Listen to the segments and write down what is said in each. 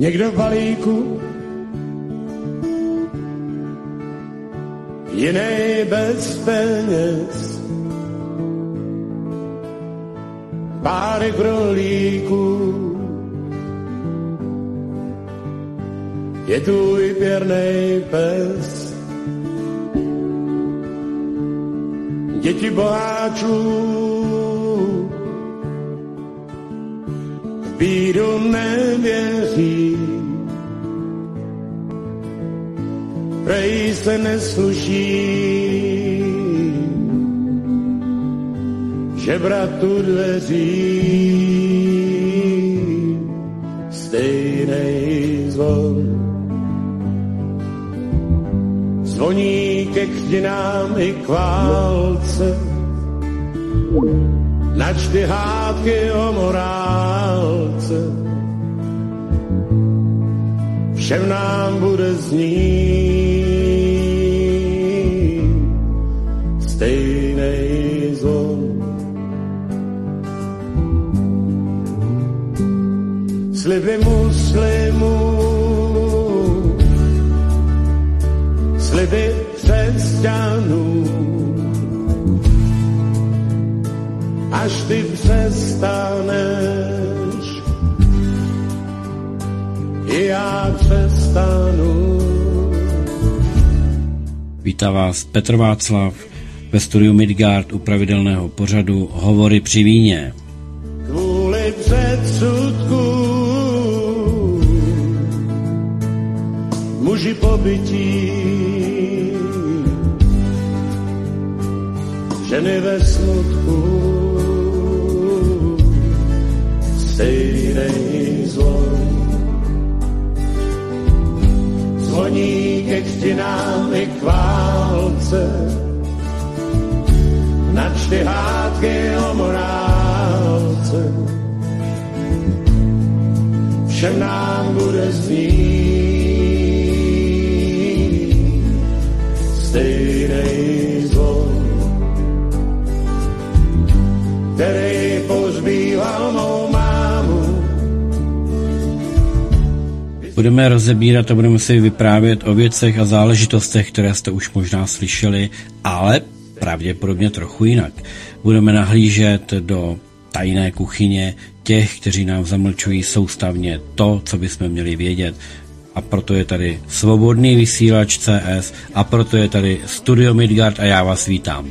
někdo v balíku, jiný bez peněz, párek rolíků, je tu i pěrnej pes. Děti boháčů v bídu nevěří, prej se nesluší žebratu dveří. Stejnej zvon zvoní ke křtinám i k válce, načty hádky o morálce, všem nám bude znít stejnej zvon. Sliby muslimů, sliby křesťanů, až ty přestaneš, i já přestanu. Vítá vás Petr Václav ve studiu Midgard u pravidelného pořadu Hovory při víně. Kvůli předsudku muži pobytí, ženy ve smutku, stejnej zvon zvoní ke křtinám i k válce, načty hádky o morálce, všem nám bude znít stejnej zvon, který pozbýval mou mámu. Budeme rozebírat a budeme si vyprávět o věcech a záležitostech, které jste už možná slyšeli, ale pravděpodobně trochu jinak. Budeme nahlížet do tajné kuchyně těch, kteří nám zamlčují soustavně to, co bychom měli vědět. A proto je tady Svobodný vysílač CS a proto je tady Studio Midgard a já vás vítám.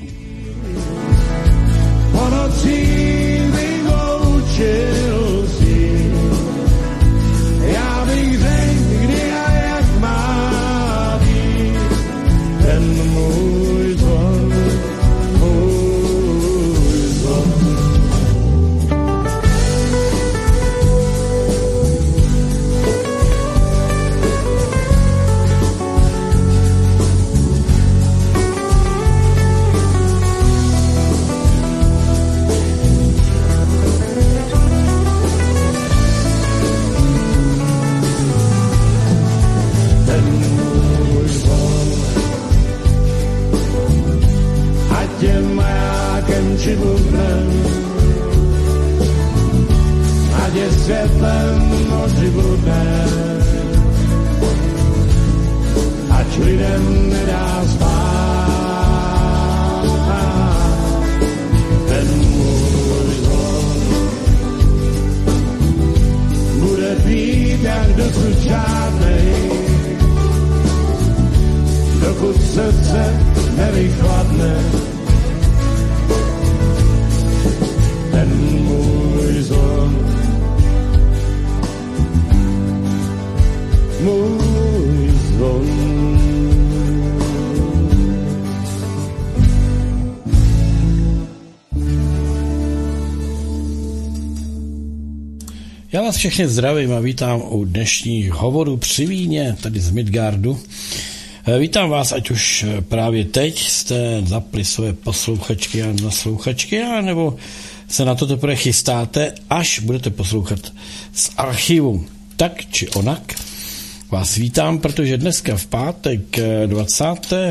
Já vás všechny zdravím a vítám u dnešních hovorů při víně, tady z Midgardu. Vítám vás, ať už právě teď jste zapli své posluchačky a naslouchačky, nebo se na to teprve chystáte, až budete poslouchat z archivu. Tak či onak vás vítám, protože dneska v pátek 20.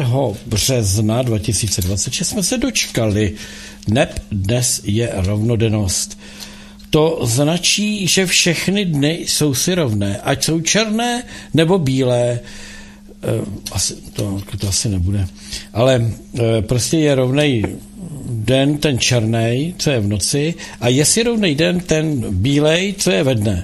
března 2026 jsme se dočkali. Dnes je rovnodennost. to značí, že všechny dny jsou si rovné, ať jsou černé nebo bílé. To asi nebude. Ale prostě je rovnej den ten černej, co je v noci, a je si rovnej den ten bílej, co je ve dne.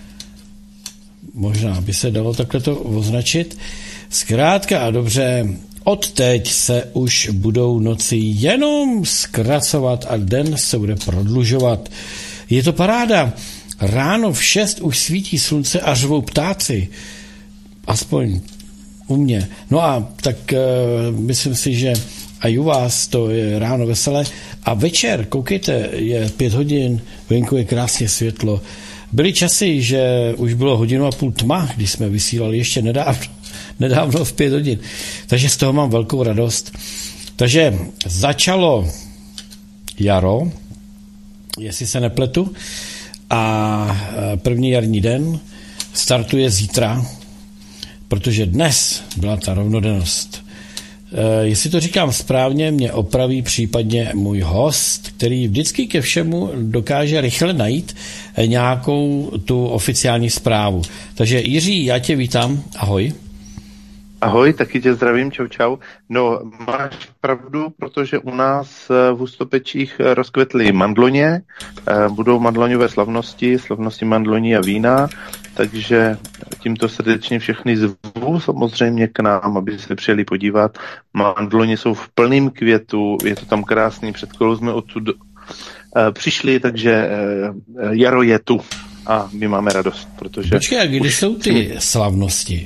Možná by se dalo takhle to označit. Zkrátka a dobře, odteď se už budou noci jenom zkracovat a den se bude prodlužovat. Je to paráda. Ráno v 6 už svítí slunce a řvou ptáci. Aspoň u mě. No a tak myslím si, že a u vás to je ráno veselé. A večer, koukejte, je 5 hodin, venku je krásně světlo. Byly časy, že už bylo 1,5 hodiny tma, když jsme vysílali ještě nedávno v 5 hodin. Takže z toho mám velkou radost. Takže začalo jaro, jestli se nepletu, a první jarní den startuje zítra, protože dnes byla ta rovnodennost. Jestli to říkám správně, mě opraví případně můj host, který vždycky ke všemu dokáže rychle najít nějakou tu oficiální zprávu. Takže Jiří, já tě vítám. Ahoj. Ahoj, taky tě zdravím, čau. No, máš pravdu, protože u nás v Hustopečích rozkvetly mandloně, budou mandloňové slavnosti mandloní a vína, takže tímto srdečně všechny zvu samozřejmě k nám, aby se přijeli podívat. Mandloně jsou v plném květu, je to tam krásný, před chvílí jsme odtud přišli, takže jaro je tu a my máme radost, protože... Počkej, a kdy jsou ty slavnosti?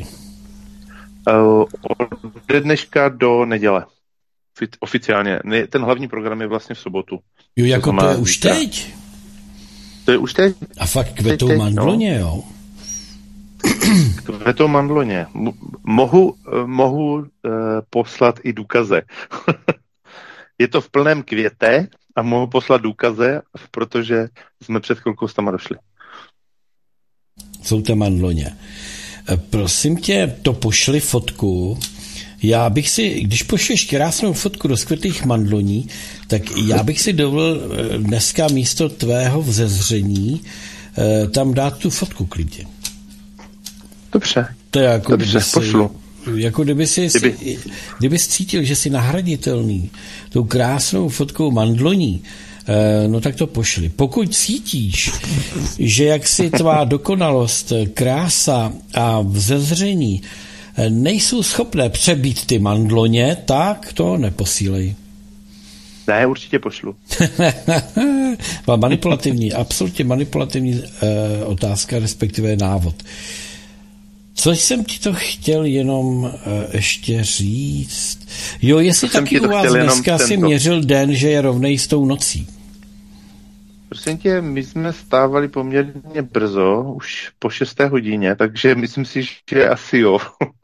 Od dneška do neděle. Oficiálně. Ten hlavní program je vlastně v sobotu. Jo, jako to je už teď? To je už teď. A fakt kvetou mandloně, no. Jo? Kvetou mandloně. Mohu poslat i důkaze. Je to v plném květe a mohu poslat důkaze, protože jsme před chvilkou tam došli. Jsou to mandloně. Prosím tě, to pošli fotku. Já bych si, když pošleš krásnou fotku rozkvetlých mandloní, tak já bych si dovolil dneska místo tvého vzezření tam dát tu fotku klidně. Dobře. To je jako dobře, pošlu. Jako kdyby cítil, že jsi nahraditelný tou krásnou fotkou mandloní, no tak to pošli. Pokud cítíš, že jaksi tvá dokonalost, krása a vzezření nejsou schopné přebít ty mandloně, tak to neposílej. Ne, určitě pošlu. Manipulativní, absolutně manipulativní otázka, respektive návod. Co jsem ti to chtěl jenom ještě říct? Jo, jestli taky u vás dneska si měřil den, že je rovnej s tou nocí. Prosím tě, my jsme stávali poměrně brzo, už po 6. hodině, takže myslím si, že asi jo.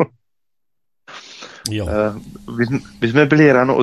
Jo. My jsme byli ráno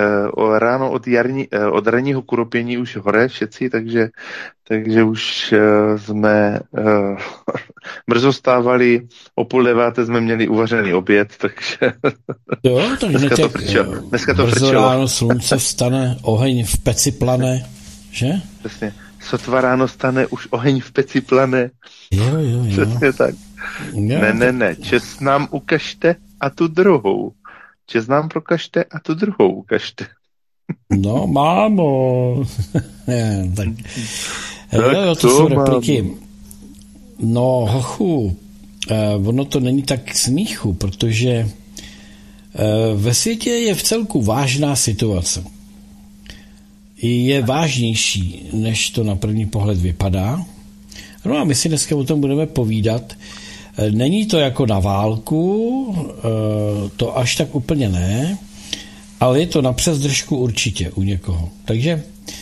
od ranního kuropění už hore všetci, takže už jsme brzo stávali, o 8:30 jsme měli uvařený oběd, takže jo, tak dneska to brzo ráno slunce vstane, oheň v peci plane, že? Přesně. Sotva ráno stane, už oheň v peci plane. Jo. Přesně tak. Jo, Ne, čest nám ukažte a tu druhou. Čest nám prokažte a tu druhou ukažte. No, mámo. Tak. Jo, to jsou repliky. No, hochu, ono to není tak k smíchu, protože ve světě je v celku vážná situace. Je vážnější, než to na první pohled vypadá. No a my si dneska o tom budeme povídat. Není to jako na válku, to až tak úplně ne, ale je to na přesdržku určitě u někoho. Takže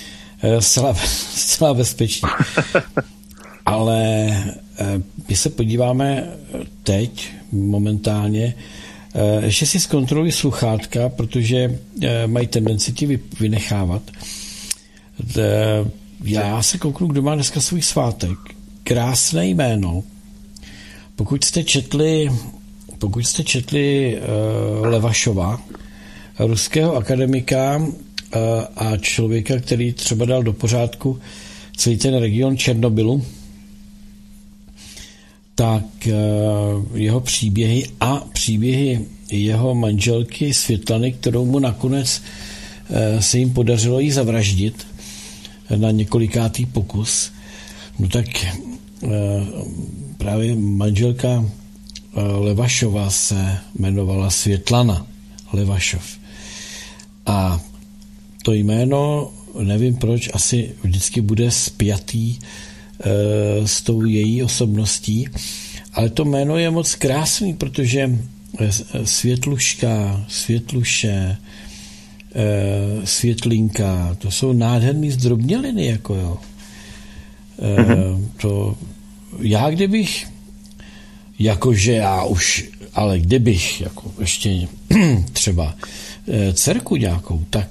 zcela bezpečně. Ale my se podíváme teď momentálně, ještě si zkontroluji sluchátka, protože mají tendenci ti vynechávat. Já se kouknu, kdo má dneska svůj svátek. Krásné jméno. Pokud jste četli Levašova, ruského akademika a člověka, který třeba dal do pořádku celý ten region Černobylu, tak jeho příběhy a příběhy jeho manželky Světlany, kterou mu nakonec se jim podařilo jí zavraždit na několikátý pokus, no tak právě manželka Levašova se jmenovala Světlana Levašov. A to jméno, nevím proč, asi vždycky bude spjatý s tou její osobností, ale to jméno je moc krásný, protože Světluška, Světluše, Světlinka, to jsou nádherný zdrobněliny, jako jo. To já kdybych, jakože já už, ale kdybych jako ještě třeba dcerku nějakou, tak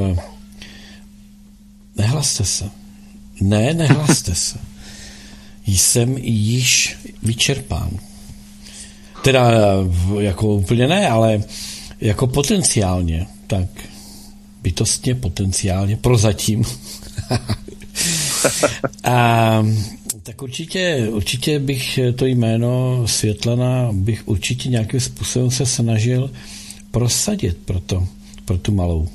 nehlaste se. Nehlaste se. Jsem již vyčerpán. Teda jako úplně ne, ale jako potenciálně. Tak bytostně, potenciálně, prozatím. A tak určitě bych to jméno Světlana bych určitě nějakým způsobem se snažil prosadit pro tu malou.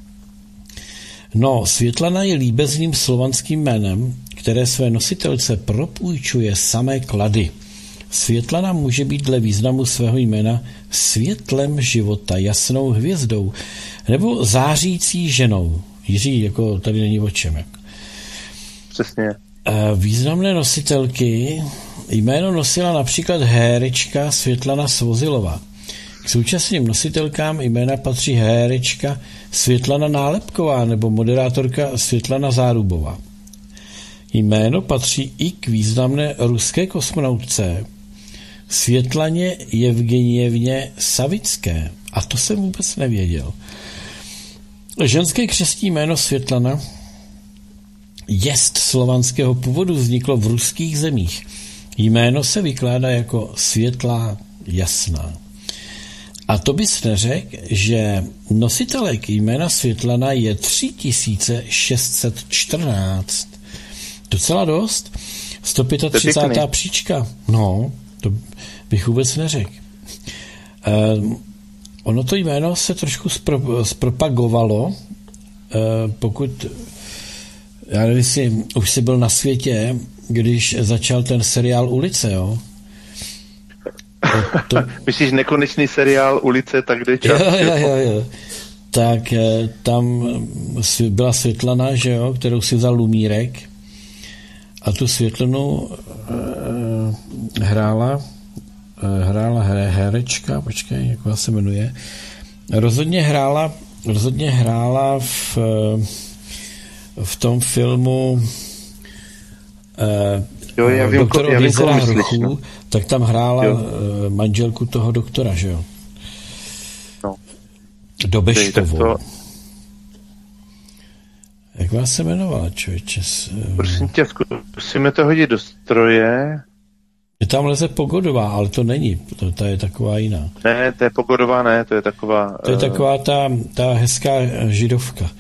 No, Světlana je líbezným slovanským jménem, které své nositelce propůjčuje samé klady. Světlana může být dle významu svého jména světlem života, jasnou hvězdou nebo zářící ženou. Jiří, jako tady není o čem. Jako. Přesně. Významné nositelky jméno nosila například herečka Světlana Svozilová. K současným nositelkám jména patří herečka Světlana Nálepková nebo moderátorka Světlana Zárubová. Jméno patří i k významné ruské kosmonautce Světlaně Jevgenijevně Savické. A to jsem vůbec nevěděl. Ženské křestní jméno Světlana jest slovanského původu, vzniklo v ruských zemích. Jméno se vykládá jako světlá, jasná. A to bys neřekl, že nositelek jména Světlana je 3614. Docela dost. 135. příčka. No, to bych vůbec neřekl. Ono to jméno se trošku zpropagovalo, pokud, já nevím, jestli už jsi byl na světě, když začal ten seriál Ulice, jo? Myslíš nekonečný seriál Ulice, tak jde čas. Jo. Tak tam byla Světlana, že jo, kterou si vzal Lumírek a tu Světlanu hrála herečka, počkej, jak se jmenuje, rozhodně hrála v tom filmu Doktor od jezera Hrochů, tak tam hrála manželku toho doktora, že jo? No. Dobeškovou. Jak vás se jmenovala, člověče? Prosím tě, zkusíme to hodit do stroje. Je tam leze Pogodová, ale to není. To je taková jiná. Ne, to je Pogodová, ne, to je taková... To je taková ta hezká židovka.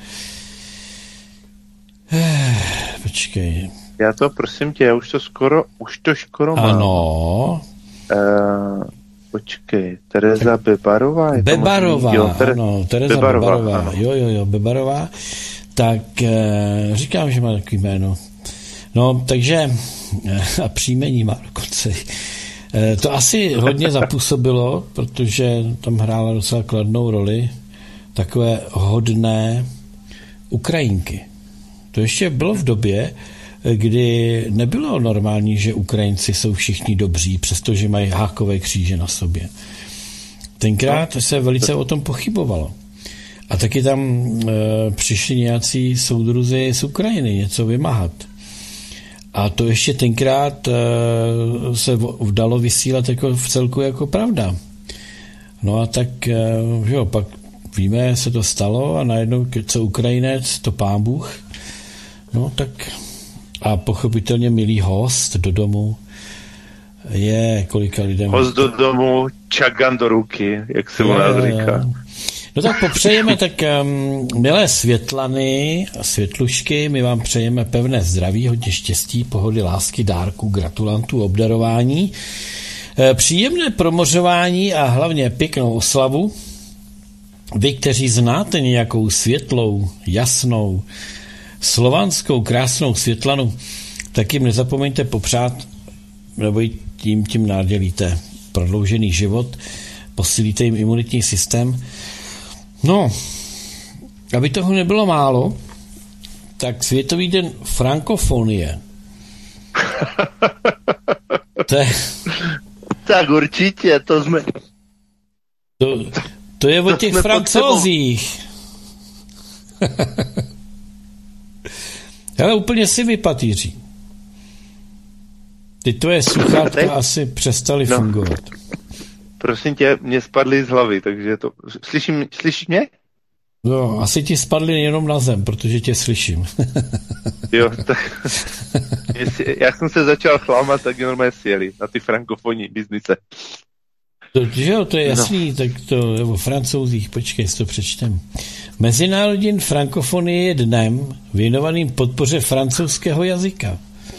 Počkej. Já to, prosím tě, už to skoro mám. Ano. Počkej, Tereza Bebarová? Bebarová, ano, Tereza Bebarová. Ano. Jo, Bebarová. Tak říkám, že má takový jméno. No, takže a příjmení má dokonce. To asi hodně zapůsobilo, protože tam hrála docela kladnou roli takové hodné Ukrajinky. To ještě bylo v době, kdy nebylo normální, že Ukrajinci jsou všichni dobří, přestože mají hákové kříže na sobě. Tenkrát se velice o tom pochybovalo. A taky tam přišli nějací soudruzi z Ukrajiny něco vymáhat. A to ještě tenkrát se dalo vysílat jako v celku jako pravda. No a tak, jo, pak víme, se to stalo a najednou, co Ukrajinec, to pán Bůh. No tak a pochopitelně milý host do domu je kolika lidem... Host do domu, čagan do ruky, jak se u nás říká. No tak popřejeme, tak milé Světlany a Světlušky, my vám přejeme pevné zdraví, hodně štěstí, pohody, lásky, dárků, gratulantů, obdarování, příjemné promořování a hlavně pěknou oslavu. Vy, kteří znáte nějakou světlou, jasnou, slovanskou, krásnou Světlanu, tak jim nezapomeňte popřát, nebo tím nadělíte prodloužený život, posílíte jim imunitní systém. No, aby toho nebylo málo, tak Světový den frankofonie. Tak určitě, to jsme... To je o těch Francouzích. Hele, úplně si vypatýří. Ty tvoje sluchátka asi přestaly fungovat. Prosím tě, mě spadly z hlavy, takže to... Slyšíš mě? No, asi ti spadly jenom na zem, protože tě slyším. Jo, tak... Já jsem se začal chlámat, tak normálně sjeli na ty frankofonní biznice. Že jo, to je jasný, tak to o Francouzích, počkej, si to přečtem. Mezinárodní frankofonie je dnem věnovaným podpoře francouzského jazyka.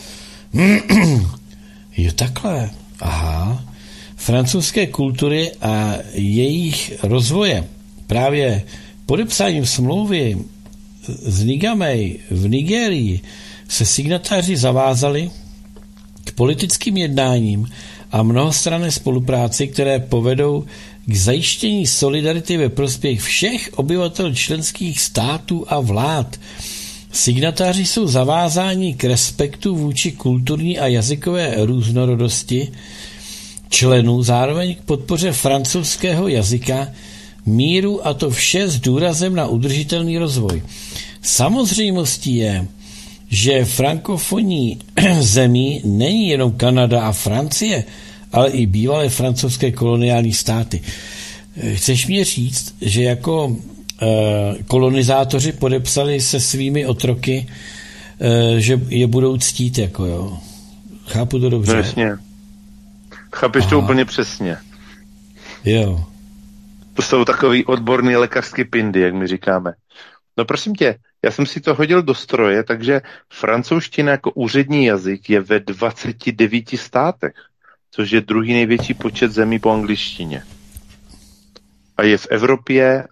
Jo, takhle. Aha. Francouzské kultury a jejich rozvoje. Právě podepsáním smlouvy s Niamey v Nigérii se signatáři zavázali k politickým jednáním a mnohostranné spolupráci, které povedou k zajištění solidarity ve prospěch všech obyvatel členských států a vlád. Signatáři jsou zavázáni k respektu vůči kulturní a jazykové různorodosti členů, zároveň k podpoře francouzského jazyka, míru, a to vše s důrazem na udržitelný rozvoj. Samozřejmostí je, že frankofonní zemí není jenom Kanada a Francie, ale i bývalé francouzské koloniální státy. Chceš mě říct, že jako kolonizátoři podepsali se svými otroky, že je budou ctít, jako jo? Chápu to dobře? No jasně. Chápeš to úplně přesně. Jo. To jsou takový odborný lékařský pindy, jak my říkáme. No prosím tě, já jsem si to hodil do stroje, takže francouzština jako úřední jazyk je ve 29 státech, což je druhý největší počet zemí po angličtině. A je v Evropě,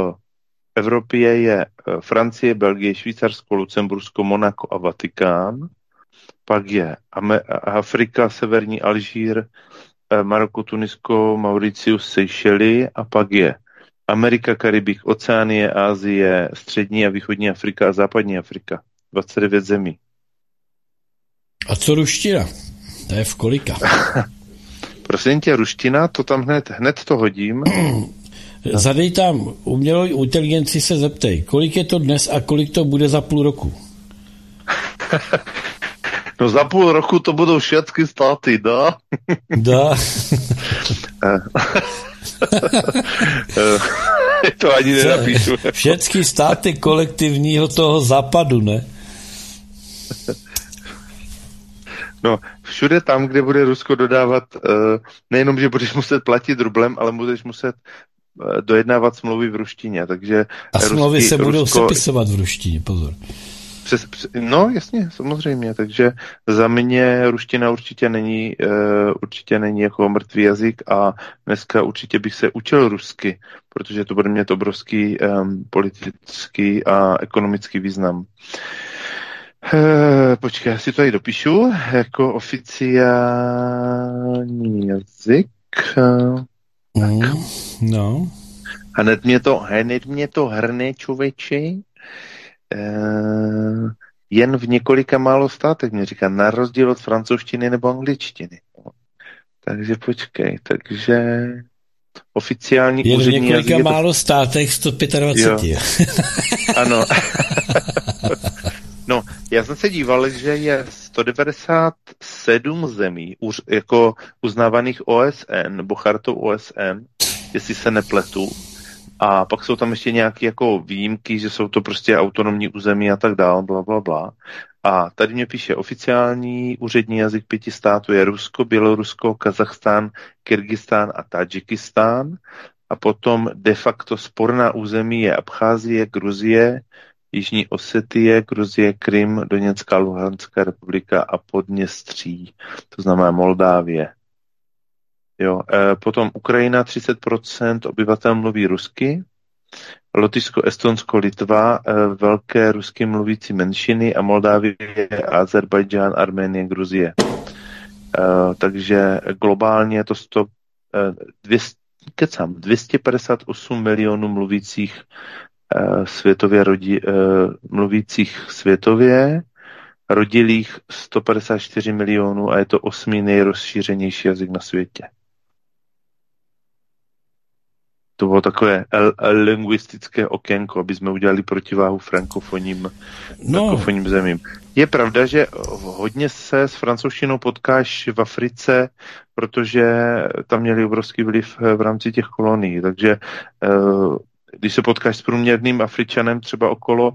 je Francie, Belgie, Švýcarsko, Lucembursko, Monako a Vatikán. Pak je Afrika, Severní Alžír, Maroko, Tunisko, Mauricius, Seychely, a pak je Amerika, Karibik, Oceánie, Asie, Střední a Východní Afrika a Západní Afrika. 29 zemí. A co ruština? To je v kolika? Prosím tě, ruština, to tam hned to hodím. Zadej tam umělou inteligenci, se zeptej, kolik je to dnes a kolik to bude za půl roku? No za půl roku to budou všechny státy, da? Da. To ani nenapíšu. Všechny státy kolektivního toho západu, ne? No, všude tam, kde bude Rusko dodávat, nejenom, že budeš muset platit rublem, ale budeš muset dojednávat smlouvy v ruštině, takže... A smlouvy se budou sepisovat v ruštině, pozor. No, jasně, samozřejmě, takže za mě ruština určitě není jako mrtvý jazyk a dneska určitě bych se učil rusky, protože to bude mít obrovský politický a ekonomický význam. Počkej, já si to tady dopíšu jako oficiální jazyk. No. Hned mě to hrne, člověči. Jen v několika málo státech, mě říká, na rozdíl od francouzštiny nebo angličtiny. Takže počkej, takže oficiální jen úřední v několika jazyk málo státech 125. Jo. Ano. No, já jsem se díval, že je 197 zemí jako uznávaných OSN, nebo chartou OSN, jestli se nepletu. A pak jsou tam ještě nějaké jako výjimky, že jsou to prostě autonomní území a tak dále, bla, bla, bla. A tady mě píše, oficiální úřední jazyk 5 států je Rusko, Bělorusko, Kazachstán, Kyrgyzstán a Tadžikistán. a potom de facto sporná území je Abcházie, Gruzie, Jižní Osetie, Gruzie, Krym, Doněcká, Luhanská republika a Podněstří, to znamená Moldávie. Jo, potom Ukrajina, 30% obyvatel mluví rusky, Lotyšsko, Estonsko, Litva, velké rusky mluvící menšiny a Moldávie, Azerbajdžán, Arménie, Gruzie. Takže globálně je to 258 milionů mluvících světově, rodilých 154 milionů a je to 8. nejrozšířenější jazyk na světě. To bylo takové lingvistické okénko, aby jsme udělali protiváhu frankofonním zemím. Je pravda, že hodně se s francouzštinou potkáš v Africe, protože tam měli obrovský vliv v rámci těch kolonií. Takže když se potkáš s průměrným Afričanem třeba okolo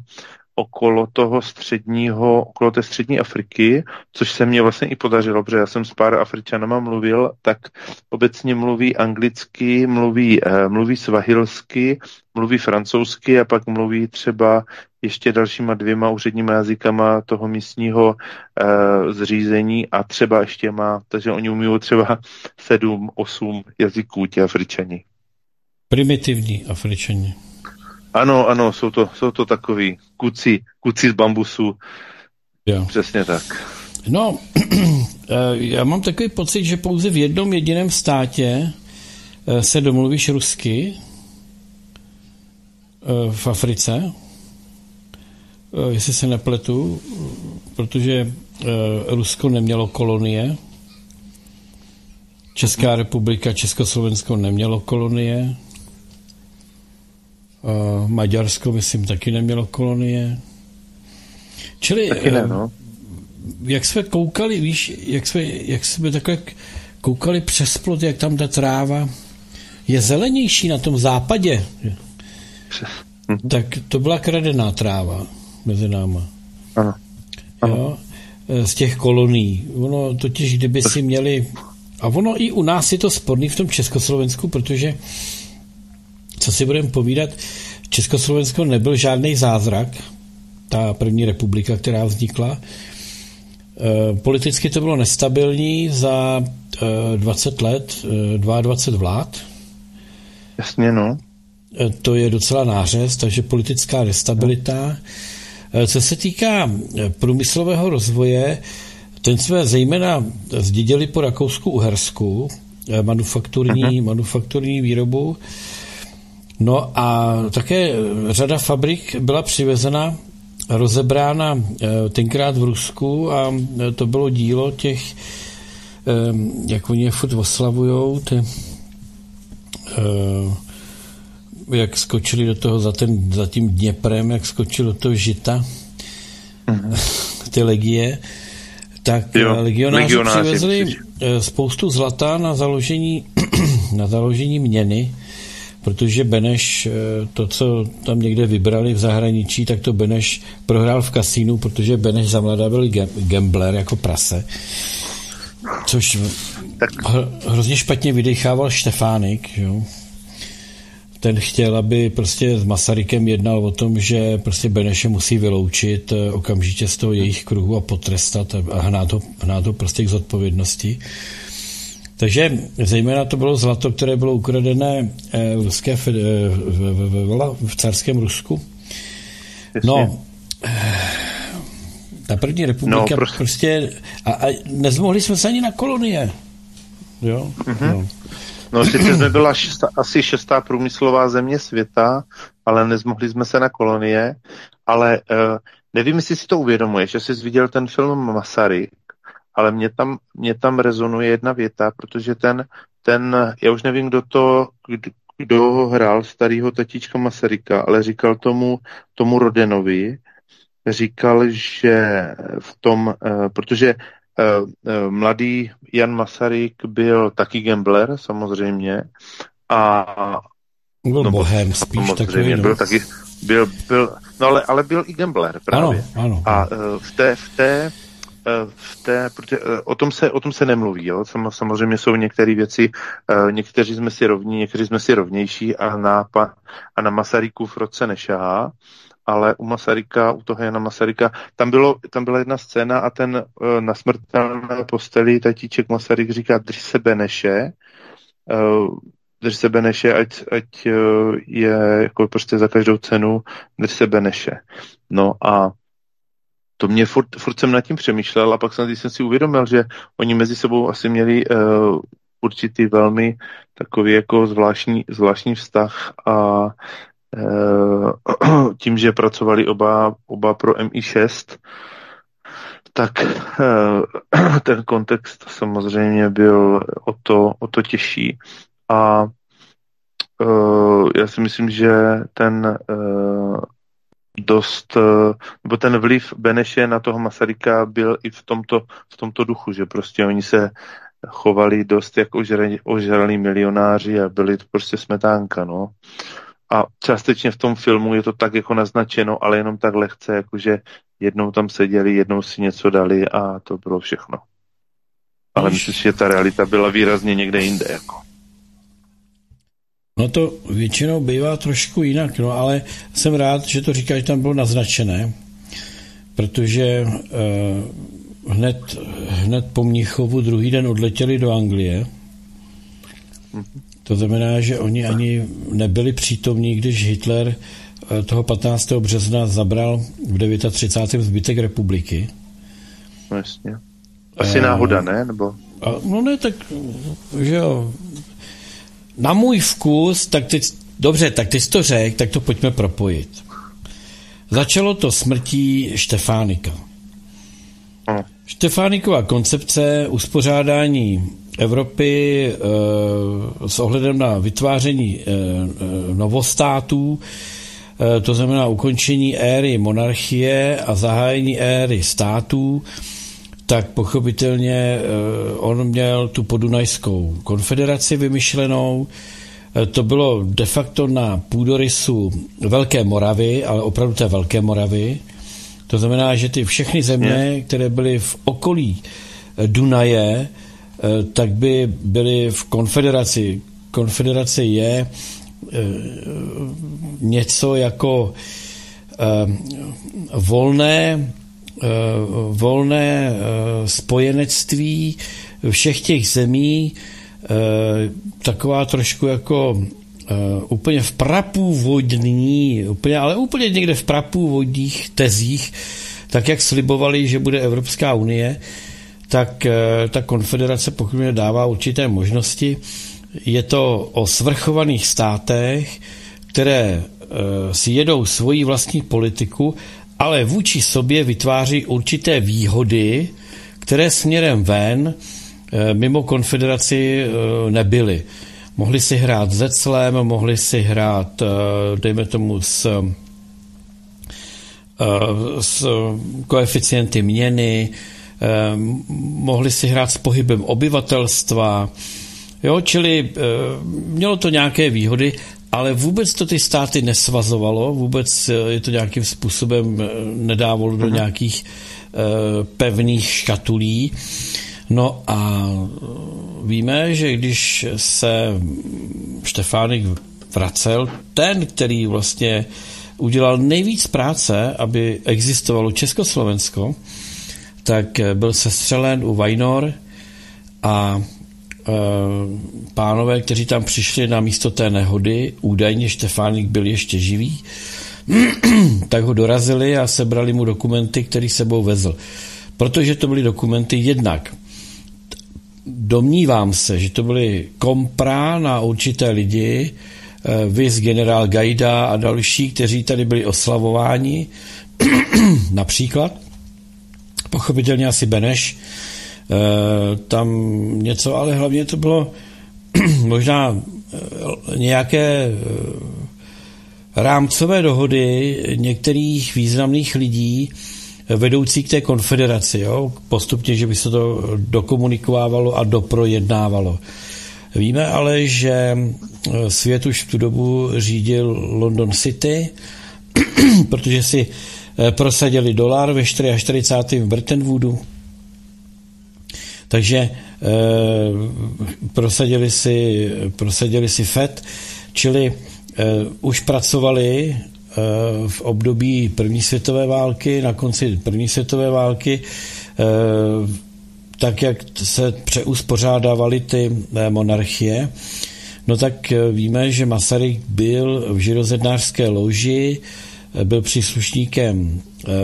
té střední Afriky, což se mně vlastně i podařilo, protože já jsem s pár Afričanama mluvil, tak obecně mluví anglicky, mluví svahilsky, mluví francouzsky a pak mluví třeba ještě dalšíma 2 úředníma jazykama toho místního zřízení a třeba ještě takže oni umí třeba 7-8 jazyků, ti Afričani. Primitivní Afričani. Ano, jsou to takový kuci z bambusu. Jo. Přesně tak. No, já mám takový pocit, že pouze v jednom jediném státě se domluvíš rusky v Africe, jestli se nepletu, protože Rusko nemělo kolonie, Česká republika, Československo nemělo kolonie, Maďarsko, myslím, taky nemělo kolonie. Čili, taky ne, no. Jak jsme koukali, víš, jak jsme takhle koukali přes plot, jak tam ta tráva je zelenější na tom západě, tak to byla kradená tráva mezi náma. Ano. Jo? Z těch kolonií. Ono totiž, kdyby si měli... A ono i u nás je to sporný v tom Československu, protože co si budeme povídat, Československo nebyl žádný zázrak, ta první republika, která vznikla. Politicky to bylo nestabilní za 20 let, 22 vlád. Jasně, no. To je docela nářez, takže politická nestabilita. Co se týká průmyslového rozvoje, ten jsme zejména zdědili po Rakousku-Uhersku, manufakturní výrobu. No a také řada fabrik byla přivezena, rozebrána tenkrát v Rusku a to bylo dílo těch, jak oni je furt oslavujou, jak skočili do toho za tím Dněprem, jak skočili do toho žita, ty legie, tak legionáři přivezli spoustu zlata na založení měny, protože Beneš, to, co tam někde vybrali v zahraničí, tak to Beneš prohrál v kasínu, protože Beneš za mladá byl gambler jako prase. Což hrozně špatně vydechával Štefánik, jo. Ten chtěl, aby prostě s Masarykem jednal o tom, že prostě Beneše musí vyloučit okamžitě z toho jejich kruhu a potrestat a hnát ho prostě k zodpovědnosti. Takže zejména to bylo zlato, které bylo ukradené v carském Rusku. No, ta první republika prostě... A nezmohli jsme se ani na kolonie. Jo? Mm-hmm. No, sice jsme byla asi 6. průmyslová země světa, ale nezmohli jsme se na kolonie, ale nevím, jestli si to uvědomuješ, že jsi viděl ten film Masaryk, ale mě tam rezonuje jedna věta, protože ten já už nevím, kdo ho hrál, starýho tatíčka Masaryka, ale říkal tomu Rodenovi, říkal, že v tom, protože mladý Jan Masaryk byl taky gambler, samozřejmě, a byl bohem spíš takový, byl, ale byl i gambler právě. Ano. A v té protože o tom se nemluví, jo? Samozřejmě jsou některé věci, někteří jsme si rovní, někteří jsme si rovnější a na Masarykův rod se nešahá, ale u toho Jana Masaryka, tam byla jedna scéna a ten na smrtelné posteli tatíček Masaryk říká, drž se Beneše, ať je jako prostě za každou cenu, drž se Beneše. No a to mě furt jsem nad tím přemýšlel a pak jsem si uvědomil, že oni mezi sebou asi měli určitý velmi takový jako zvláštní vztah a tím, že pracovali oba pro MI6, tak ten kontext samozřejmě byl o to těžší. A já si myslím, že ten vliv Beneše na toho Masaryka byl i v tomto duchu, že prostě oni se chovali dost jako ožralí milionáři a byli to prostě smetánka, no. A částečně v tom filmu je to tak jako naznačeno, ale jenom tak lehce, jakože jednou tam seděli, jednou si něco dali a to bylo všechno. Ale myslím, že ta realita byla výrazně někde jinde, jako. No to většinou bývá trošku jinak, no ale jsem rád, že to říkáš, že tam bylo naznačené, protože hned po Mnichovu druhý den odletěli do Anglie. To znamená, že oni ani nebyli přítomní, když Hitler toho 15. března zabral v 39. zbytek republiky. No jasně. Asi náhoda, ne? Nebo... No ne, tak že jo. Na můj vkus, tak ty jsi to řekl, tak to pojďme propojit. Začalo to smrtí Štefánika. Štefánikova koncepce uspořádání Evropy s ohledem na vytváření novostátů, to znamená ukončení éry monarchie a zahájení éry států, tak pochopitelně on měl tu podunajskou konfederaci vymyšlenou. To bylo de facto na půdorysu Velké Moravy, ale opravdu té Velké Moravy. To znamená, že ty všechny země, které byly v okolí Dunaje, tak by byly v konfederaci. Konfederace je něco jako volné spojenectví všech těch zemí, taková trošku jako úplně v prapůvodní, ale úplně někde v prapůvodních tezích, tak jak slibovali, že bude Evropská unie, tak ta konfederace pochopitelně dává určité možnosti. Je to o svrchovaných státech, které si jedou svoji vlastní politiku, ale vůči sobě vytváří určité výhody, které směrem ven mimo konfederaci nebyly. Mohli si hrát s Zeclem, mohli si hrát, dejme tomu, s koeficienty měny, mohli si hrát s pohybem obyvatelstva, jo, čili mělo to nějaké výhody, ale vůbec to ty státy nesvazovalo, vůbec je to nějakým způsobem nedávalo do nějakých pevných škatulí. No a víme, že když se Štefánik vracel, ten, který vlastně udělal nejvíc práce, aby existovalo Československo, tak byl sestřelen u Vajnor a pánové, kteří tam přišli na místo té nehody, údajně Štefánik byl ještě živý, tak ho dorazili a sebrali mu dokumenty, který sebou vezl. Protože to byly dokumenty jednak. Domnívám se, že to byly kompra na určité lidi, viz generál Gajda a další, kteří tady byli oslavováni, například, pochopitelně asi Beneš, tam něco, ale hlavně to bylo možná nějaké rámcové dohody některých významných lidí vedoucí k té konfederaci, jo? Postupně, že by se to dokomunikovávalo a doprojednávalo. Víme ale, že svět už v tu dobu řídil London City, protože si prosadili dolar ve 44. v Bretton Woodu Takže prosadili si FED, čili už pracovali v období první světové války, na konci první světové války, tak jak se přeuspořádávaly ty monarchie, no tak víme, že Masaryk byl v židozednářské loži, byl příslušníkem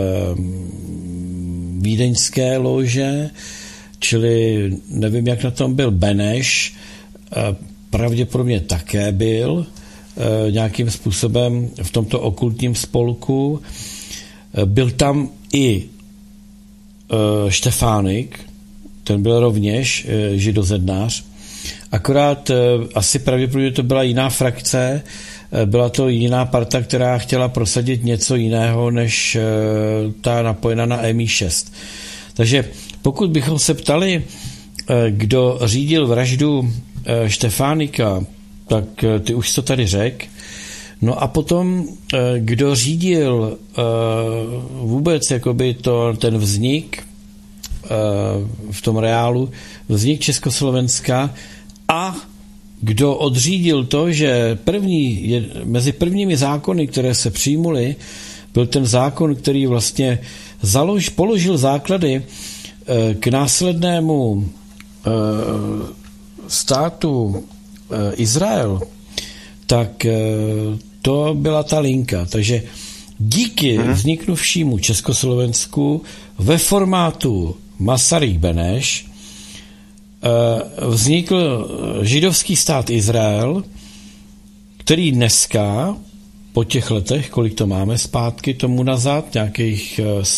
vídeňské lože, čili nevím, jak na tom byl Beneš, pravděpodobně také byl nějakým způsobem v tomto okultním spolku. Byl tam i Štefánik, ten byl rovněž židozednář, akorát asi pravděpodobně to byla jiná frakce, byla to jiná parta, která chtěla prosadit něco jiného, než ta napojená na MI6. Takže pokud bychom se ptali, kdo řídil vraždu Štefánika, tak ty už to tady řekl. No a potom, kdo řídil vůbec jakoby ten vznik v tom reálu, vznik Československa a kdo odřídil to, že mezi prvními zákony, které se přijmuly, byl ten zákon, který vlastně položil základy k následnému státu Izrael, tak to byla ta linka. Takže díky vzniknuvšímu Československu ve formátu Masaryk-Beneš vznikl židovský stát Izrael, který dneska, po těch letech, kolik to máme zpátky tomu nazad, nějakých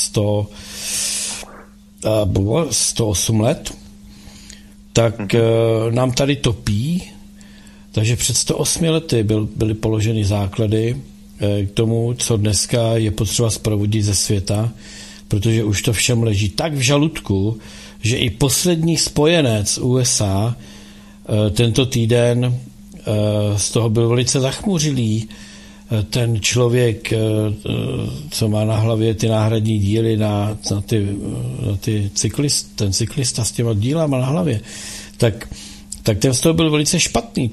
108 let, tak nám tady topí. Takže před 108 lety byly položeny základy k tomu, co dneska je potřeba zprovodit ze světa, protože už to všem leží tak v žaludku, že i poslední spojenec USA tento týden z toho byl velice zachmuřilý. Ten člověk, co má na hlavě ty náhradní díly na ty ten cyklista s těma dílama na hlavě, tak ten z toho byl velice špatný,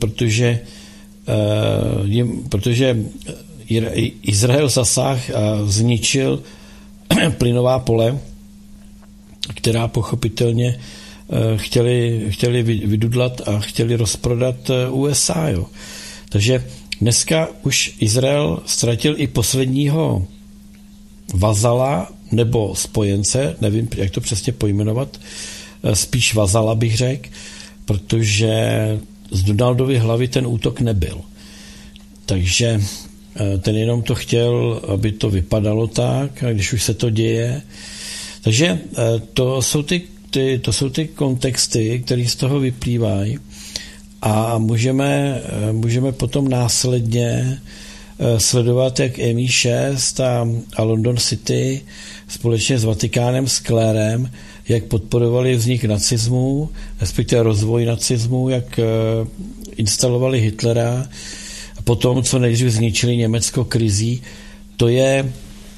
protože Izrael zasáhl a zničil plynová pole, která pochopitelně chtěli vydudlat a chtěli rozprodat USA. Jo. Takže dneska už Izrael ztratil i posledního vazala nebo spojence, nevím, jak to přesně pojmenovat, spíš vazala bych řekl, protože z Donaldovy hlavy ten útok nebyl. Takže ten jenom to chtěl, aby to vypadalo tak, a když už se to děje. Takže to jsou ty kontexty, které z toho vyplývají a můžeme potom následně sledovat, jak MI6 a London City společně s Vatikánem, s klérem, jak podporovali vznik nacismu, respektive rozvoj nacismu, jak instalovali Hitlera a potom, co nejdřív zničili Německo krizí. To je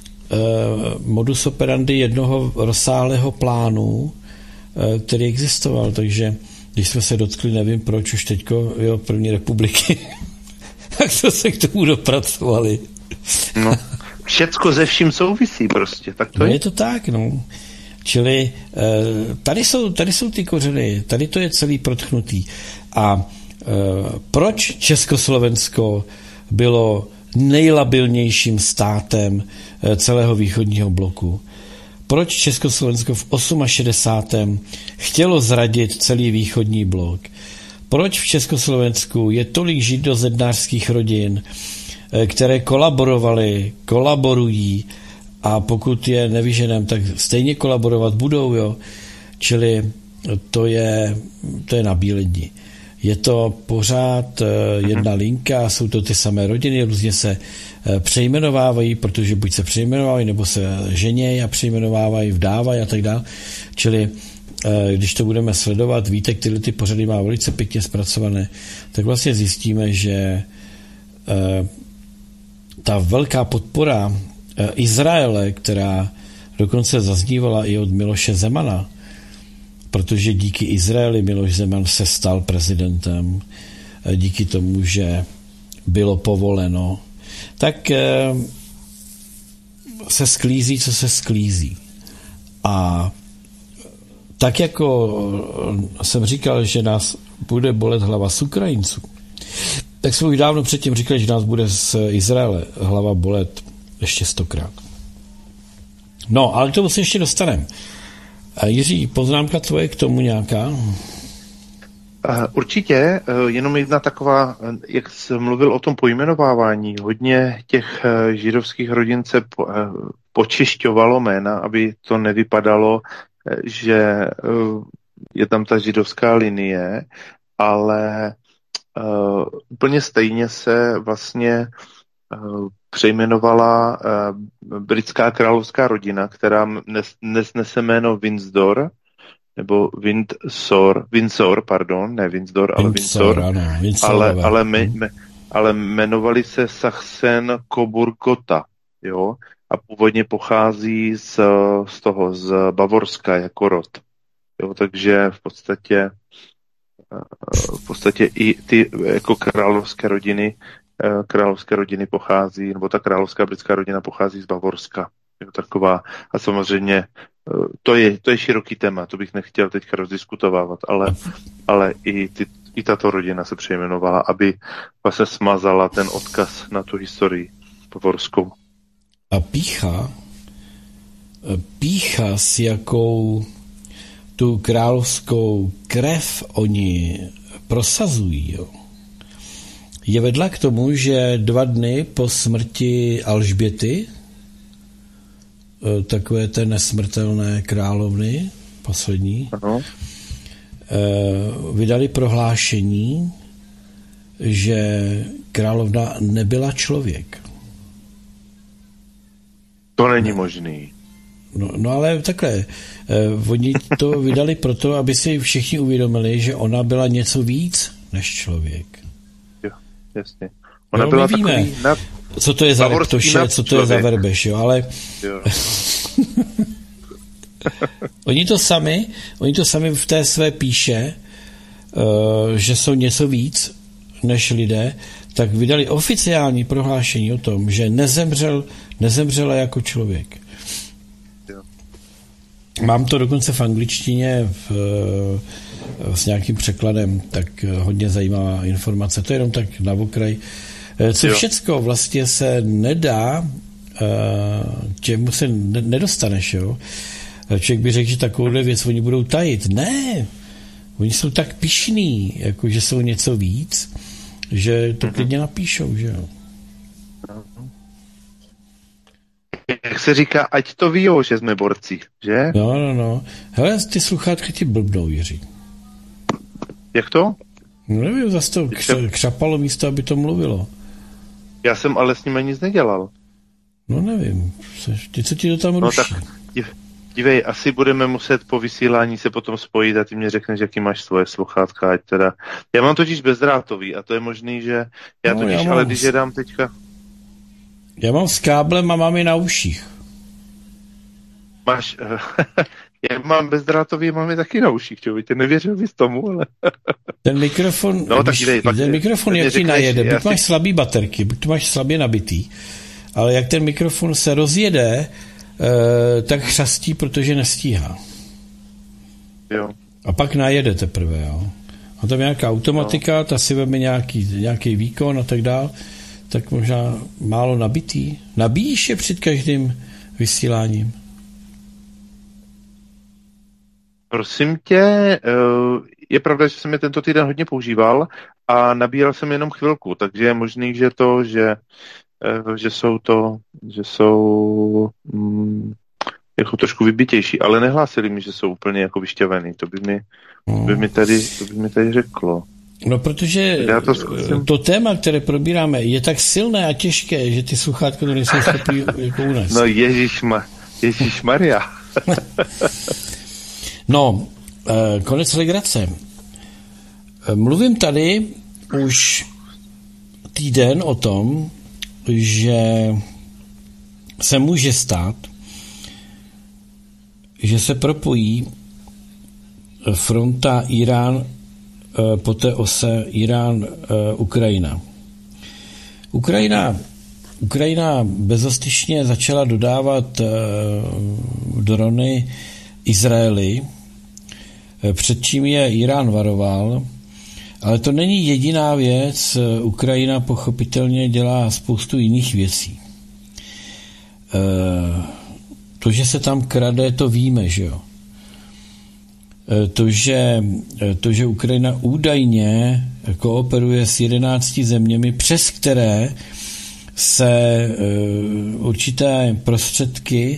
modus operandi jednoho rozsáhlého plánu, který existoval. Takže když jsme se dotkli, nevím proč, už teďko první republiky, tak jsme se k tomu dopracovali. No, všecko ze vším souvisí prostě. Tak to je to tak, no. Čili tady jsou ty kořeny, tady to je celý protchnutý. A proč Československo bylo nejlabilnějším státem celého východního bloku? Proč Československo v 68. chtělo zradit celý východní blok? Proč v Československu je tolik židozednářských rodin, které kolaborují a pokud je nevyženem, tak stejně kolaborovat budou, jo? Čili to je nabílení. Je to pořád jedna linka, jsou to ty samé rodiny, různě se přejmenovávají, protože buď se přejmenovávají, nebo se ženějí a přejmenovávají, vdávají a tak dále. Čili když to budeme sledovat, Vítek tyhle ty pořady má velice pěkně zpracované, tak vlastně zjistíme, že ta velká podpora Izraele, která dokonce zaznívala i od Miloše Zemana, protože díky Izraeli Miloš Zeman se stal prezidentem, díky tomu, že bylo povoleno, tak se sklízí, co se sklízí. A tak jako jsem říkal, že nás bude bolet hlava z Ukrajinců, tak jsme už dávno předtím říkali, že nás bude z Izraele hlava bolet ještě 100krát. No, ale k tomu se ještě dostaneme. Jiří, poznámka tvoje k tomu nějaká? Určitě, jenom jedna taková, jak jsi mluvil o tom pojmenovávání, hodně těch židovských rodin se počešťovalo jména, aby to nevypadalo, že je tam ta židovská linie, ale úplně stejně se vlastně přejmenovala britská královská rodina, která dnes nese jméno Windsor, nebo Windsor, ale jmenovali se Sachsen-Coburg-Gotha, jo, a původně pochází z Bavorska jako rod. Jo, takže v podstatě i ty jako královské rodiny pochází, nebo ta královská britská rodina pochází z Bavorska. Jo, taková. A samozřejmě to je široký téma, to bych nechtěl teďka rozdiskutovávat, ale i tato rodina se přejmenovala, aby vlastně smazala ten odkaz na tu historii bavorskou. A pýcha, s jakou tu královskou krev oni prosazují, jo, je vedla k tomu, že 2 dny po smrti Alžběty, takové té nesmrtelné královny, poslední, vydali prohlášení, že královna nebyla člověk. To není možný. No ale takhle, oni to vydali proto, aby si všichni uvědomili, že ona byla něco víc než člověk. Jo, jasně. Ona byla víme, co to je za reptoše, co to je za verbeš, jo, ale oni to sami v té své píše, že jsou něco víc než lidé, tak vydali oficiální prohlášení o tom, že nezemřela jako člověk. Jo. Mám to dokonce v angličtině s nějakým překladem, tak hodně zajímavá informace. To je jenom tak na okraj. Co všecko vlastně se nedá, čemu se nedostaneš, jo? Člověk by řekl, že takovouhle věc oni budou tajit. Ne, oni jsou tak pyšní, jako že jsou něco víc, že to klidně napíšou, že jo? Jak se říká, ať to víjou, že jsme borci, že? No. Hele, ty sluchátka ti blbnou, Jiří. Jak to? No nevím, zase to křapalo místo, aby to mluvilo. Já jsem ale s nimi nic nedělal. No nevím, co ti to tam ruší? No tak, dívej, asi budeme muset po vysílání se potom spojit a ty mě řekneš, jaký máš svoje sluchátka, ať teda. Já mám totiž bezdrátový a to je možný, že ale když je dám teďka... Já mám s káblem a mám je na uších. Máš... Já mám bezdrátový a mám je taky na uších, člověk. Nevěřil bys tomu, ale... Ten mikrofon, no, tak dívej, ten mikrofon jak ti najede, buď máš slabý baterky, buď to máš slabě nabitý, ale jak ten mikrofon se rozjede, tak chřastí, protože nestíhá. Jo. A pak najede teprve, jo. A tam nějaká automatika, ta si veme nějaký výkon a tak dál, tak možná málo nabitý. Nabíjíš je před každým vysíláním? Prosím tě, je pravda, že jsem je tento týden hodně používal a nabíral jsem jenom chvilku, takže je možný, že jsou jako trošku vybitější, ale nehlásili mi, že jsou úplně jako vyšťavený. To by mi tady řeklo. No, protože to téma, které probíráme, je tak silné a těžké, že ty sluchátka to nejsou schopný jako u nás. No Ježišmarja. No, konec legrace. Mluvím tady už týden o tom, že se může stát, že se propojí fronta Irán, po té ose Irán-Ukrajina. Ukrajina bezostyšně začala dodávat drony Izraeli, před čím je Irán varoval, ale to není jediná věc. Ukrajina pochopitelně dělá spoustu jiných věcí. To, že se tam krade, to víme, že jo. To, že Ukrajina údajně kooperuje s 11 zeměmi, přes které se určité prostředky,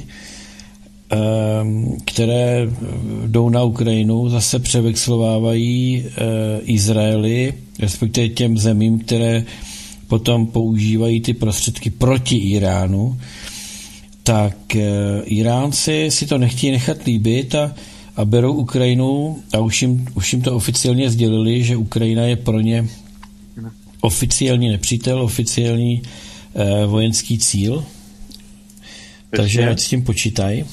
které jdou na Ukrajinu, zase převexlovávají Izraeli, respektive těm zemím, které potom používají ty prostředky proti Iránu, tak Iránci si to nechtějí nechat líbit a berou Ukrajinu a už jim to oficiálně sdělili, že Ukrajina je pro ně oficiální nepřítel, oficiální vojenský cíl. Takže ať s tím počítají.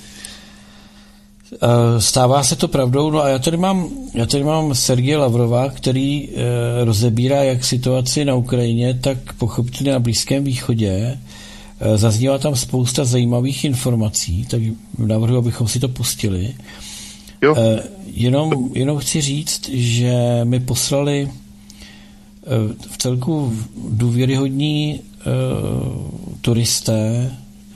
Stává se to pravdou. No a já tady mám Sergeje Lavrova, který rozebírá jak situaci na Ukrajině, tak pochopitelně na Blízkém východě. Zaznívá tam spousta zajímavých informací, tak navrhuji, abychom si to pustili. Jo. Jenom chci říct, že mi poslali v celku důvěryhodní turisté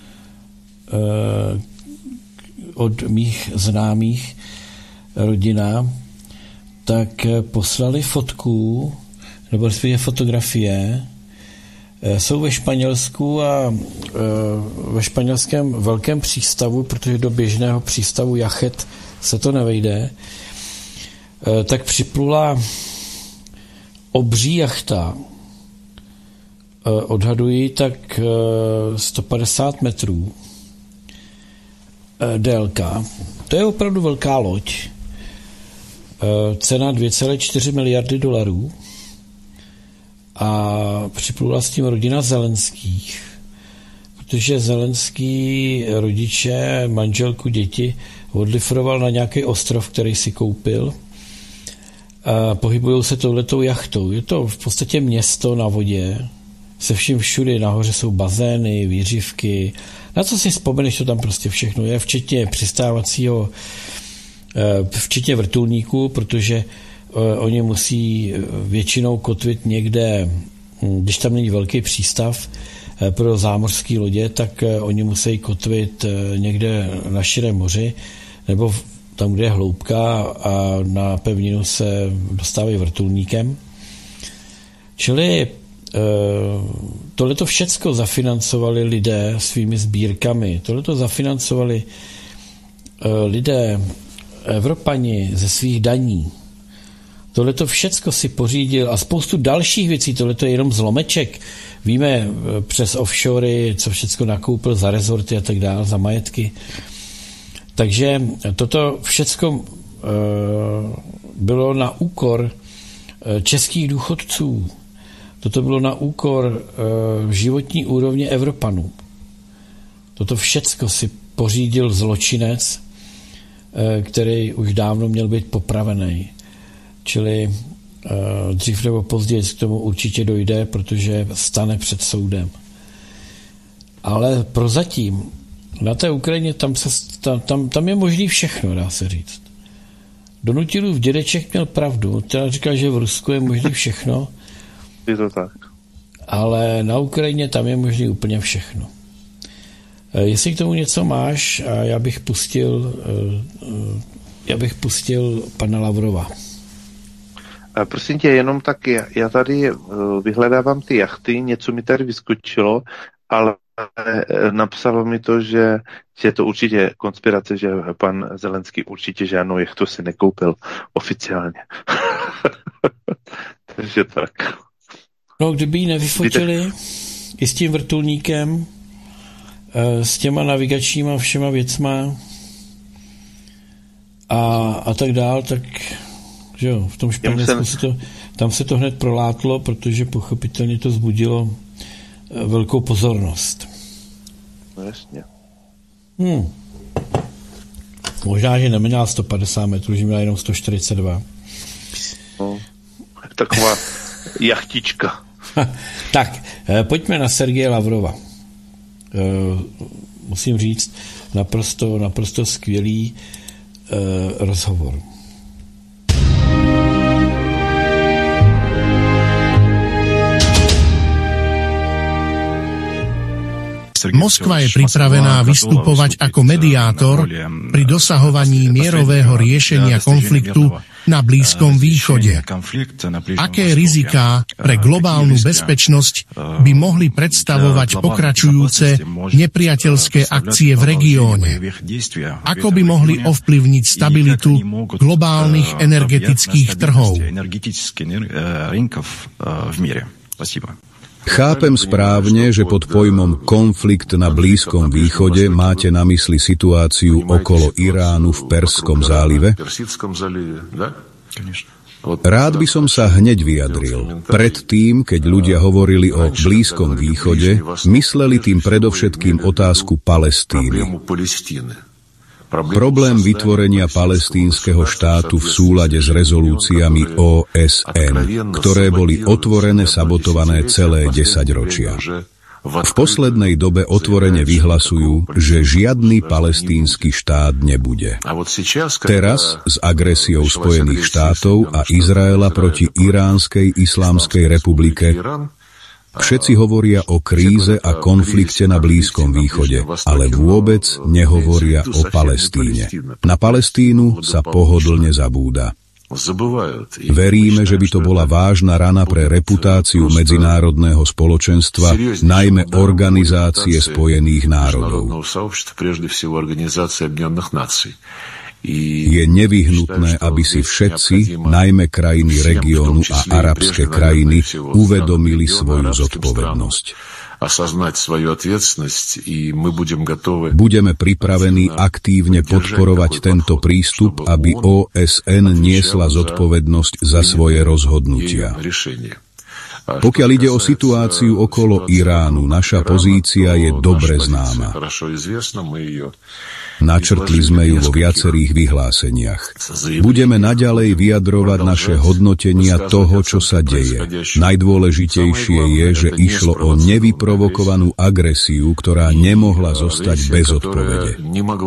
od mých známých rodina, tak poslali fotku, nebo respektive fotografie. Jsou ve Španělsku a ve španělském velkém přístavu, protože do běžného přístavu jachet se to nevejde, tak připlula obří jachta, odhaduji tak 150 metrů délka. To je opravdu velká loď. Cena 2,4 miliardy dolarů a připlula s tím rodina Zelenských, protože Zelenský rodiče, manželku, děti odlifroval na nějaký ostrov, který si koupil. A pohybují se touhletou jachtou. Je to v podstatě město na vodě, se vším všude, nahoře jsou bazény, výřivky, na co si vzpomeneš, to tam prostě všechno je, včetně přistávacího, včetně vrtulníků, protože oni musí většinou kotvit někde, když tam není velký přístav pro zámořské lodě, tak oni musí kotvit někde na širém moři, nebo tam, kde je hloubka a na pevninu se dostávají vrtulníkem. Čili tohleto všecko zafinancovali lidé svými sbírkami. Tohleto zafinancovali lidé, Evropani ze svých daní. Tohleto všecko si pořídil a spoustu dalších věcí. Tohleto je jenom zlomeček. Víme přes offshory, co všecko nakoupil za rezorty a tak dále, za majetky. Takže toto všecko bylo na úkor českých důchodců. Toto bylo na úkor životní úrovně Evropanů. Toto všecko si pořídil zločinec, který už dávno měl být popravený. Čili dřív nebo později k tomu určitě dojde, protože stane před soudem. Ale prozatím na té Ukrajině tam je možný všechno, dá se říct. Donutilův dědeček měl pravdu. Teda říkal, že v Rusku je možný všechno. Je to tak. Ale na Ukrajině tam je možný úplně všechno. Jestli k tomu něco máš, a já bych pustil pana Lavrova. Prosím tě, jenom tak, já tady vyhledávám ty jachty, něco mi tady vyskočilo, ale napsalo mi to, že je to určitě konspirace, že pan Zelenský určitě žádnou jachtu si nekoupil oficiálně. Takže tak. No, kdyby ji nevyfotili i s tím vrtulníkem, s těma navigačníma všema věcma a tak dál, tak že jo, v tom Španělsku tam se to hned prolátlo, protože pochopitelně to vzbudilo velkou pozornost. No jasně. Možná, že neměla 150 metrů, že měla jenom 142. No, taková jachtička. Tak, pojďme na Sergeje Lavrova. Musím říct, naprosto skvělý rozhovor. Moskva je pripravená vystupovať ako mediátor pri dosahovaní mierového riešenia konfliktu na Blízkom východe. Aké riziká pre globálnu bezpečnosť by mohli predstavovať pokračujúce nepriateľské akcie v regióne? Ako by mohli ovplyvniť stabilitu globálnych energetických trhov? Chápem správne, že pod pojmom konflikt na Blízkom východe máte na mysli situáciu okolo Iránu v Perskom zálive? Rád by som sa hneď vyjadril. Predtým, keď ľudia hovorili o Blízkom východe, mysleli tým predovšetkým otázku Palestíny. Problém vytvorenia palestínskeho štátu v súlade s rezolúciami OSN, ktoré boli otvorene sabotované celé 10 ročia. V poslednej dobe otvorene vyhlasujú, že žiadny palestínsky štát nebude. Teraz s agresiou Spojených štátov a Izraela proti Iránskej islamskej republike všetci hovoria o kríze a konflikte na Blízkom východe, ale vôbec nehovoria o Palestíne. Na Palestínu sa pohodlne zabúda. Veríme, že by to bola vážna rana pre reputáciu medzinárodného spoločenstva, najmä Organizácie spojených národov. Je nevyhnutné, aby si všetci, najmä krajiny regiónu a arabské krajiny, uvedomili svoju zodpovednosť. Budeme pripravení aktívne podporovať tento prístup, aby OSN niesla zodpovednosť za svoje rozhodnutia. Pokiaľ ide o situáciu okolo Iránu, naša pozícia je dobre známa. Načrtli sme ju vo viacerých vyhláseniach. Budeme naďalej vyjadrovať naše hodnotenia toho, čo sa deje. Najdôležitejšie je, že išlo o nevyprovokovanú agresiu, ktorá nemohla zostať bez odpovede.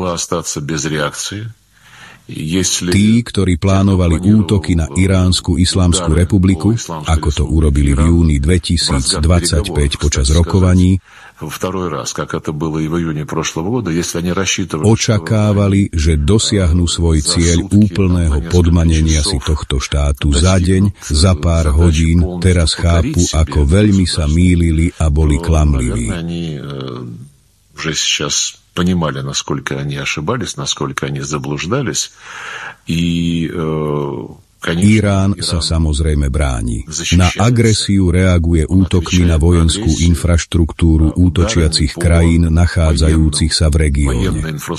Tí, ktorí plánovali útoky na Iránsku islamskú republiku, ako to urobili v júni 2025 počas rokovaní, očakávali, že dosiahnu svoj cieľ úplného podmanenia si tohto štátu za deň, za pár hodín, teraz chápu, ako veľmi sa mýlili a boli klamliví. Понимали, насколько они ошибались, насколько они заблуждались. И, Irán sa samozrejme bráni. Na agresiu reaguje útokmi na vojenskú infraštruktúru útočiacich krajín nachádzajúcich sa v regióne.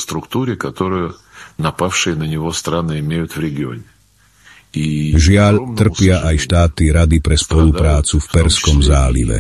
Žiaľ, trpia aj štáty Rady pre spoluprácu v Perskom zálive.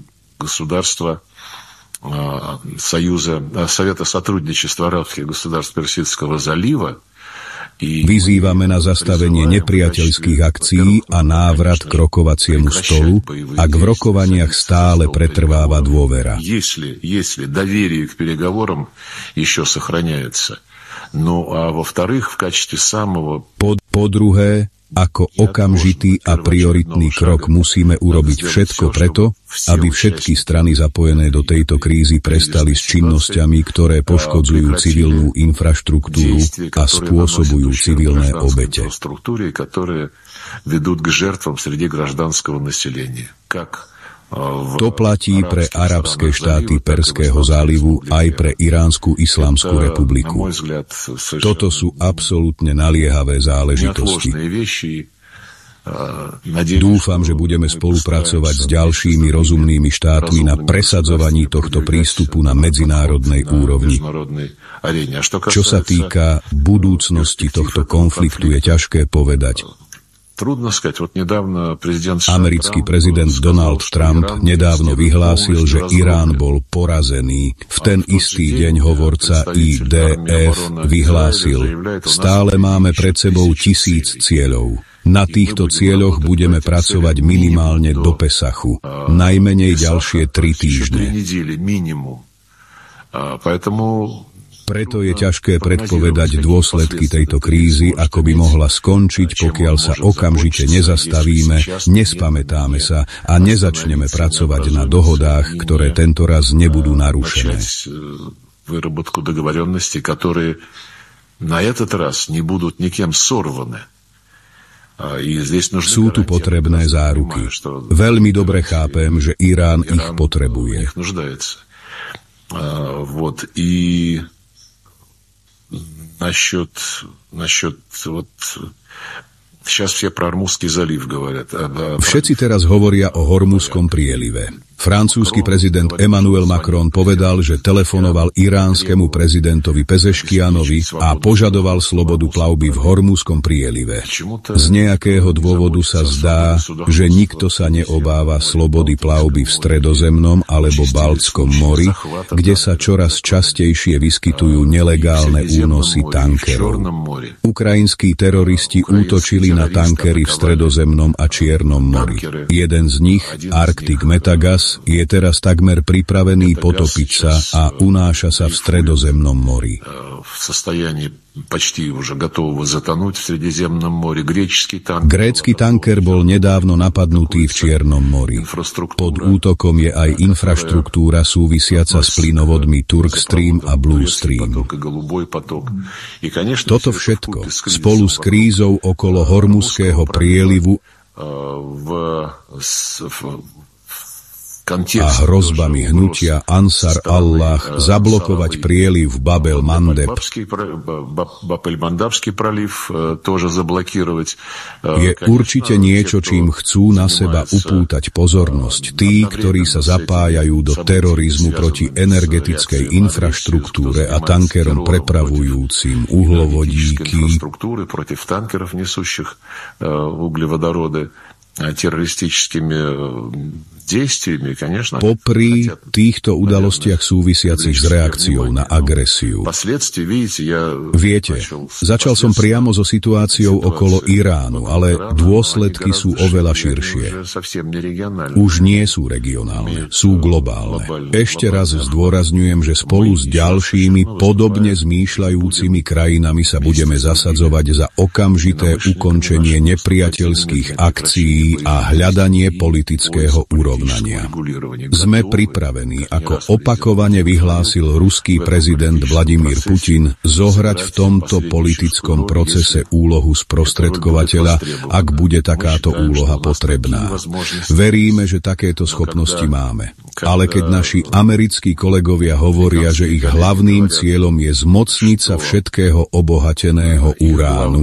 Совета сотрудничества арабских государств Персидского залива. Vyzývame na zastavenie nepriateľských akcií a návrat k rokovaciemu stolu, ak v rokovaniach stále pretrváva dôvera. Если доверие к переговорам еще сохраняется. Ну а во-вторых, в качестве самого... Po druhé, ako okamžitý a prioritný krok musíme urobiť všetko preto, aby všetky strany zapojené do tejto krízy prestali s činnosťami, ktoré poškodzujú civilnú infraštruktúru a spôsobujú civilné obete. To platí pre arabské štáty Perského zálivu aj pre Iránsku islamskú republiku. Toto sú absolútne naliehavé záležitosti. Dúfam, že budeme spolupracovať s ďalšími rozumnými štátmi na presadzovaní tohto prístupu na medzinárodnej úrovni. Čo sa týka budúcnosti tohto konfliktu, je ťažké povedať. Americký prezident Donald Trump nedávno vyhlásil, že Irán bol porazený. V ten istý deň hovorca IDF vyhlásil: stále máme pred sebou 1000 cieľov. Na týchto cieľoch budeme pracovať minimálne do Pesachu. Najmenej ďalšie 3 týždne. Preto je ťažké predpovedať dôsledky tejto krízy, ako by mohla skončiť, pokiaľ sa okamžite nezastavíme, nespamätáme sa a nezačneme pracovať na dohodách, ktoré tentoraz nebudú narušené. Выработку договоренностей, которые на этот раз не будут никем сорваны. Sú tu potrebné záruky. Veľmi dobre chápem, že Irán ich potrebuje. Насчет вот сейчас все про Ормузский залив говорят. Všetci teraz hovoria o Hormuzskom prielive. Francúzsky prezident Emmanuel Macron povedal, že telefonoval iránskemu prezidentovi Pezeškianovi a požadoval slobodu plavby v Hormuzskom prielive. Z nejakého dôvodu sa zdá, že nikto sa neobáva slobody plavby v Stredozemnom alebo Baltskom mori, kde sa čoraz častejšie vyskytujú nelegálne únosy tankerov. Ukrajinskí teroristi útočili na tankery v Stredozemnom a Čiernom mori. Jeden z nich, Arctic Metagas, je teraz takmer pripravený potopiť sa a unáša sa v Stredozemnom mori. Grécky tanker bol nedávno napadnutý v Čiernom mori. Pod útokom je aj infraštruktúra súvisiaca s plynovodmi Turkstream a Bluestream. Toto všetko spolu s krízou okolo Hormuzského prielivu a hrozbami hnutia Ansar Allah zablokovať prieliv Bab el-Mandeb je určite niečo, čím chcú na seba upútať pozornosť tí, ktorí sa zapájajú do terorizmu proti energetickej infraštruktúre a tankerom prepravujúcim uhlovodíky, teroristickými действиями, конечно. Popri týchto udalostiach súvisiacich s reakciou na agresiu. Viete, začal som priamo so situáciou okolo Iránu, ale dôsledky sú oveľa širšie. Už nie sú regionálne, sú globálne. Ešte raz zdôrazňujem, že spolu s ďalšími podobne zmýšľajúcimi krajinami sa budeme zasadzovať za okamžité ukončenie nepriateľských akcií a hľadanie politického urovnania. Sme pripravení, ako opakovane vyhlásil ruský prezident Vladimír Putin, zohrať v tomto politickom procese úlohu sprostredkovateľa, ak bude takáto úloha potrebná. Veríme, že takéto schopnosti máme. Ale keď naši americkí kolegovia hovoria, že ich hlavným cieľom je zmocniť sa všetkého obohateného uránu,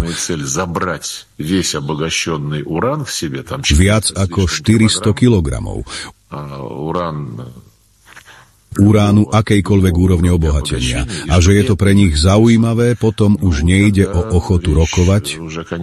viac ako 400 kilogramov uránu akejkoľvek úrovne obohatenia. A že je to pre nich zaujímavé, potom už nejde o ochotu rokovať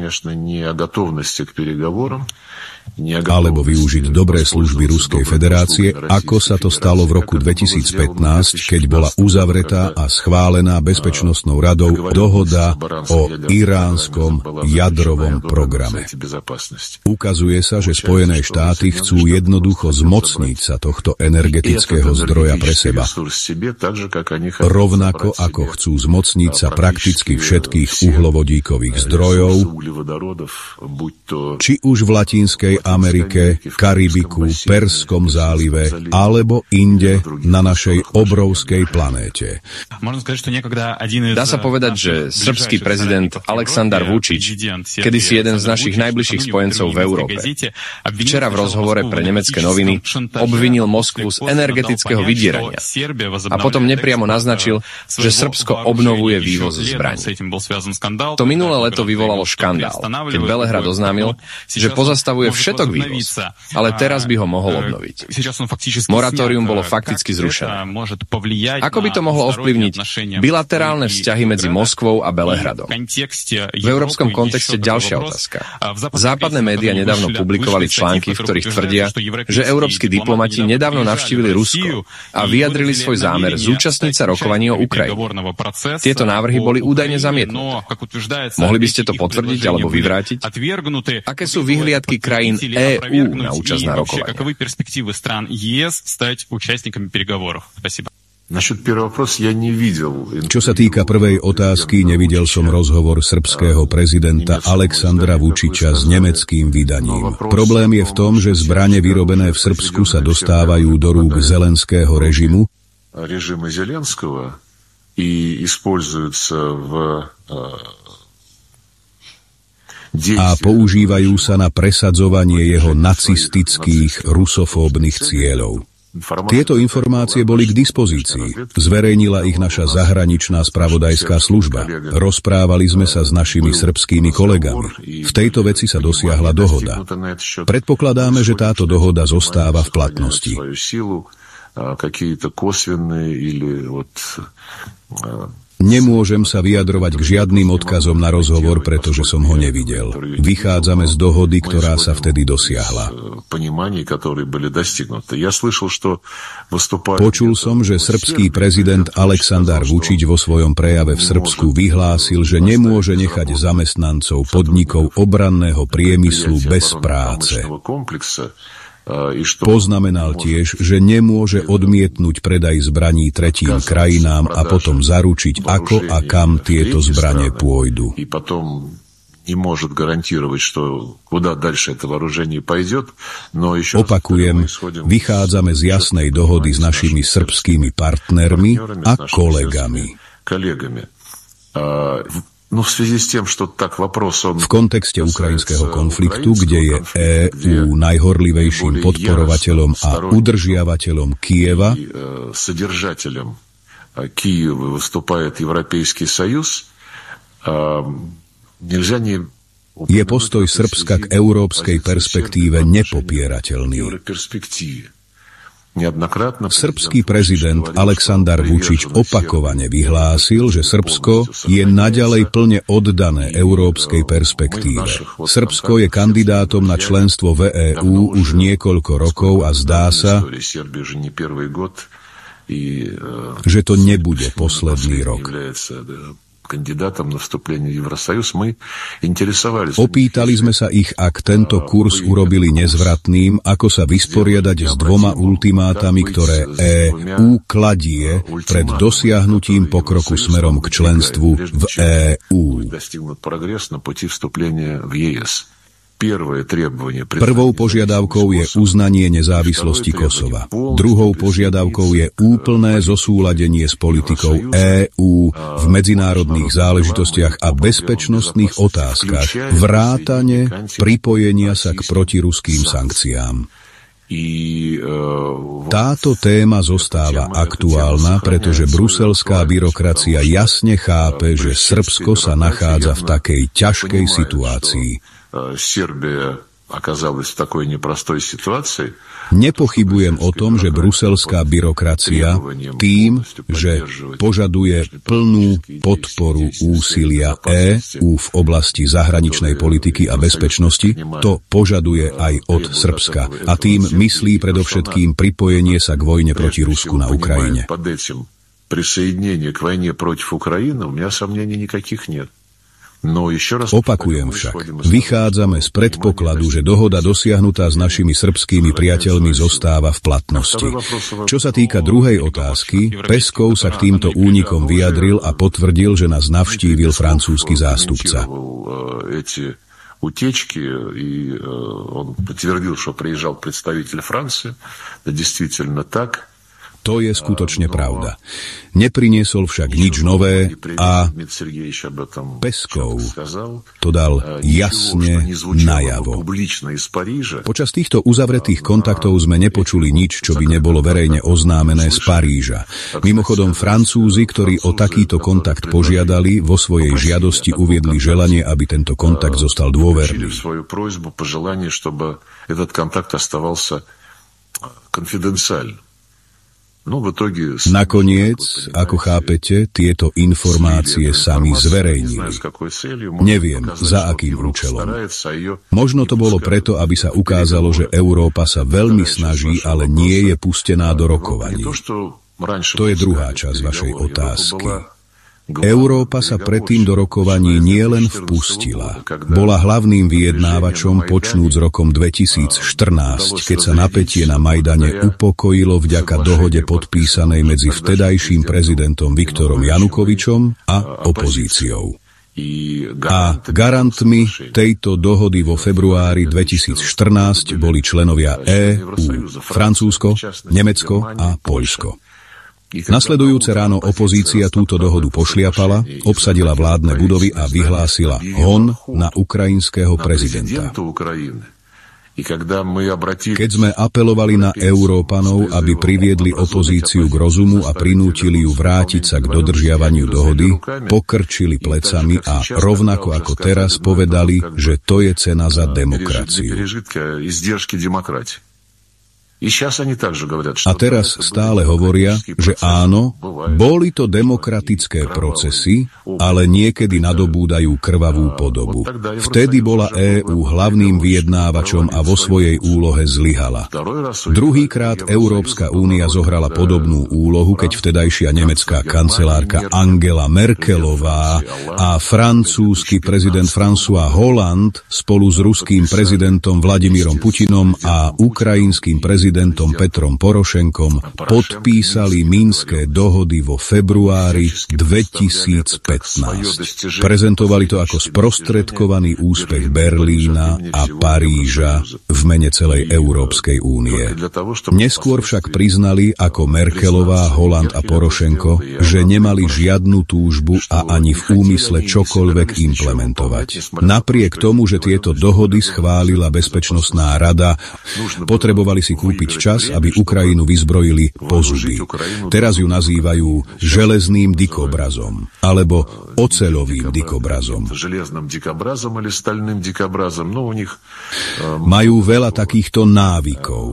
alebo využiť dobré služby Ruskej federácie, ako sa to stalo v roku 2015, keď bola uzavretá a schválená Bezpečnostnou radou dohoda o iránskom jadrovom programe. Ukazuje sa, že Spojené štáty chcú jednoducho zmocniť sa tohto energetického zdroja pre seba. Rovnako ako chcú zmocniť sa prakticky všetkých uhlovodíkových zdrojov, či už v Latinskej Amerike, Karibiku, Perskom zálive alebo inde na našej obrovskej planéte. Dá sa povedať, že srbský prezident Aleksandar Vučić, kedysi jeden z našich najbližších spojencov v Európe, včera v rozhovore pre nemecké noviny obvinil Moskvu z energetického vydierania a potom nepriamo naznačil, že Srbsko obnovuje vývoz zbraní. To minulé leto vyvolalo škandál, keď Belehrad oznámil, že pozastavuje všetok vývoz, ale teraz by ho mohol obnoviť. Moratórium bolo fakticky zrušené. Ako by to mohlo ovplyvniť bilaterálne vzťahy medzi Moskvou a Belehradom? V európskom kontexte ďalšia otázka. Západné médiá nedávno publikovali články, v ktorých tvrdia, že európski diplomati nedávno navštívili Rusko a vyjadrili svoj zámer zúčastniť sa rokovaní o Ukrajine. Tieto návrhy boli údajne zamietnuté. Mohli by ste to potvrdiť alebo vyvrátiť? Aké sú vyhliadky krajín EÚ na účasť na rokovaniach? Čo sa týka prvej otázky, nevidel som rozhovor srbského prezidenta Aleksandra Vučiča s nemeckým vydaním. Problém je v tom, že zbrane vyrobené v Srbsku sa dostávajú do rúk Zelenského režimu a používajú sa na presadzovanie jeho nacistických, rusofóbnych cieľov. Tieto informácie boli k dispozícii. Zverejnila ich naša zahraničná spravodajská služba. Rozprávali sme sa s našimi srbskými kolegami. V tejto veci sa dosiahla dohoda. Predpokladáme, že táto dohoda zostáva v platnosti. Nemôžem sa vyjadrovať k žiadnym odkazom na rozhovor, pretože som ho nevidel. Vychádzame z dohody, ktorá sa vtedy dosiahla. Počul som, že srbský prezident Aleksandar Vučić vo svojom prejave v Srbsku vyhlásil, že nemôže nechať zamestnancov podnikov obranného priemyslu bez práce. Poznamenal tiež, že nemôže odmietnúť predaj zbraní tretím krajinám a potom zaručiť, ako a kam tieto zbrane pôjdu. Opakujem, vychádzame z jasnej dohody s našimi srbskými partnermi a kolegami. V kontexte ukrajinského konfliktu, kde je EÚ najhorlivejším podporovateľom a udržiavateľom Kyjeva, je postoj Srbska k európskej perspektíve nepopierateľný. Srbský prezident Aleksandar Vučić opakovane vyhlásil, že Srbsko je naďalej plne oddané európskej perspektíve. Srbsko je kandidátom na členstvo v EÚ už niekoľko rokov a zdá sa, že to nebude posledný rok. Opýtali sme sa ich, ak tento kurz urobili nezvratným, ako sa vysporiadať s dvoma ultimátami, ktoré EÚ kladie pred dosiahnutím pokroku smerom k členstvu v EÚ. Prvou požiadavkou je uznanie nezávislosti Kosova. Druhou požiadavkou je úplné zosúladenie s politikou EÚ v medzinárodných záležitostiach a bezpečnostných otázkach, vrátane pripojenia sa k protiruským sankciám. Táto téma zostáva aktuálna, pretože bruselská byrokracia jasne chápe, že Srbsko sa nachádza v takej ťažkej situácii. Nepochybujem o tom, že bruselská byrokracia tým, že požaduje plnú podporu úsilia EÚ v oblasti zahraničnej politiky a bezpečnosti, to požaduje aj od Srbska. A tým myslí predovšetkým pripojenie sa k vojne proti Rusku na Ukrajine. Opakujem však, vychádzame z predpokladu, že dohoda dosiahnutá s našimi srbskými priateľmi zostáva v platnosti. Čo sa týka druhej otázky, Peskov sa k týmto únikom vyjadril a potvrdil, že nás navštívil francúzsky zástupca. Утечки, и он подтвердил, что приезжал представитель Франции. Это действительно так. To je skutočne pravda. Nepriniesol však nič nové a Peskov to dal jasne najavo. Počas týchto uzavretých kontaktov sme nepočuli nič, čo by nebolo verejne oznámené z Paríža. Mimochodom, Francúzi, ktorí o takýto kontakt požiadali, vo svojej žiadosti uviedli želanie, aby tento kontakt zostal dôverný. Nakoniec, ako chápete, tieto informácie sami zverejnili. Neviem, za akým účelom. Možno to bolo preto, aby sa ukázalo, že Európa sa veľmi snaží, ale nie je pustená do rokovaní. To je druhá časť vašej otázky. Európa sa predtým do rokovaní nielen vpustila. Bola hlavným vyjednávačom počnúc rokom 2014, keď sa napätie na Majdane upokojilo vďaka dohode podpísanej medzi vtedajším prezidentom Viktorom Janukovičom a opozíciou. A garantmi tejto dohody vo februári 2014 boli členovia EÚ, Francúzsko, Nemecko a Poľsko. Nasledujúce ráno opozícia túto dohodu pošliapala, obsadila vládne budovy a vyhlásila hon na ukrajinského prezidenta. Keď sme apelovali na Európanov, aby priviedli opozíciu k rozumu a prinútili ju vrátiť sa k dodržiavaniu dohody, pokrčili plecami a rovnako ako teraz povedali, že to je cena za demokraciu. A teraz stále hovoria, že áno, boli to demokratické procesy, ale niekedy nadobúdajú krvavú podobu. Vtedy bola EÚ hlavným vyjednávačom a vo svojej úlohe zlyhala. Druhýkrát Európska únia zohrala podobnú úlohu, keď vtedajšia nemecká kancelárka Angela Merkelová a francúzsky prezident François Hollande spolu s ruským prezidentom Vladimírom Putinom a ukrajinským prezidentom Petrom Porošenkom podpísali Minské dohody vo februári 2015. Prezentovali to ako sprostredkovaný úspech Berlína a Paríža v mene celej Európskej únie. Neskôr však priznali ako Merkelová, Hollande a Porošenko, že nemali žiadnu túžbu a ani v úmysle čokoľvek implementovať. Napriek tomu, že tieto dohody schválila Bezpečnostná rada, potrebovali si kúpiť čas, aby Ukrajinu vyzbrojili po zuby. Teraz ju nazývajú železným dikobrazom alebo oceľovým dikobrazom. Majú veľa takýchto návykov.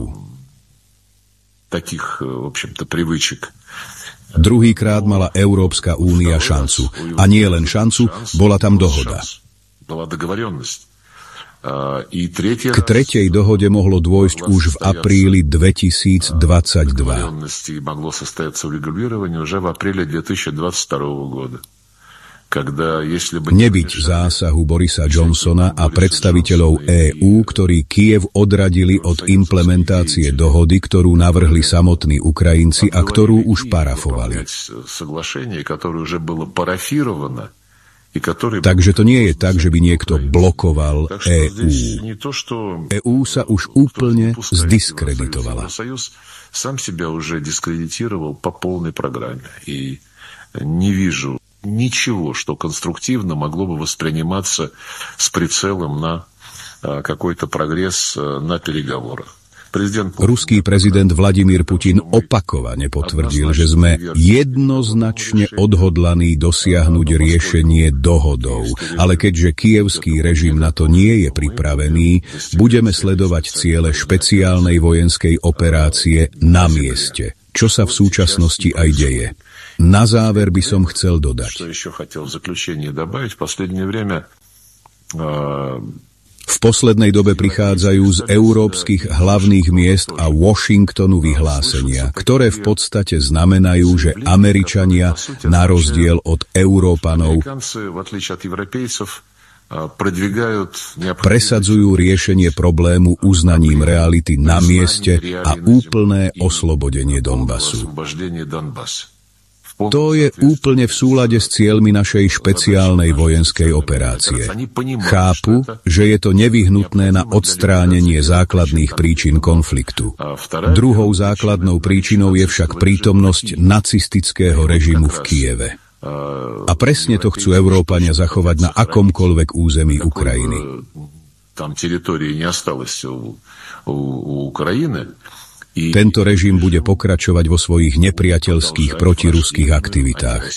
Druhýkrát mala Európska únia šancu. A nie len šancu, bola tam dohoda. K tretej dohode mohlo dôjsť už v apríli 2022. Nebyť zásahu Borisa Johnsona a predstaviteľov EÚ, ktorí Kyjev odradili od implementácie dohody, ktorú navrhli samotní Ukrajinci a ktorú už parafovali. Takže to nie je tak, že by niekto blokoval EÚ. EÚ sa už úplne zdiskreditovala. Сам себя уже дискредитировал по полной программе. И не вижу ничего, что конструктивно могло бы восприниматься с прицелом на какой-то прогресс на переговорах. Ruský prezident Vladimír Putin opakovane potvrdil, že sme jednoznačne odhodlaní dosiahnuť riešenie dohodou. Ale keďže kyjevský režim na to nie je pripravený, budeme sledovať ciele špeciálnej vojenskej operácie na mieste, čo sa v súčasnosti aj deje. Na záver by som chcel dodať. V poslednej dobe prichádzajú z európskych hlavných miest a Washingtonu vyhlásenia, ktoré v podstate znamenajú, že Američania, na rozdiel od Európanov, presadzujú riešenie problému uznaním reality na mieste a úplné oslobodenie Donbasu. To je úplne v súlade s cieľmi našej špeciálnej vojenskej operácie. Chápu, že je to nevyhnutné na odstránenie základných príčin konfliktu. Druhou základnou príčinou je však prítomnosť nacistického režimu v Kieve. A presne to chcú Európania zachovať na akomkoľvek území Ukrajiny. Tam teritorii neostалось u Ukrajiny. Tento režim bude pokračovať vo svojich nepriateľských protiruských aktivitách.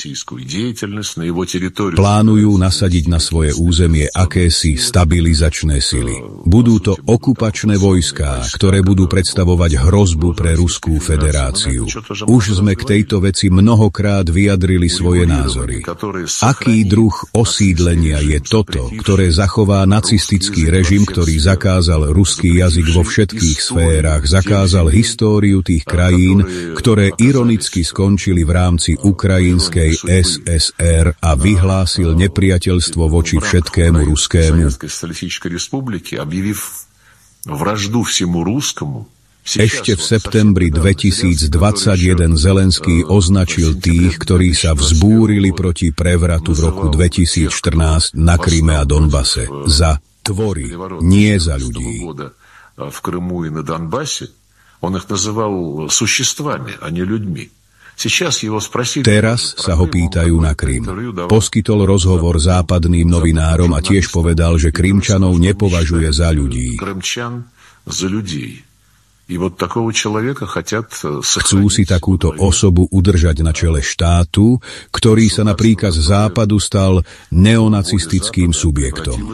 Plánujú nasadiť na svoje územie akési stabilizačné sily. Budú to okupačné vojská, ktoré budú predstavovať hrozbu pre Ruskú federáciu. Už sme k tejto veci mnohokrát vyjadrili svoje názory. Aký druh osídlenia je toto, ktoré zachová nacistický režim, ktorý zakázal ruský jazyk vo všetkých sférach, zakázal históriu tých krajín, ktoré ironicky skončili v rámci ukrajinskej SSR a vyhlásil nepriateľstvo voči všetkému ruskému. Ešte v septembri 2021 Zelenský označil tých, ktorí sa vzbúrili proti prevratu v roku 2014 na Kryme a Donbase, za tvory, nie za ľudí. V Krymu i na Donbase on ich nazýval sušestvami, a nie ľuďmi. Teraz sa ho pýtajú na Krym. Poskytol rozhovor západným novinárom a tiež povedal, že Krymčanov nepovažuje za ľudí. Chcú si takúto osobu udržať na čele štátu, ktorý sa na príkaz Západu stal neonacistickým subjektom.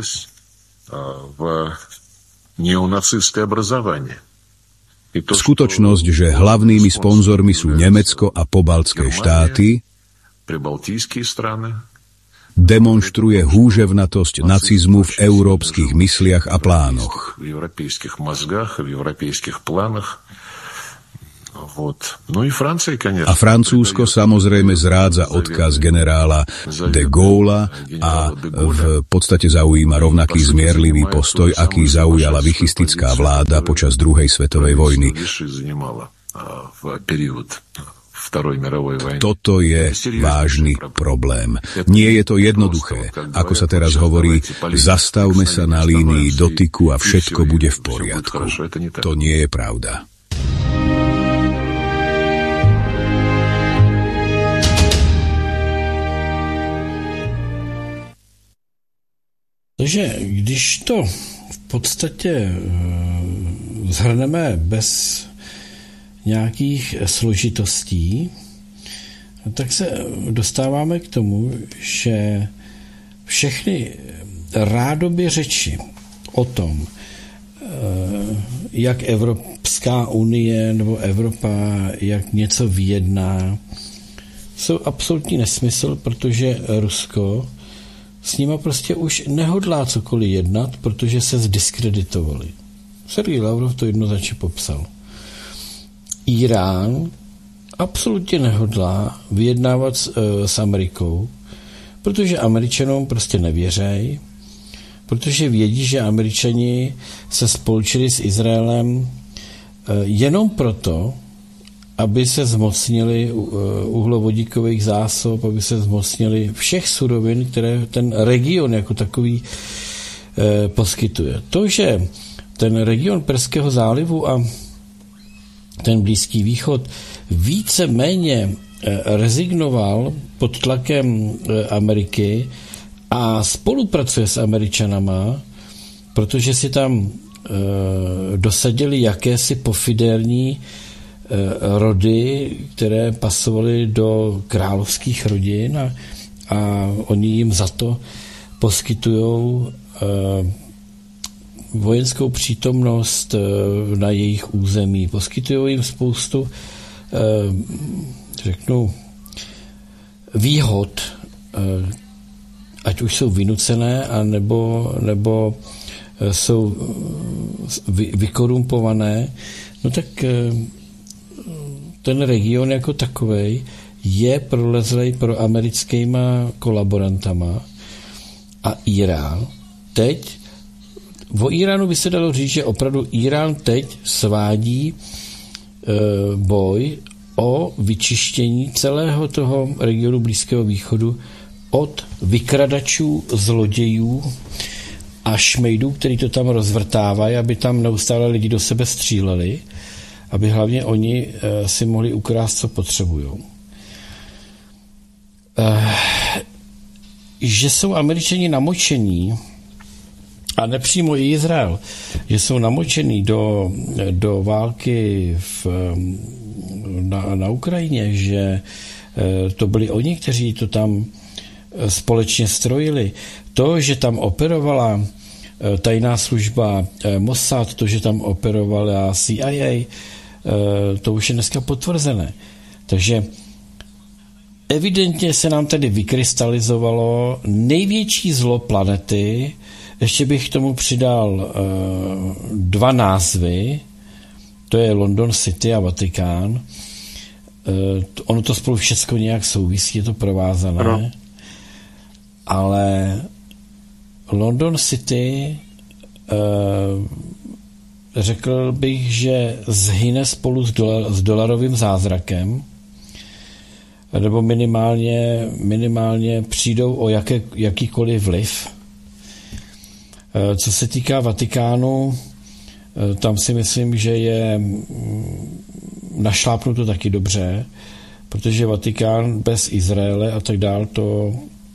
Skutočnosť, že hlavnými sponzormi sú Nemecko a pobaltské štáty, demonštruje húževnatosť nacizmu v európskych mysliach a plánoch. A Francúzsko samozrejme zrádza odkaz generála de Gaulle'a a v podstate zaujíma rovnaký zmierlivý postoj, aký zaujala vichistická vláda počas druhej svetovej vojny. Toto je vážny problém. Nie je to jednoduché. Ako sa teraz hovorí, zastavme sa na línii dotyku a všetko bude v poriadku. To nie je pravda. Takže když to v podstatě zhrneme bez nějakých složitostí, tak se dostáváme k tomu, že všechny rádoby řeči o tom, jak Evropská unie nebo Evropa, jak něco vyjedná, jsou absolutní nesmysl, protože Rusko s nima prostě už nehodlá cokoliv jednat, protože se zdiskreditovali. Sergej Lavrov to jednoznačně popsal. Irán absolutně nehodlá vyjednávat s Amerikou, protože Američanům prostě nevěří, protože vědí, že Američani se spolčili s Izraelem jenom proto, aby se zmocnili uhlovodíkových zásob, aby se zmocnili všech surovin, které ten region jako takový poskytuje. To, že ten region Perského zálivu a ten Blízký východ více-méně rezignoval pod tlakem Ameriky a spolupracuje s Američanama, protože si tam dosadili jakési pofidérní rody, které pasovaly do královských rodin a oni jim za to poskytují vojenskou přítomnost na jejich území. Poskytují jim spoustu, řeknu, výhod, ať už jsou vynucené, nebo jsou vykorumpované, no tak ten region jako takovej je prolezlej pro americkýma kolaborantama a Irán teď, o Iránu by se dalo říct, že opravdu Irán teď svádí boj o vyčištění celého toho regionu Blízkého východu od vykradačů, zlodějů a šmejdů, který to tam rozvrtávají, aby tam neustále lidi do sebe stříleli, aby hlavně oni si mohli ukrást, co potřebujou. Že jsou Američani namočení, a nepřímo i Izrael, že jsou namočení do války na Ukrajině, že to byli oni, kteří to tam společně strojili. To, že tam operovala tajná služba Mossad, to, že tam operovala CIA, to už je dneska potvrzené. Takže evidentně se nám tady vykrystalizovalo největší zlo planety. Ještě bych k tomu přidal 2 názvy, to je London City a Vatikán. Ono to spolu všechno nějak souvisí, je to provázané. Ano. Ale London City řekl bych, že zhyne spolu s dolarovým zázrakem, nebo minimálně přijdou o jakýkoliv vliv. Co se týká Vatikánu, tam si myslím, že je našlápnuto taky dobře, protože Vatikán bez Izraele a tak dál to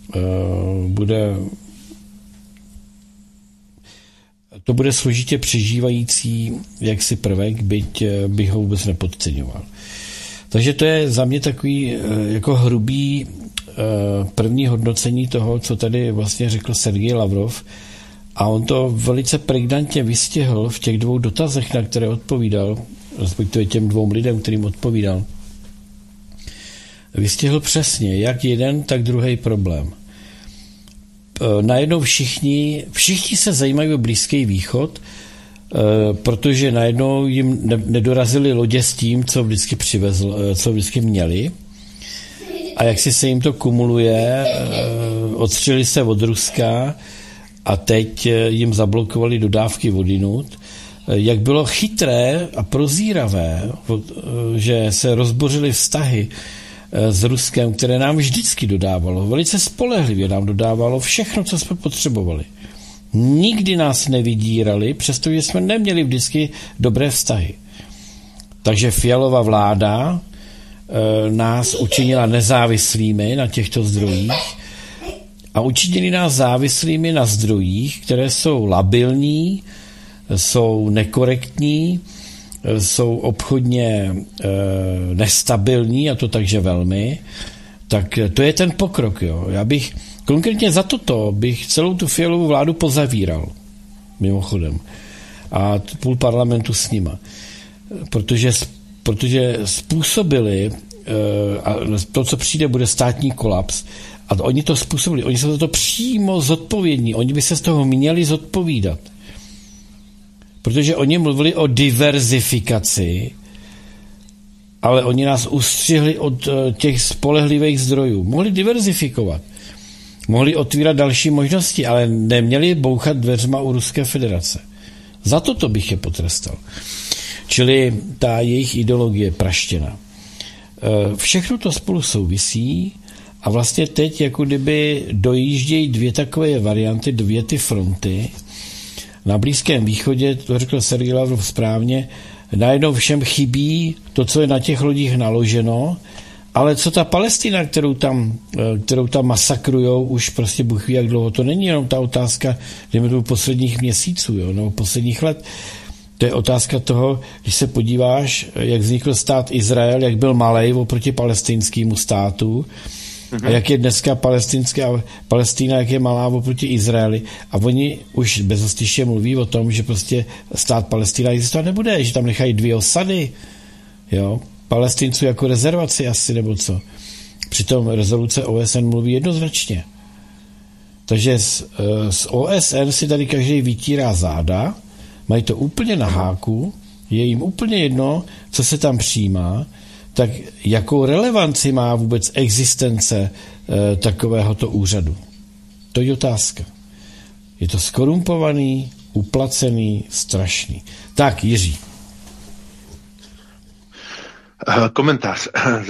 bude složitě přežívající jaksi prvek, byť bych ho vůbec nepodceňoval. Takže to je za mě takový jako hrubý první hodnocení toho, co tady vlastně řekl Sergej Lavrov, a on to velice pregnantně vystihl v těch 2 dotazech, na které odpovídal, respektive těm 2 lidem, kterým odpovídal. Vystihl přesně, jak jeden, tak druhý problém. Najednou všichni se zajímají o Blízký východ, protože najednou jim nedorazily lodě s tím, co vždycky měli. A jak si se jim to kumuluje, odstřelili se od Ruska a teď jim zablokovali dodávky vodinut. Jak bylo chytré a prozíravé, že se rozbořily vztahy s Ruskem, které nám vždycky dodávalo, velice spolehlivě nám dodávalo všechno, co jsme potřebovali. Nikdy nás nevydírali, přestože jsme neměli vždycky dobré vztahy. Takže Fialova vláda nás učinila nezávislými na těchto zdrojích a učinili nás závislými na zdrojích, které jsou labilní, jsou nekorektní, jsou obchodně nestabilní, a to takže velmi, tak to je ten pokrok. Jo. Já bych konkrétně za toto bych celou tu Fialovu vládu pozavíral, mimochodem, a půl parlamentu s nima. Protože způsobili, a to, co přijde, bude státní kolaps, a oni to způsobili, oni jsou za to přímo zodpovědní, oni by se z toho měli zodpovídat. Protože oni mluvili o diverzifikaci, ale oni nás ustřihli od těch spolehlivých zdrojů. Mohli diverzifikovat, mohli otvírat další možnosti, ale neměli bouchat dveřma u Ruské federace. Za to bych je potrestal. Čili ta jejich ideologie praštěna. Všechno to spolu souvisí a vlastně teď jako kdyby dojíždějí 2 takové varianty, 2 ty fronty. Na Blízkém východě, to řekl Sergej Lavrov správně, najednou všem chybí to, co je na těch lodích naloženo, ale co ta Palestina, kterou tam masakrujou už prostě Bůh ví, jak dlouho, to není jenom ta otázka, dejme tomu posledních měsíců, jo, nebo posledních let. To je otázka toho, když se podíváš, jak vznikl stát Izrael, jak byl malej oproti palestinskému státu, a jak je dneska Palestina, jak je malá oproti Izraeli. A oni už bezostyšně mluví o tom, že prostě stát Palestina existovat nebude, že tam nechají 2 osady. Jo? Palestinců jako rezervaci asi, nebo co. Přitom rezoluce OSN mluví jednoznačně. Takže z OSN si tady každý vytírá záda, mají to úplně na háku, je jim úplně jedno, co se tam přijímá, tak jakou relevanci má vůbec existence takovéhoto úřadu? To je otázka. Je to skorumpovaný, uplacený, strašný. Tak, Jiří. Komentář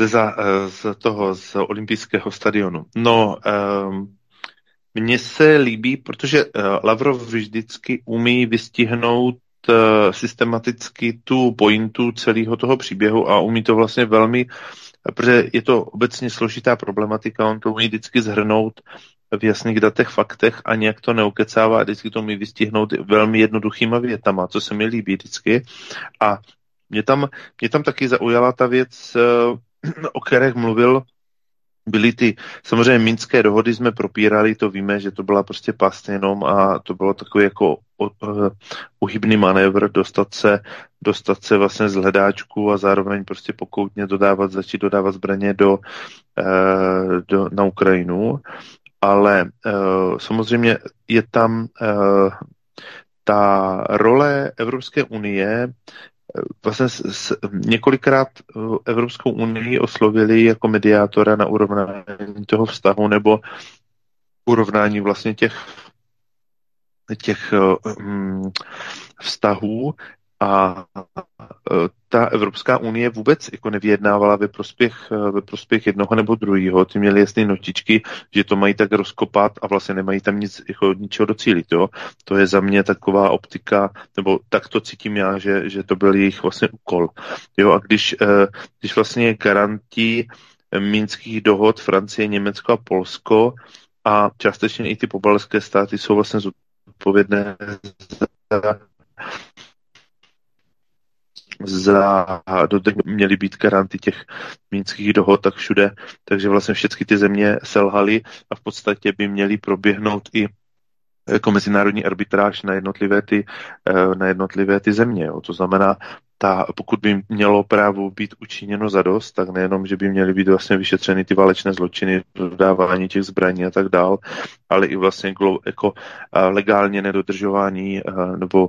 z olympijského stadionu. No, mně se líbí, protože Lavrov vždycky umí vystihnout systematicky tu pointu celého toho příběhu a umí to vlastně velmi, protože je to obecně složitá problematika, on to umí vždycky zhrnout v jasných datech, faktech a nějak to neukecává a vždycky to umí vystihnout velmi jednoduchýma větama, co se mi líbí vždycky. A mě tam taky zaujala ta věc, o kterých mluvil, byly ty, samozřejmě minské dohody jsme propírali, to víme, že to byla prostě past jenom a to bylo takový jako uhybný manévr dostat se vlastně z hledáčku a zároveň prostě pokoutně začít dodávat zbraně na Ukrajinu. Ale samozřejmě je tam ta role Evropské unie. Vlastně několikrát Evropskou unii oslovili jako mediátora na urovnání toho vztahu nebo urovnání vlastně těch vztahů a ta Evropská unie vůbec jako nevyjednávala ve prospěch jednoho nebo druhého. Ty měli jasné notičky, že to mají tak rozkopat a vlastně nemají tam ničeho docílit. Jo? To je za mě taková optika, nebo tak to cítím já, že to byl jejich vlastně úkol. Jo? A když vlastně garanti minských dohod Francie, Německo a Polsko a částečně i ty pobaltské státy jsou vlastně zodpovědné měly být garanty těch mínských dohod tak všude, takže vlastně všechny ty země selhaly a v podstatě by měly proběhnout i jako mezinárodní arbitráž na jednotlivé ty země. Jo. To znamená, pokud by mělo právo být učiněno zadost, tak nejenom, že by měly být vlastně vyšetřeny ty válečné zločiny, dodávání těch zbraní a tak dál, ale i vlastně jako legálně nedodržování nebo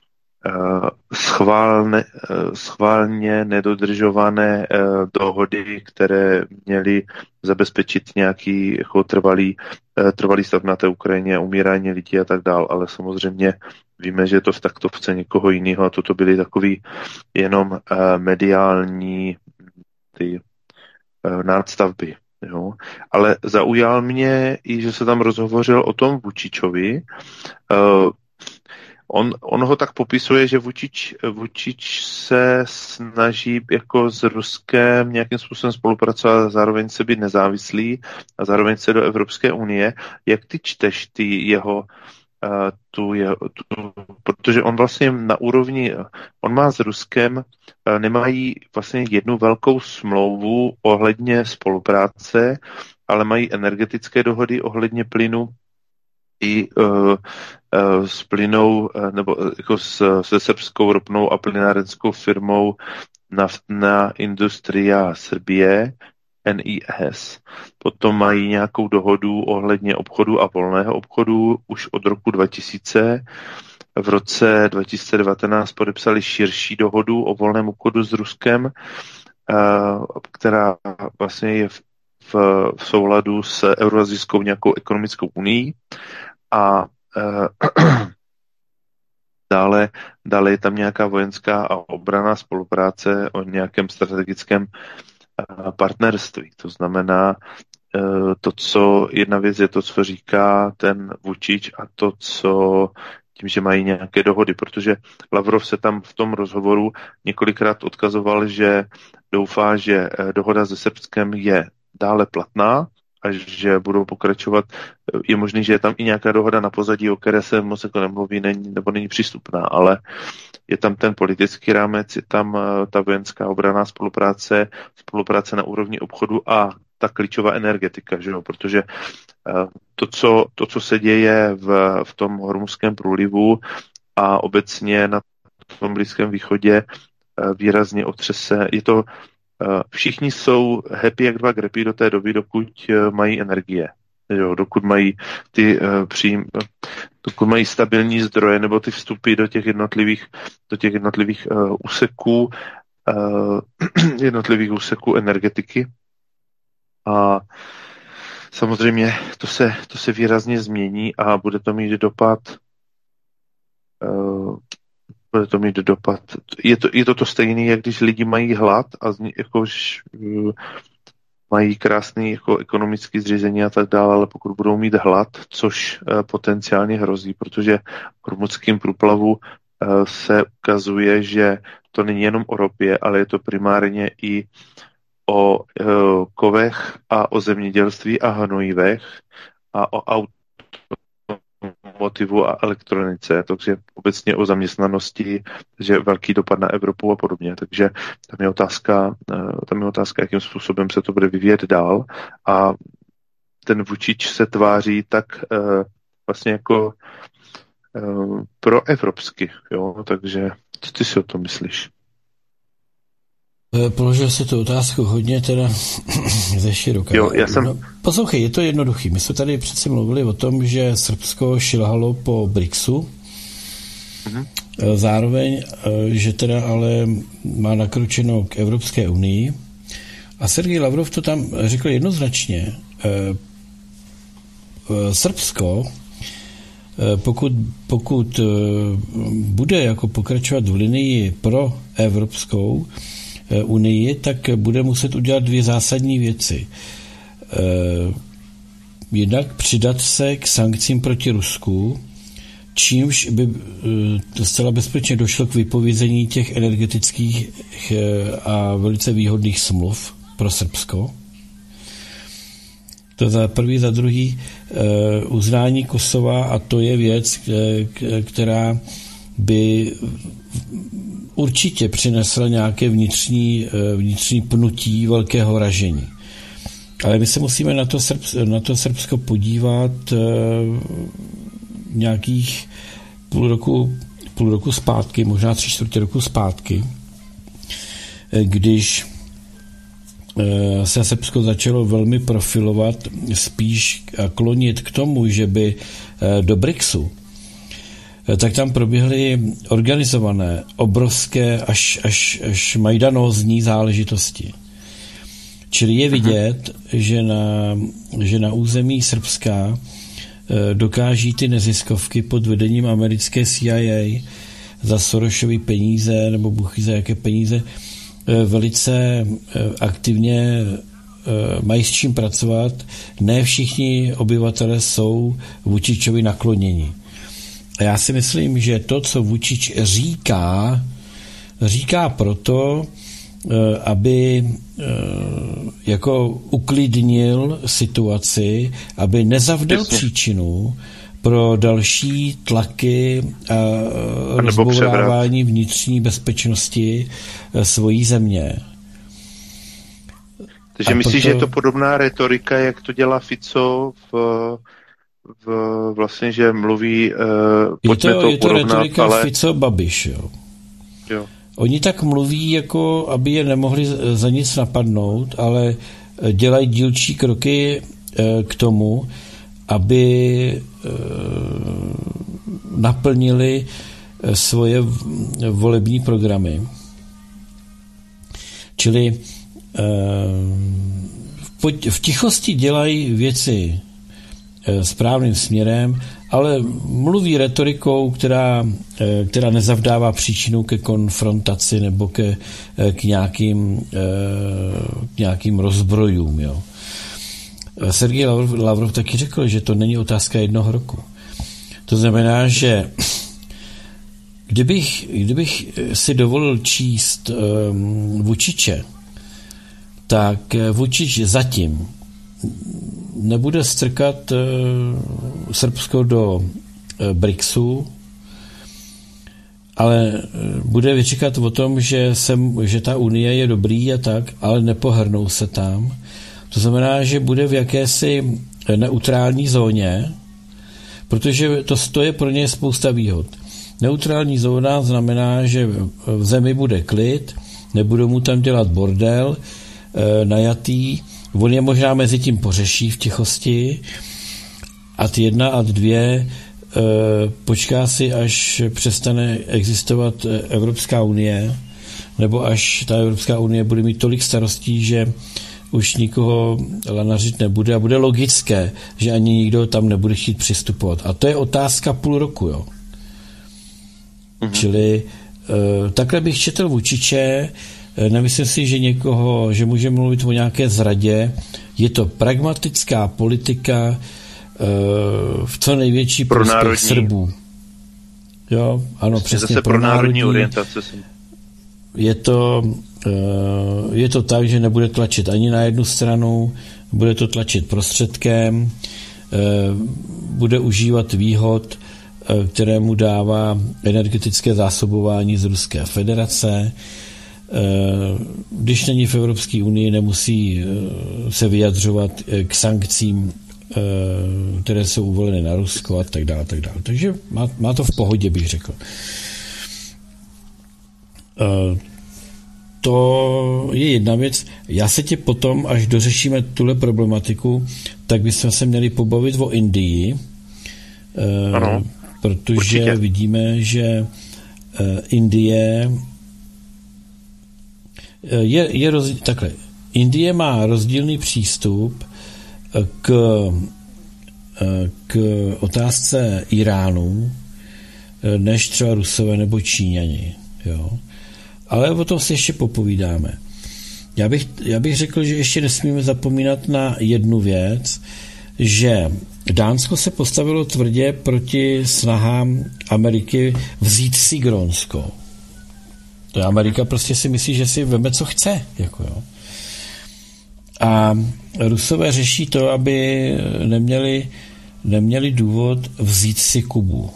schválně nedodržované dohody, které měly zabezpečit nějaký jako trvalý stav na té Ukrajině, umírání lidí a tak dál, ale samozřejmě víme, že je to v taktovce někoho jiného a toto byly takový jenom mediální ty nástavby. Jo. Ale zaujal mě i, že se tam rozhovořil o tom Vučičovi. On ho tak popisuje, že Vučič se snaží jako s Ruskem nějakým způsobem spolupracovat a zároveň se být nezávislý a zároveň se do Evropské unie. Jak ty čteš protože on vlastně na úrovni, on má s Ruskem, nemají vlastně jednu velkou smlouvu ohledně spolupráce, ale mají energetické dohody ohledně plynu i s plynou nebo jako se srbskou ropnou a plynárenskou firmou Naftná Industria Srbie, NIS. Potom mají nějakou dohodu ohledně obchodu a volného obchodu už od roku 2000. V roce 2019 podepsali širší dohodu o volném obchodu s Ruskem, která vlastně je v souladu s Euroazijskou nějakou ekonomickou unii a dále je tam nějaká vojenská a obranná spolupráce o nějakém strategickém partnerství. To znamená, jedna věc je to, co říká ten Vučič a to, co tím, že mají nějaké dohody, protože Lavrov se tam v tom rozhovoru několikrát odkazoval, že doufá, že dohoda se Srbskem je dále platná a že budou pokračovat. Je možný, že je tam i nějaká dohoda na pozadí, o které se moc jako nemluví, není přístupná, ale je tam ten politický rámec, je tam ta vojenská obranná spolupráce na úrovni obchodu a ta klíčová energetika, že jo? Protože to, co se děje v tom Hormuzském průlivu a obecně na tom Blízkém východě výrazně otřese. Je to všichni jsou happy jak dva grepy do té doby, dokud mají energie. Jo, dokud mají dokud mají stabilní zdroje nebo ty vstupy do těch jednotlivých úseků energetiky. A samozřejmě to se výrazně změní a bude to mít dopad bude to mít dopad. Je to stejné, jak když lidi mají hlad a mají krásný jako ekonomické zřízení a tak dále, ale pokud budou mít hlad, což potenciálně hrozí, protože v hormuzském průplavu se ukazuje, že to není jenom o ropě, ale je to primárně i o kovech a o zemědělství a hnojivech a o automotivu a elektronice, takže obecně o zaměstnanosti, že velký dopad na Evropu a podobně. Takže tam je otázka, jakým způsobem se to bude vyvíjet dál. A ten Vučić se tváří tak vlastně jako proevropsky, jo, takže co ty si o tom myslíš? Položil se tu otázku hodně teda ze široka. Jo, já jsem... No, poslouchej, je to jednoduchý. My jsme tady přece mluvili o tom, že Srbsko šilhalo po BRICSu. Zároveň, že teda ale má nakročeno k Evropské unii. A Sergej Lavrov to tam řekl jednoznačně. Srbsko, pokud bude jako pokračovat v linii pro Evropskou unii, tak bude muset udělat dvě zásadní věci. Jednak přidat se k sankcím proti Rusku, čímž by zcela bezpečně došlo k vypovězení těch energetických a velice výhodných smluv pro Srbsko. To za prvý, za druhý uznání Kosova, a to je věc, která by určitě přinesla nějaké vnitřní pnutí velkého ražení. Ale my se musíme na to Srbsko podívat nějakých půl roku zpátky, možná 3/4 roku zpátky, když se Srbsko začalo velmi profilovat, spíš klonit k tomu, že by do BRICSu, tak tam proběhly organizované, obrovské, až majdanózní záležitosti. Čili je vidět, že na území Srbska dokáží ty neziskovky pod vedením americké CIA za Sorosovy peníze, nebo Bůh ví za jaké peníze, velice aktivně mají s čím pracovat. Ne všichni obyvatelé jsou Vučićovi nakloněni. A já si myslím, že to, co Vučić říká proto, aby jako uklidnil situaci, aby nezavdal příčinu pro další tlaky a rozbourávání vnitřní bezpečnosti svojí země. Takže myslíš, že je to podobná retorika, jak to dělá Fico vlastně, že mluví je to retorika ale... Fico-Babiš, jo. Oni tak mluví, jako aby je nemohli za nic napadnout, ale dělají dílčí kroky k tomu, aby naplnili svoje volební programy. Čili v tichosti dělají věci správným směrem, ale mluví retorikou, která nezavdává příčinu ke konfrontaci nebo k nějakým rozbrojům. Jo. Sergej Lavrov taky řekl, že to není otázka jednoho roku. To znamená, že kdybych si dovolil číst Vučiće, tak Vučić zatím nebude strkat Srbsko do BRICSu, ale bude vyčekat o tom, že ta unie je dobrý a tak, ale nepohrnou se tam. To znamená, že bude v jakési neutrální zóně, protože to je pro ně spousta výhod. Neutrální zóna znamená, že v zemi bude klid, nebudou mu tam dělat bordel, najatý, on je možná mezi tím pořeší v tichosti, ad 1, ad 2 počká si, až přestane existovat Evropská unie, nebo až ta Evropská unie bude mít tolik starostí, že už nikoho lanařit nebude a bude logické, že ani nikdo tam nebude chtít přistupovat. A to je otázka půl roku, jo. Čili takhle bych četl Vučiče, nemyslím si, že může mluvit o nějaké zradě. Je to pragmatická politika v co největší prospěch Srbů. Jo, ano, přesně. Zase pro národní orientace. Je to tak, že nebude tlačit ani na jednu stranu, bude to tlačit prostředkem, bude užívat výhod, které mu dává energetické zásobování z Ruské federace. Když není v Evropské unii, nemusí se vyjadřovat k sankcím, které jsou uvoleny na Rusko a tak dále. Takže má to v pohodě, bych řekl. To je jedna věc. Já se tě potom, až dořešíme tuhle problematiku, tak bychom se měli pobavit o Indii, ano, protože určitě. vidíme, že Indie takhle. Indie má rozdílný přístup k otázce Iránu, než třeba Rusové nebo Číňani. Jo. Ale o tom si ještě popovídáme. Já bych řekl, že ještě nesmíme zapomínat na jednu věc, že Dánsko se postavilo tvrdě proti snahám Ameriky vzít si Grónsko. To Amerika prostě si myslí, že si veme, co chce. Jako jo. A Rusové řeší to, aby neměli důvod vzít si Kubu.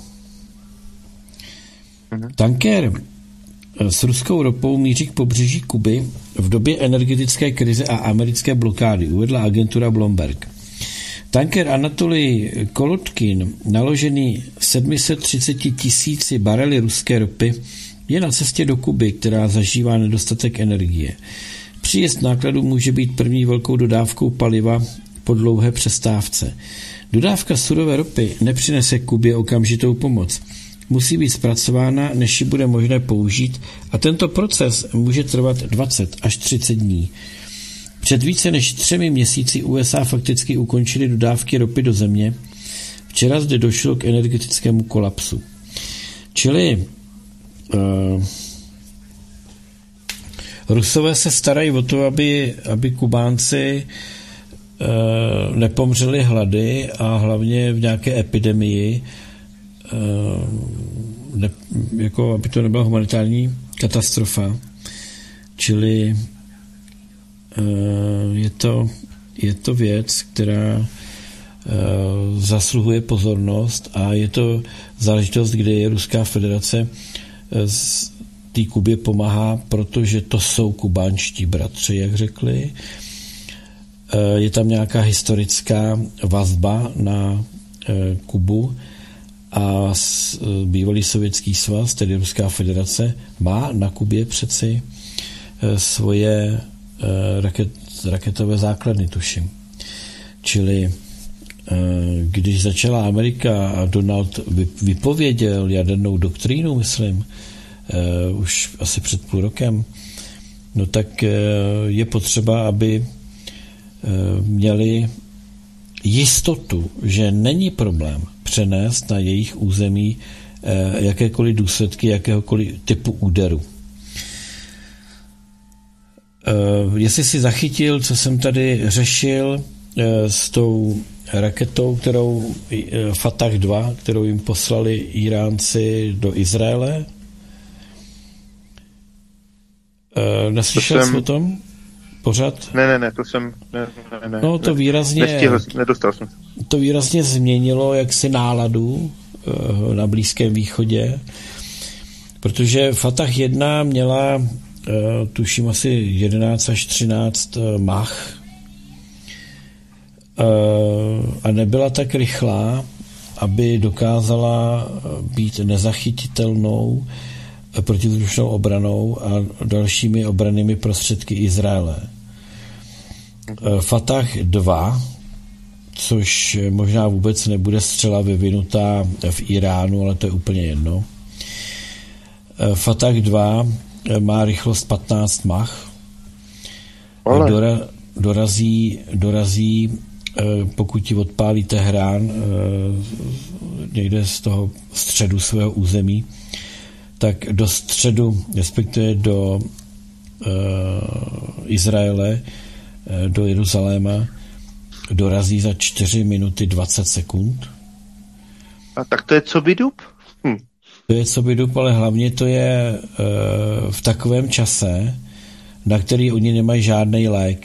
Tanker s ruskou ropou míří k pobřeží Kuby v době energetické krize a americké blokády, uvedla agentura Bloomberg. Tanker Anatolij Kolotkin, naložený 730 000 barely ruské ropy, je na cestě do Kuby, která zažívá nedostatek energie. Příjezd nákladů může být první velkou dodávkou paliva po dlouhé přestávce. Dodávka surové ropy nepřinese Kubě okamžitou pomoc. Musí být zpracována, než ji bude možné použít, a tento proces může trvat 20 až 30 dní. Před více než 3 měsíci USA fakticky ukončili dodávky ropy do země. Včera zde došlo k energetickému kolapsu. Čili Rusové se starají o to, aby Kubánci nepomřeli hlady a hlavně v nějaké epidemii, jako aby to nebyla humanitární katastrofa. Čili je to věc, která zasluhuje pozornost, a je to záležitost, kde Ruská federace té Kubě pomáhá, protože to jsou kubánští bratři, jak řekli. Je tam nějaká historická vazba na Kubu a bývalý Sovětský svaz, tedy Ruská federace, má na Kubě přeci svoje raketové základny, tuším. Čili když začala Amerika a Donald vypověděl jadernou doktrínu, myslím, už asi před půl rokem, no tak je potřeba, aby měli jistotu, že není problém přenést na jejich území jakékoliv důsledky jakéhokoliv typu úderu. Jestli si zachytil, co jsem tady řešil s tou raketou, kterou Fatah 2, kterou jim poslali Iránci do Izraele? Neslyšel jsi o tom? Pořád? Ne, to jsem... Ne. No, to výrazně... Nedostal jsem. To výrazně změnilo jaksi náladu na Blízkém východě, protože Fatah 1 měla tuším asi 11 až 13 mach a nebyla tak rychlá, aby dokázala být nezachytitelnou protivzdušnou obranou a dalšími obrannými prostředky Izraele. Fatah 2, což možná vůbec nebude střela vyvinutá v Iránu, ale to je úplně jedno. Fatah 2 má rychlost 15 mach. Dorazí, pokud ti odpálí Teherán někde z toho středu svého území, tak do středu, respektive do Izraele, do Jeruzaléma, dorazí za 4 minuty 20 sekund. A tak to je co by dub? To je co by dub, ale hlavně to je v takovém čase, na který oni nemají žádný lék.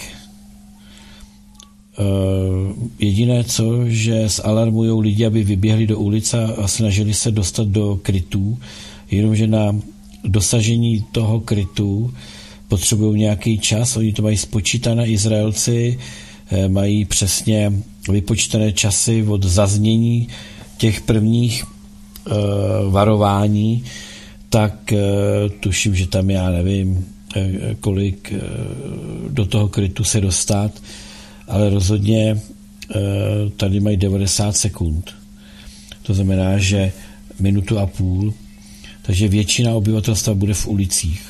Jediné co, že zalarmujou lidi, aby vyběhli do ulice a snažili se dostat do krytů, jenomže na dosažení toho krytu potřebují nějaký čas, oni to mají spočítané, Izraelci mají přesně vypočítané časy od zaznění těch prvních varování, tak tuším, že tam já nevím, kolik do toho krytu se dostat, ale rozhodně tady mají 90 sekund. To znamená, že 1,5 minuty, takže většina obyvatelstva bude v ulicích.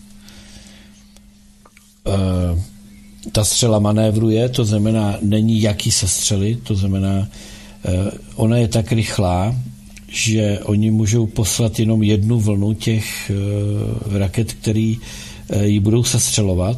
Ta střela manévruje, to znamená, není jaký se střelit, to znamená, ona je tak rychlá, že oni můžou poslat jenom jednu vlnu těch raket, který ji budou sestřelovat,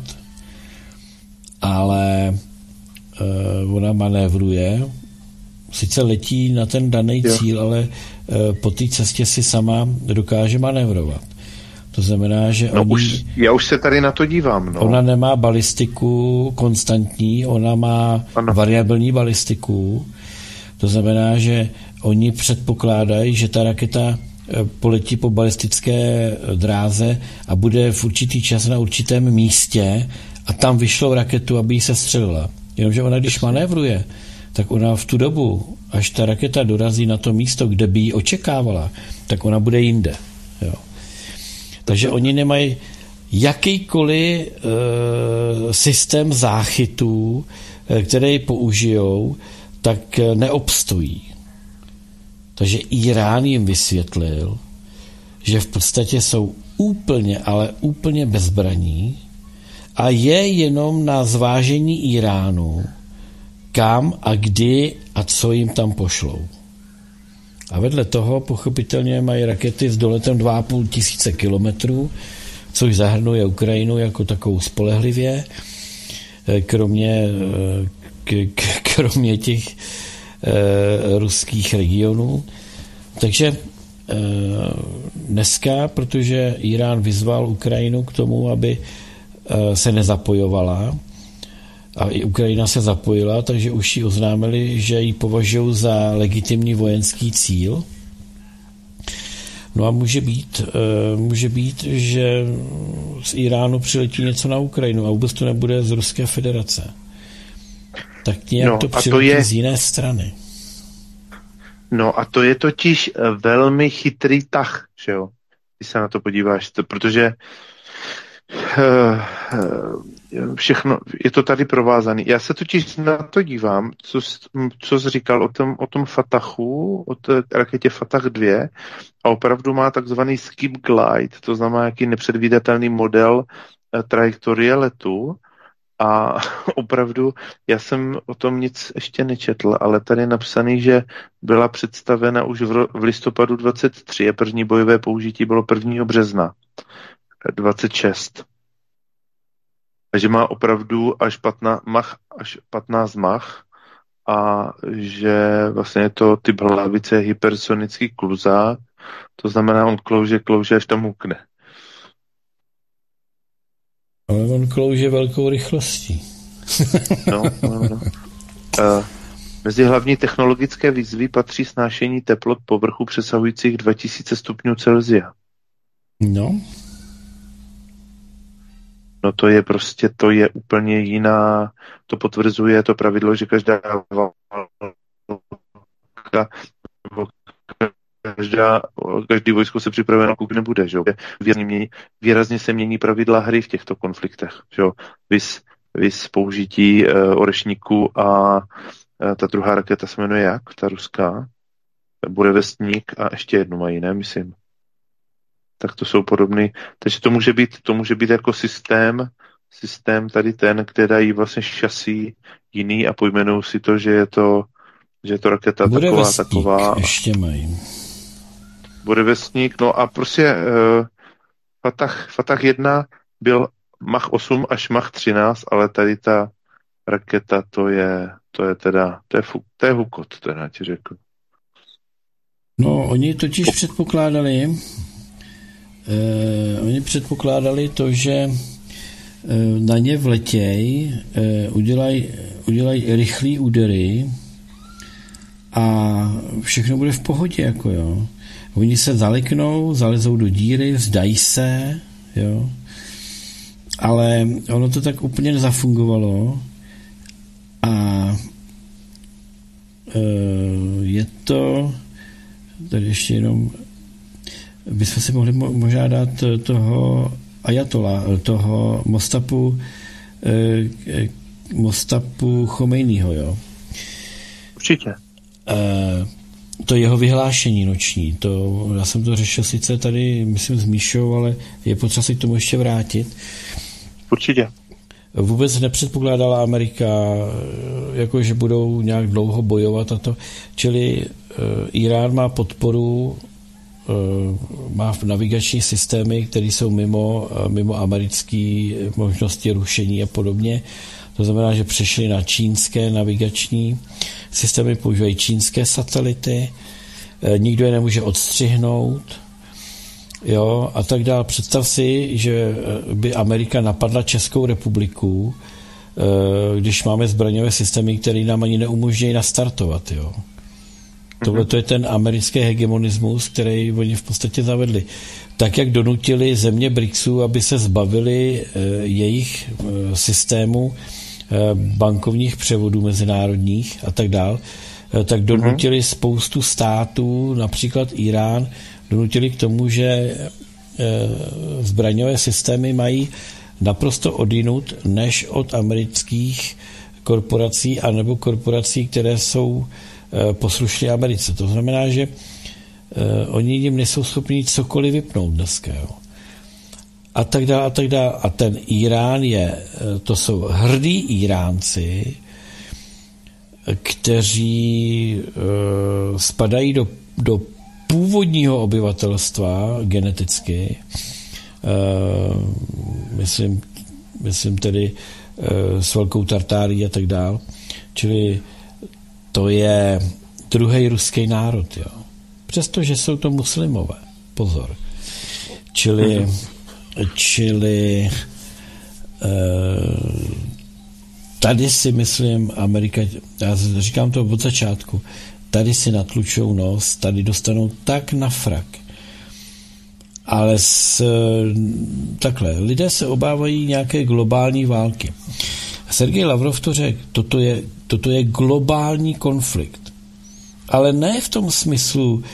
ale ona manévruje, sice letí na ten daný cíl, ale po té cestě si sama dokáže manévrovat. To znamená, že já už se tady na to dívám. No. Ona nemá balistiku konstantní, ona má variabilní balistiku. To znamená, že oni předpokládají, že ta raketa poletí po balistické dráze a bude v určitý čas na určitém místě a tam vyšlou raketu, aby ji se střelila. Jenomže ona, když manévruje, tak ona v tu dobu, až ta raketa dorazí na to místo, kde by ji očekávala, tak ona bude jinde. Jo. Takže oni nemají jakýkoliv systém záchytů, který použijou, tak neobstojí. Takže Irán jim vysvětlil, že v podstatě jsou úplně, ale úplně bezbraní a je jenom na zvážení Iránu, kam a kdy a co jim tam pošlou. A vedle toho pochopitelně mají rakety s doletem 2,5 tisíce kilometrů, což zahrnuje Ukrajinu jako takovou spolehlivě, kromě těch ruských regionů. Takže dneska, protože Irán vyzval Ukrajinu k tomu, aby se nezapojovala, a i Ukrajina se zapojila, takže už ji oznámili, že ji považují za legitimní vojenský cíl. No a může být, že z Iránu přiletí něco na Ukrajinu a vůbec to nebude z Ruské federace. Tak nějak to přiletí z jiné strany. No a to je totiž velmi chytrý tah, že jo? Když se na to podíváš, protože všechno, je to tady provázané. Já se totiž na to dívám, co jsi říkal o tom Fatahu, o té raketě Fatah 2 a opravdu má takzvaný skip glide, to znamená jaký nepředvídatelný model trajektorie letu a opravdu já jsem o tom nic ještě nečetl, ale tady je napsaný, že byla představena už v listopadu 23 a první bojové použití bylo 1. března 26. Takže má opravdu až 15 mach a že vlastně je to typ hlavice hypersonický kluzák, to znamená, on klouže, až tam hukne. Ale on klouže velkou rychlostí. No. Mezi hlavní technologické výzvy patří snášení teplot povrchu přesahujících 2000 stupňů Celsia. No to je úplně jiná, to potvrzuje to pravidlo, že každý vojsko se připravuje na kuk nebude, že jo. Výrazně se mění pravidla hry v těchto konfliktech, že jo. Vys použití orešníku a ta druhá raketa se jmenuje jak? Ta ruská? Burevestník a ještě jednu mají, ne, myslím. Tak to jsou podobný. Takže to může být jako systém tady ten, kde dají vlastně šasí jiný a pojmenují si to, že je to raketa taková. Ještě mají. Burevestník, no a prostě Fatah 1 byl Mach 8 až Mach 13, ale tady ta raketa, to je hukot, teda ti řekl. No, oni totiž předpokládali to, že na ně vletěj, udělají rychlý údery a všechno bude v pohodě, jako jo. Oni se zaleknou, zalezou do díry, vzdají se, jo. Ale ono to tak úplně nezafungovalo a je to tady ještě jenom bychom si mohli možná dát toho ajatola, toho Mostapu Chomejního, jo. Určitě. To jeho vyhlášení noční, já jsem to řešil sice tady, myslím, s Míšou, ale je potřeba se k tomu ještě vrátit. Určitě. Vůbec nepředpokládala Amerika, jako že budou nějak dlouho bojovat a to. Čili Irán má podporu, má navigační systémy, které jsou mimo americké možnosti rušení a podobně. To znamená, že přešli na čínské navigační systémy, používají čínské satelity, nikdo je nemůže odstřihnout, jo, a tak dále. Představ si, že by Amerika napadla Českou republiku, když máme zbraňové systémy, které nám ani neumožňují nastartovat, jo. Tohle to je ten americký hegemonismus, který oni v podstatě zavedli. Tak, jak donutili země BRICSu, aby se zbavili jejich systému bankovních převodů mezinárodních a tak dál, tak donutili spoustu států, například Irán, donutili k tomu, že zbraňové systémy mají naprosto odjinud než od amerických korporací anebo korporací, které jsou poslušné Americe. To znamená, že oni jim nejsou schopni cokoliv vypnout dneska. Jo. A tak dále, a tak dále. A ten Irán to jsou hrdí Iránci, kteří spadají do původního obyvatelstva geneticky, myslím tedy s velkou Tartárií a tak dále. Čili to je druhý ruský národ, jo. Přestože jsou to muslimové. Pozor. Čili tady si myslím Amerika, já říkám to od začátku, tady si natlučou nos, tady dostanou tak na frak. Ale takhle, lidé se obávají nějaké globální války. Sergej Lavrov to řekl, toto je globální konflikt. Ale ne v tom smyslu,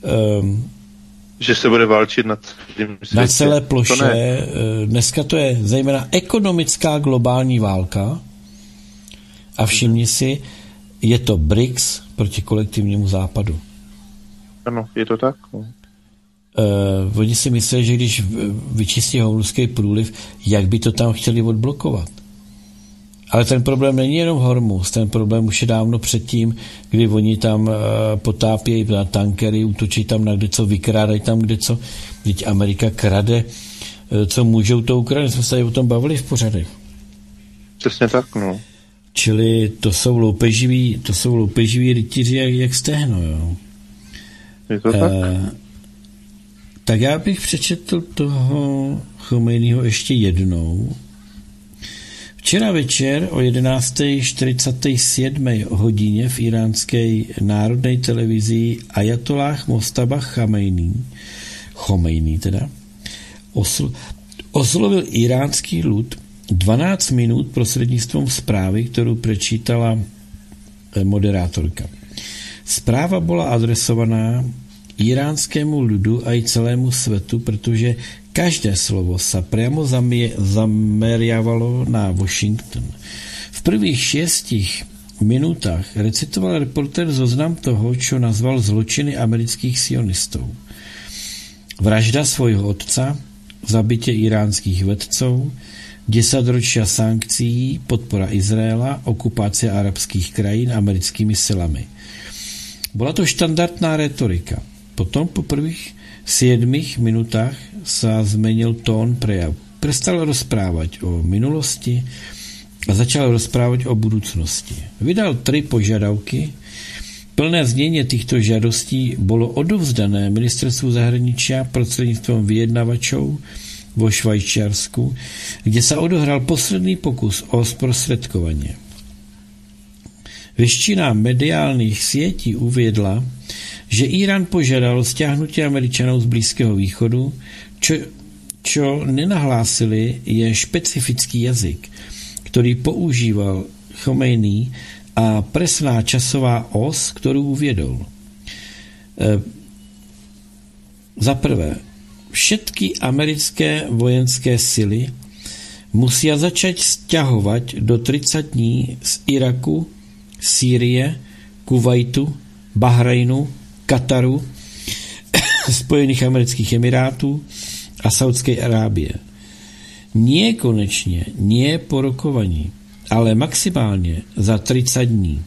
že se bude válčit na celé ploše. Dneska to je zejména ekonomická globální válka a všimni si, je to BRICS proti kolektivnímu západu. Ano, je to tak. Oni si myslí, že když vyčistí Hormuzský průliv, jak by to tam chtěli odblokovat. Ale ten problém není jenom Hormuz, ten problém už je dávno předtím, kdy oni tam potápějí na tankery, útočí tam na kde co, vykrádají tam kde co. Teď Amerika krade, co můžou, to ukradne. Jsme se tady o tom bavili v pořadech. Přesně tak, no. Čili to jsou loupeživí rytíři jak stehno, jo. Je to tak? Tak já bych přečetl toho Chomejního ještě jednou. Včera večer o 11:47 hodině v iránské národní televizi ajatolláh Mostaba Chomejní teda, oslovil iránský lud 12 minut prostřednictvím zprávy, kterou prečítala moderátorka. Zpráva byla adresovaná iránskému ludu a i celému světu, protože každé slovo se priamo zameriavalo na Washington. V prvých 6 minutách recitoval reportér zoznam toho, čo nazval zločiny amerických sionistů. Vražda svojho otca, zabitě iránských vedců, 10 ročia sankcií, podpora Izraela, okupace arabských krajín americkými silami. Byla to štandardná retorika. Potom po prvých 7 minutách sa zmenil tón prejavu. Prestal rozprávať o minulosti a začal rozprávať o budúcnosti. Vydal 3 požiadavky. Plné znenie týchto žiadostí bolo odovzdané ministerstvu zahraničia prostredníctvom vyjednavačov vo Švajčiarsku, kde sa odohral posledný pokus o sprostredkovanie. Většina mediálnych sietí uviedla, že Irán požiadal stiahnutie Američanov z Blízkeho východu, čo nenahlásili je špecifický jazyk, ktorý používal Chomejný a presná časová os, ktorú uviedol. Za prvé, všetky americké vojenské sily musia začať sťahovať do 30 dní z Iraku, Sýrie, Kuvajtu, Bahrajnu, Kataru, Spojených amerických emirátů a Saudskej Arábie. Nie konečne, nie po rokovaní, ale maximálne za 30 dní.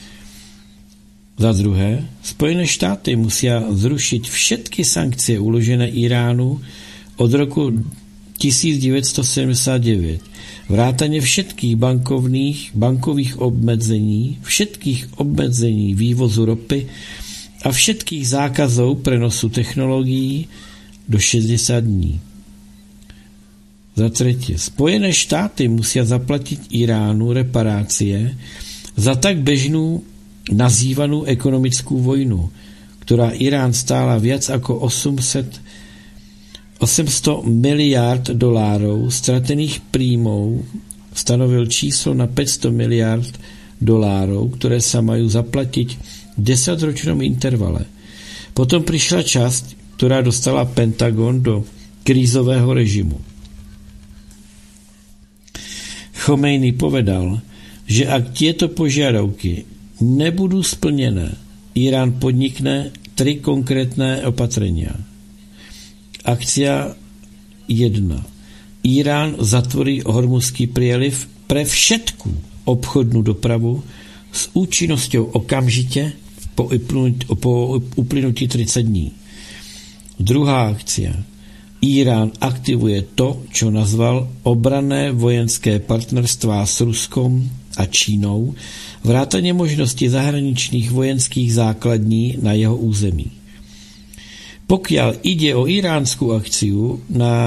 Za druhé, Spojené štáty musia zrušiť všetky sankcie uložené Iránu od roku 1979, vrátane všetkých bankových obmedzení, všetkých obmedzení vývozu ropy a všetkých zákazov prenosu technologií do 60 dní. Za tretie, Spojené štáty musia zaplatiť Iránu reparácie za tak bežnú nazývanú ekonomickú vojnu, ktorá Irán stála viac ako 800 miliárd dolárov stratených príjmov, stanovil číslo na 500 miliárd dolárov, ktoré sa majú zaplatiť v 10-ročnom intervale. Potom prišla časť, ktorá dostala Pentagon do krízového režimu. Chomejný povedal, že ak tieto požiadavky nebudú splnené, Irán podnikne 3 konkrétne opatrenia. Akcia 1. Irán zatvorí Hormuzský prieliv pre všetkú obchodnú dopravu s účinnosťou okamžite po uplynutí 30 dní. Druhá akcia. Irán aktivuje to, čo nazval obranné vojenské partnerstvá s Ruskom a Čínou, vrátane možnosti zahraničných vojenských základní na jeho území. Pokiaľ ide o iránsku akciu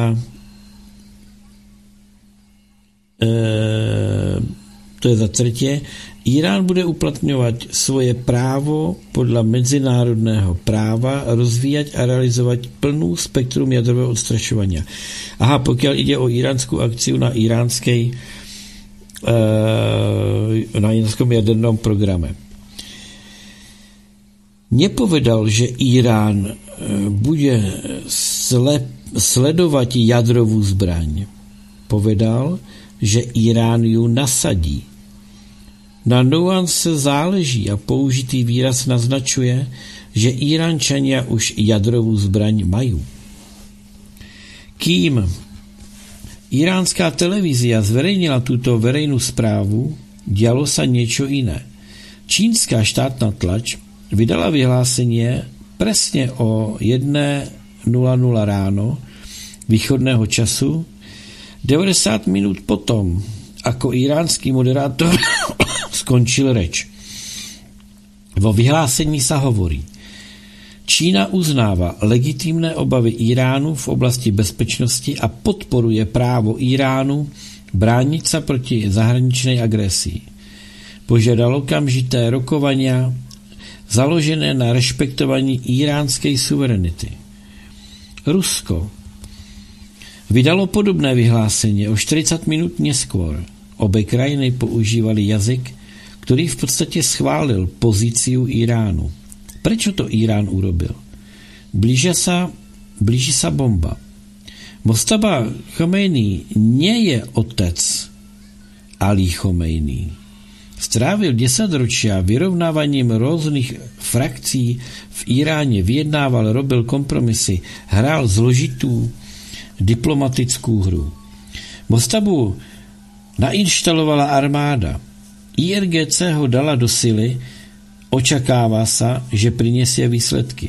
to je za tretie, Irán bude uplatňovať svoje právo podľa medzinárodného práva rozvíjať a realizovať plnú spektrum jadrového odstrašovania. Aha, pokiaľ ide o iránsku akciu na iránskom jadernom programe. Nepovedal, že Irán bude sledovať jadrovú zbraň. Povedal, že Irán ju nasadí. Na nuance záleží a použitý výraz naznačuje, že Iránčania už jadrovú zbraň majú. Kým iránska televízia zverejnila túto verejnú správu, dialo sa niečo iné. Čínska štátna tlač vydala vyhlásenie presne o 1:00 ráno východného času, 90 minút potom, ako iránsky moderátor skončil reč. Vo vyhlásení sa hovorí: Čína uznáva legitímne obavy Iránu v oblasti bezpečnosti a podporuje právo Iránu brániť sa proti zahraničnej agresii. Požiadal okamžité rokovania založené na rešpektovaní iránskej suverenity. Rusko vydalo podobné vyhlásenie o 40 minút neskôr. Obe krajiny používali jazyk, ktorý v podstate schválil pozíciu Iránu. Prečo to Irán urobil? Blíži sa bomba. Mostaba Chomejný nie je otec Ali Chomejný. Strávil 10 ročia vyrovnávaním rôznych frakcií v Iráne, vyjednával, robil kompromisy, hrál zložitú diplomatickú hru. Mostabu nainštalovala armáda. IRGC ho dala do sily, očakáva sa, že prinesie výsledky.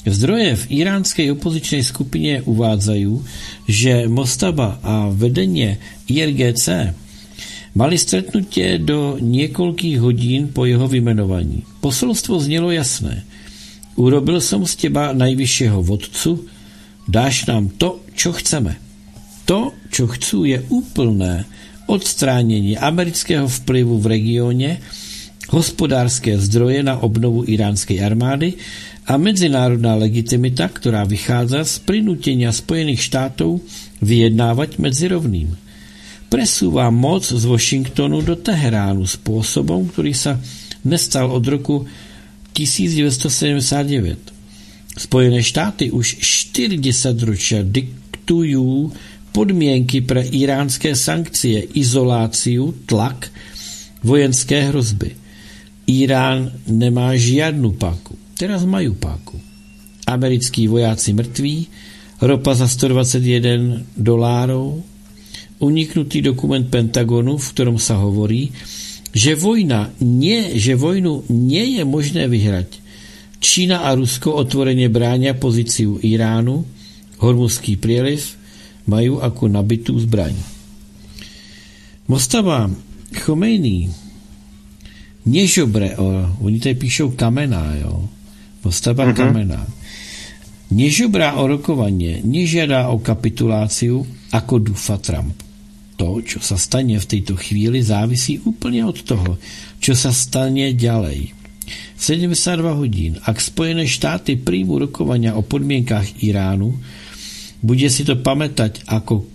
Zdroje v iránské opozičnej skupine uvádzajú, že Mostaba a vedenie IRGC mali stretnutie do niekoľkých hodín po jeho vymenovaní. Posolstvo znelo jasné. Urobil som z teba najvyššieho vodcu, dáš nám to, čo chceme. To, čo chcú, je úplné odstránenie amerického vplyvu v regióne, hospodárske zdroje na obnovu iránskej armády a medzinárodná legitimita, ktorá vychádza z prinútenia Spojených štátov vyjednávať medzi rovným. Presúva moc z Washingtonu do Teheránu spôsobom, ktorý sa nestal od roku 1979. Spojené štáty už 40 ročia diktujú podmienky pre iránske sankcie, izoláciu, tlak, vojenské hrozby. Irán nemá žiadnu páku. Teraz majú páku. Americkí vojáci mŕtví, ropa za $121, uniknutý dokument Pentagonu, v ktorom sa hovorí, že vojnu nie je možné vyhrať. Čína a Rusko otvorene bránia pozíciu Iránu, Hormuzský prieliv majú ako nabitú zbraň. Mostaba Chomejný nežobre, oni tady píšou kamená, jo. Mostaba kamená. Nežobrá o rokovanie, nežiadá o kapituláciu, ako dúfa Trump. To, čo sa stane v tejto chvíli, závisí úplne od toho, čo sa stane ďalej. 72 hodín, ak Spojené štáty príjmú rokovania o podmienkách Iránu, bude sa to pamätať ako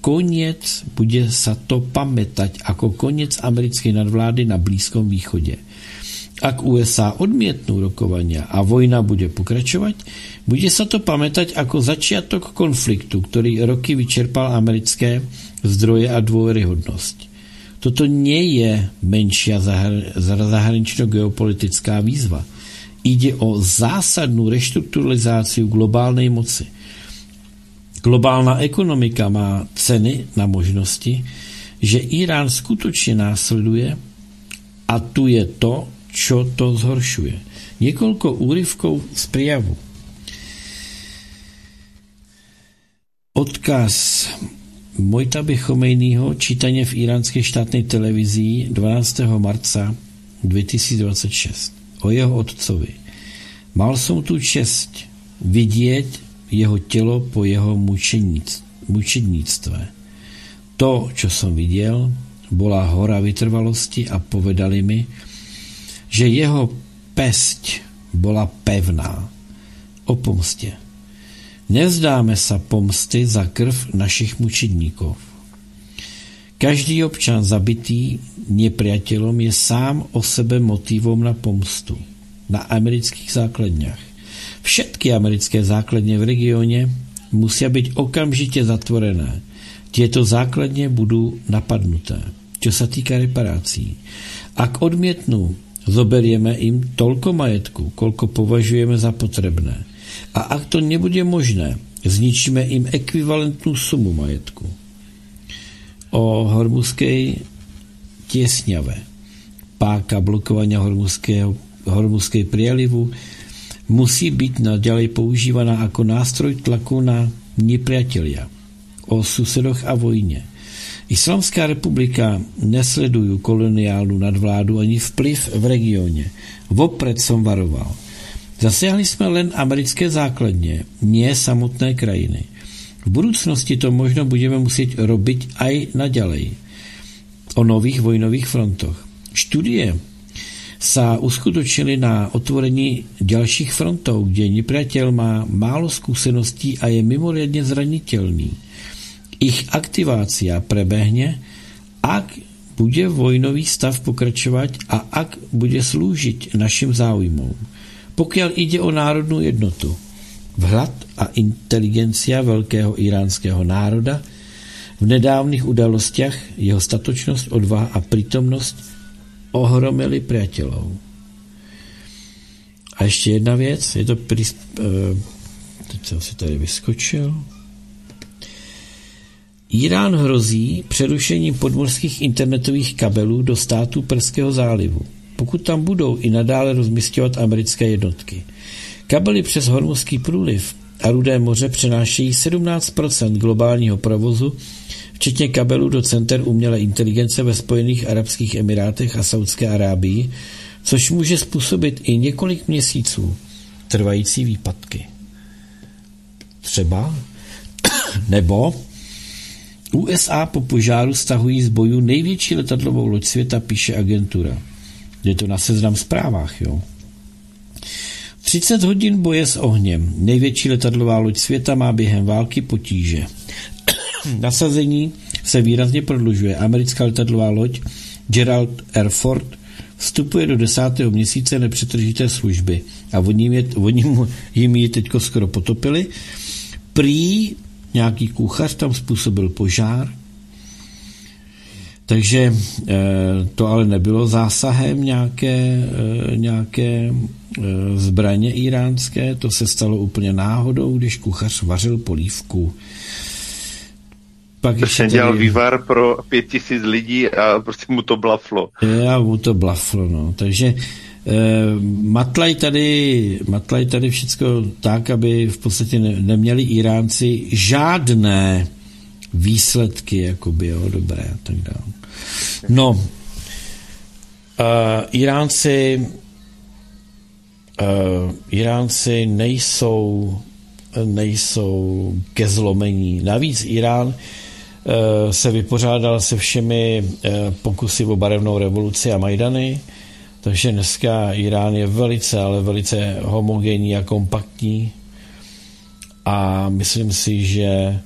koniec americkej nadvlády na Blízkom východe. Ak USA odmietnú rokovania a vojna bude pokračovať, bude sa to pamätať ako začiatok konfliktu, ktorý roky vyčerpal americké zdroje a dôveryhodnosť. Toto nie je menšia zahranično-geopolitická výzva. Ide o zásadnú reštrukturalizáciu globálnej moci. Globálna ekonomika má ceny na možnosti, že Irán skutočne následuje a tu je to, čo to zhoršuje. Niekoľko úryvkov z prijavu. Odkaz Mojtaby Chomejnýho, čítanie v iránskej štátnej televízii 12. marca 2026 o jeho otcovi. Mal som tu česť vidieť jeho telo po jeho mučedníctve. To, čo som videl, bola hora vytrvalosti a povedali mi, že jeho pesť bola pevná. O pomste. Nevzdáme sa pomsty za krv našich mučedníkov. Každý občan zabitý nepriateľom je sám o sebe motívom na pomstu. Na amerických základniach. Všetky americké základne v regióne musia byť okamžite zatvorené. Tieto základne budú napadnuté. Čo sa týka reparácií. Ak odmietnú, zoberieme im toľko majetku, koľko považujeme za potrebné. A ak to nebude možné, zničíme im ekvivalentnú sumu majetku. O Hormuzskej tiesňave. Páka blokovania Hormuzskej prielivu musí byť naďalej používaná ako nástroj tlaku na nepriatelia. O susedoch a vojne. Islamská republika nesledujú koloniálnu nadvládu ani vplyv v regióne. Vopred som varoval. Zasiahli sme len americké základne, nie samotné krajiny. V budúcnosti to možno budeme musieť robiť aj naďalej. O nových vojnových frontoch. Štúdie sa uskutočnili na otvorení ďalších frontov, kde nepriateľ má málo skúseností a je mimoriadne zraniteľný. Ich aktivácia prebehne, ak bude vojnový stav pokračovať a ak bude slúžiť našim záujmom. Pokiaľ ide o národnú jednotu, vhľad a inteligencia veľkého iránskeho národa, v nedávnych udalostiach jeho statočnosť, odvaha a prítomnosť ohromili priateľov. A ešte jedna vec, je to teď som si tady vyskočil. Irán hrozí přerušením podmorských internetových kabelů do států Perského zálivu, pokud tam budou i nadále rozmisťovat americké jednotky. Kabely přes Hormuzský průliv a Rudé moře přenášejí 17% globálního provozu, včetně kabelů do center umělé inteligence ve Spojených arabských emirátech a Saudské Arábii, což může způsobit i několik měsíců trvající výpadky. Třeba nebo USA po požáru stahují z bojů největší letadlovou loď světa, píše agentura. Je to na Seznam Zprávách, jo. 30 hodin boje s ohněm. Největší letadlová loď světa má během války potíže. Nasazení se výrazně prodlužuje. Americká letadlová loď Gerald R. Ford vstupuje do 10. měsíce nepřetržité služby a jim ji teďko skoro potopili. Prý nějaký kuchař tam způsobil požár, takže to ale nebylo zásahem nějaké zbraně iránské, to se stalo úplně náhodou, když kuchař vařil polívku. Pak jsem dělal vývar pro 5000 lidí a prostě mu to blaflo. Já mu to blaflo, no. Takže matlají tady všecko tak, aby v podstatě neměli Iránci žádné výsledky, jakoby, jo, dobré a tak dále. No, Iránci nejsou ke zlomení. Navíc Irán se vypořádal se všemi pokusy o barevnou revoluci a Majdany, takže dneska Irán je velice, ale velice homogenní a kompaktní a myslím si, že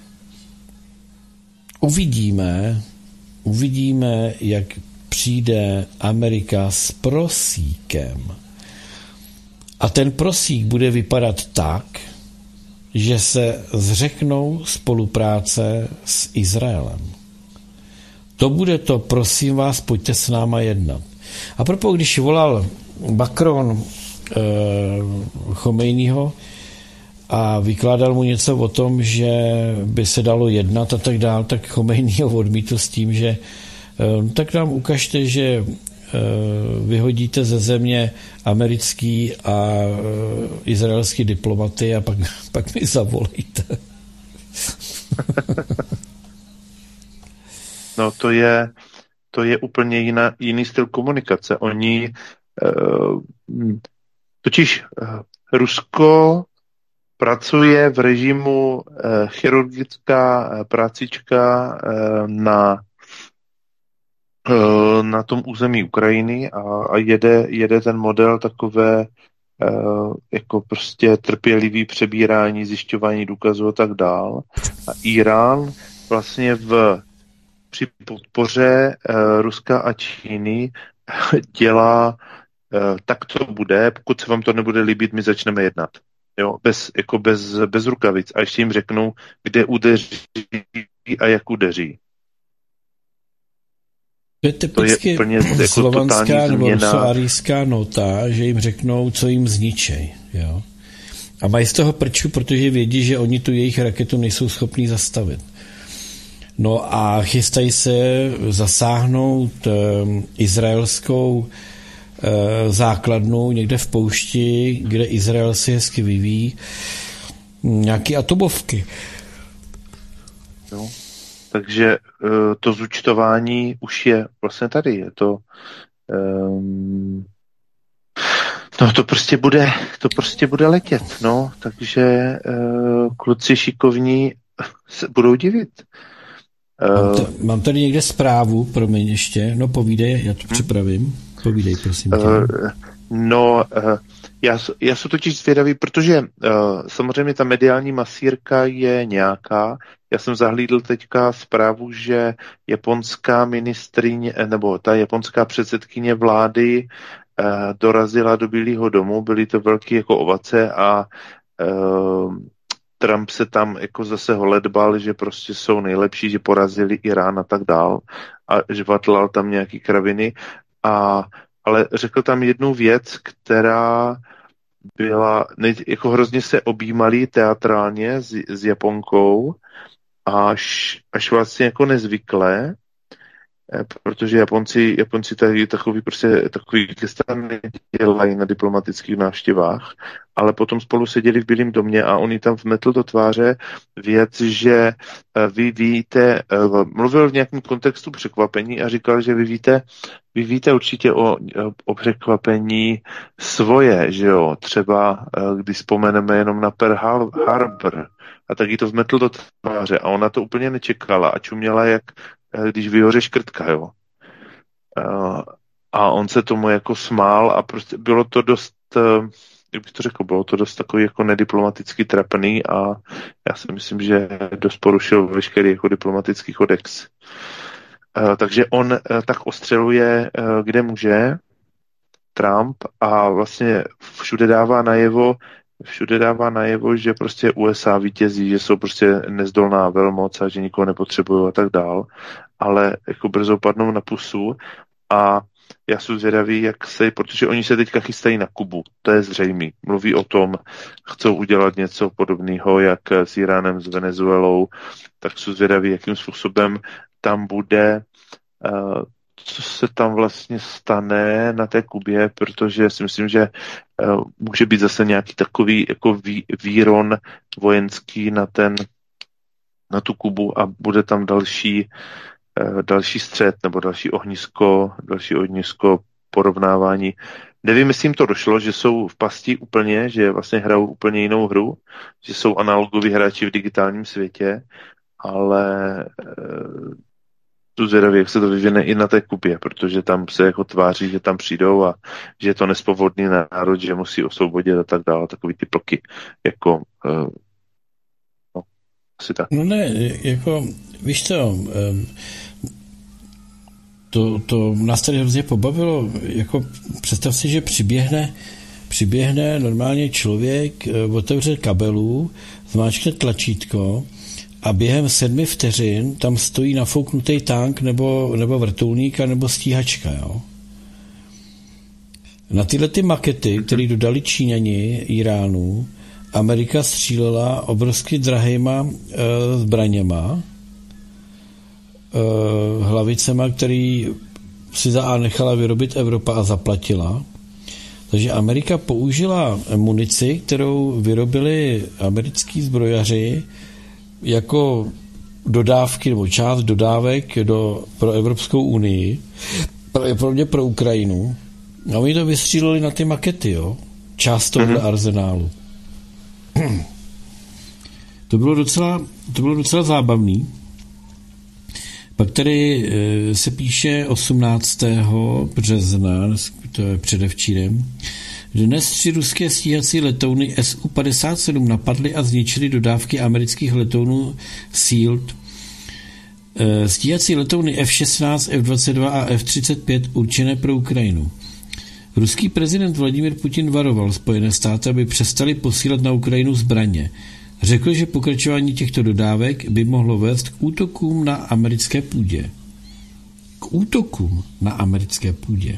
uvidíme, jak přijde Amerika s prosíkem. A ten prosík bude vypadat tak, že se zřeknou spolupráce s Izraelem. To bude to, prosím vás, pojďte s náma jednat. A propos, když volal Macron Chomejního a vykládal mu něco o tom, že by se dalo jednat a tak dál, tak Chomejný ho odmítl s tím, že tak nám ukažte, že vyhodíte ze země americký a izraelský diplomaty a pak mi zavolejte. No to je úplně jiný styl komunikace. Oni totiž Rusko pracuje v režimu chirurgická prácička na tom území Ukrajiny a jede ten model takové jako prostě trpělivý přebírání, zjišťování důkazů a tak dál. A Irán vlastně při podpoře Ruska a Číny dělá tak to bude, pokud se vám to nebude líbit, my začneme jednat. Jo, bez rukavic. A ještě jim řeknou, kde udeří a jak udeří. To je typicky slovanská nebo rusoarijská nota, že jim řeknou, co jim zničej. Jo? A mají z toho prču, protože vědí, že oni tu jejich raketu nejsou schopní zastavit. No a chystají se zasáhnout izraelskou základnu někde v poušti, kde Izrael si hezky vyvíjí nějaké atomovky. No, takže to zúčtování už je vlastně tady. Je to to prostě bude letět. No, takže kluci šikovní se budou divit. Mám tady někde zprávu, promiň ještě, no povídej, já to připravím. Povídej, prosím tě. Já jsem totiž zvědavý, protože samozřejmě ta mediální masírka je nějaká. Já jsem zahlídl teďka zprávu, že japonská ministryně, nebo ta japonská předsedkyně vlády dorazila do Bílého domu, byly to velké jako ovace a Trump se tam jako zase holedbal, že prostě jsou nejlepší, že porazili Irán a tak dál a žvatlal tam nějaký kraviny. Ale řekl tam jednu věc, která byla, jako hrozně se objímali teatrálně s Japonkou, až vlastně jako nezvyklé, protože Japonci tady takový gesta nedělají na diplomatických návštěvách, ale potom spolu seděli v Bílém domě a on jí tam vmetl do tváře věc, že vy víte, mluvil v nějakém kontextu překvapení a říkal, že vy víte určitě o překvapení svoje, že jo, třeba když vzpomeneme jenom na Pearl Harbor, a tak jí to vmetl do tváře a ona to úplně nečekala a čuměla, jak když vyhoře škrtka, jo. A on se tomu jako smál a prostě bylo to dost, jak bych to řekl, bylo to dost takový jako nediplomaticky trapný a já si myslím, že dost porušil veškerý jako diplomatický kodex. Takže on tak ostřeluje, kde může, Trump, a vlastně všude dává najevo, že prostě USA vítězí, že jsou prostě nezdolná velmoc a že nikoho nepotřebují a tak dál, ale jako brzo padnou na pusu a já jsem zvědavý, protože oni se teďka chystají na Kubu, to je zřejmý. Mluví o tom, chcou udělat něco podobného, jak s Iránem, s Venezuelou, tak jsou zvědavý, jakým způsobem tam bude, co se tam vlastně stane na té Kubě, protože si myslím, že může být zase nějaký takový jako výron vojenský na tu Kubu a bude tam další střet nebo další ohnisko porovnávání. Nevím, jestli jim to došlo, že jsou v pasti úplně, že vlastně hrajou úplně jinou hru, že jsou analogoví hráči v digitálním světě, ale tu zvědavě, jak se to vyvine i na té Kubě, protože tam se jako tváří, že tam přijdou a že je to nespovodný národ, že musí osvobodit a tak dále, takový ty plky, jako asi tak. No ne, jako, víš co, to nás tady hrozně pobavilo, jako představ si, že přiběhne normálně člověk, otevře kabelu, zmáčkne tlačítko a během 7 vteřin tam stojí nafouknutý tank nebo vrtulník a nebo stíhačka, jo. Na tyhle ty makety, které dodali Číňani Iránu, Amerika střílela obrovsky drahýma zbraněma, hlavicema, který si za A nechala vyrobit Evropa a zaplatila. Takže Amerika použila munici, kterou vyrobili americký zbrojaři jako dodávky nebo část dodávek pro Evropskou unii, pravděpodobně pro Ukrajinu. A oni to vystříleli na ty makety, jo? Část tohle arzenálu. To bylo docela zábavný. Pak tady se píše 18. března, to je předevčírem. Dnes 3 ruské stíhací letouny Su-57 napadly a zničily dodávky amerických letounů SEALD. Stíhací letouny F-16, F-22 a F-35 určené pro Ukrajinu. Ruský prezident Vladimír Putin varoval Spojené státy, aby přestali posílat na Ukrajinu zbraně. Řekl, že pokračování těchto dodávek by mohlo vést k útokům na americké půdě. K útokům na americké půdě.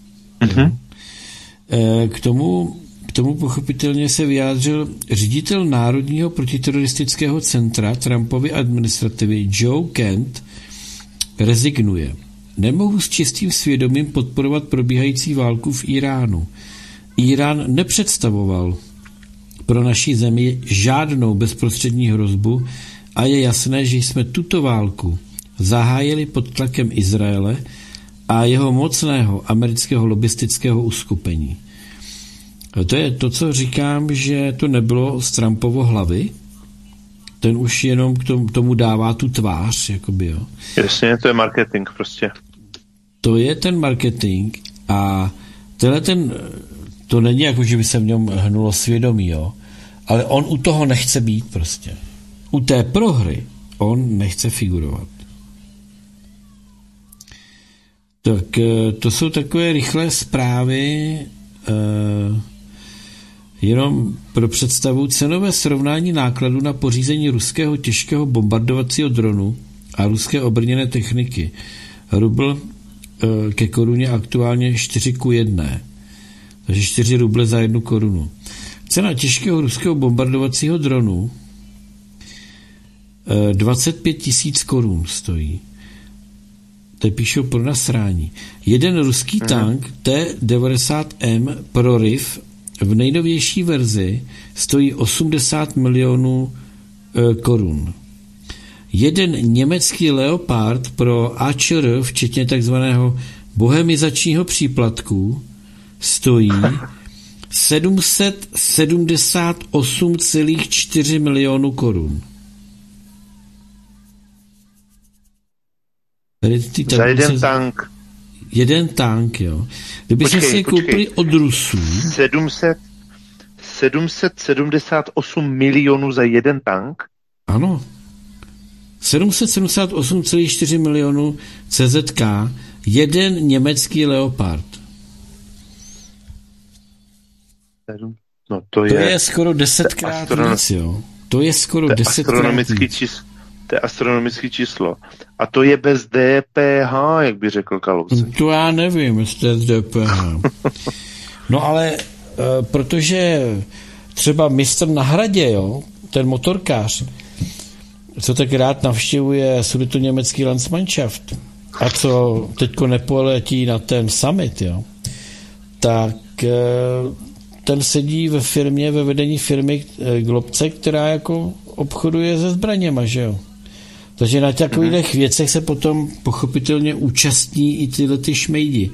K tomu pochopitelně se vyjádřil ředitel Národního protiteroristického centra Trumpovy administrativy Joe Kent. Rezignuje. Nemohu s čistým svědomím podporovat probíhající válku v Iránu. Irán nepředstavoval pro naši zemi žádnou bezprostřední hrozbu a je jasné, že jsme tuto válku zahájili pod tlakem Izraele a jeho mocného amerického lobistického uskupení. To je to, co říkám, že to nebylo z Trumpovo hlavy. Ten už jenom k tomu dává tu tvář, jakoby, jo. Jasně, to je marketing prostě. To je ten marketing a to není jako, že by se v něm hnulo svědomí, jo. Ale on u toho nechce být prostě. U té prohry on nechce figurovat. Tak to jsou takové rychlé zprávy, jenom pro představu cenové srovnání nákladů na pořízení ruského těžkého bombardovacího dronu a ruské obrněné techniky. Rubl ke koruně aktuálně 4:1. Takže 4 ruble za 1 korunu. Cena těžkého ruského bombardovacího dronu 25 000 korun stojí. Tady píšou pro nasrání. Jeden ruský tank T-90M Prorif v nejnovější verzi stojí 80 milionů korun. Jeden německý Leopard pro AČR, včetně takzvaného bohemizačního příplatku, stojí 778,4 milionů korun. Za jeden tank. Jeden tank, jo. Kdyby jsme si je koupili od Rusů... 778 milionů za jeden tank? Ano. 778,4 milionů CZK, jeden německý Leopard. No to je skoro 10krát víc, jo. To je skoro 10krát víc. To je astronomické číslo. A to je bez DPH, jak by řekl Kalousek. To já nevím, jestli to je z DPH. No ale protože třeba mistr na Hradě, jo, ten motorkář, co tak rád navštěvuje sudetoněmecký Landsmannschaft a co teďko nepoletí na ten summit, jo, tak ten sedí ve firmě, ve vedení firmy Globce, která jako obchoduje se zbraněma, že jo. Takže na takových věcech se potom pochopitelně účastní i tyhle ty šmejdi,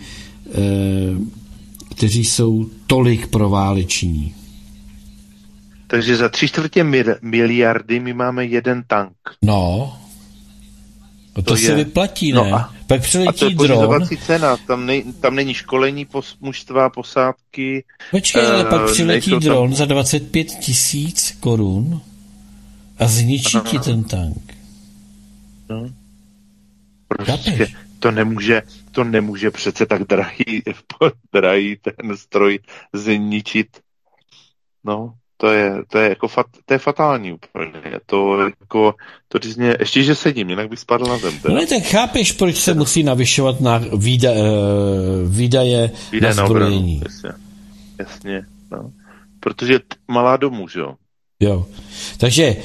kteří jsou tolik prováleční. Takže za 3/4 miliardy my máme jeden tank. No. To se vyplatí, ne? No pak přiletí a to je pořizovací cena, tam není školení mužstva, posádky. Počkej, ale pak přiletí dron tam za 25 000 korun a zničí ti ten tank. No. Prostě to nemůže přece tak drahý ten stroj zničit. No, to je fatální úplně. To řízně, ještě, že sedím, jinak bych spadl na zem. No ne, tak chápeš, proč se musí navyšovat na výdaje na zbrojení. Jasně, no. Protože malá domů, že jo? Jo. Takže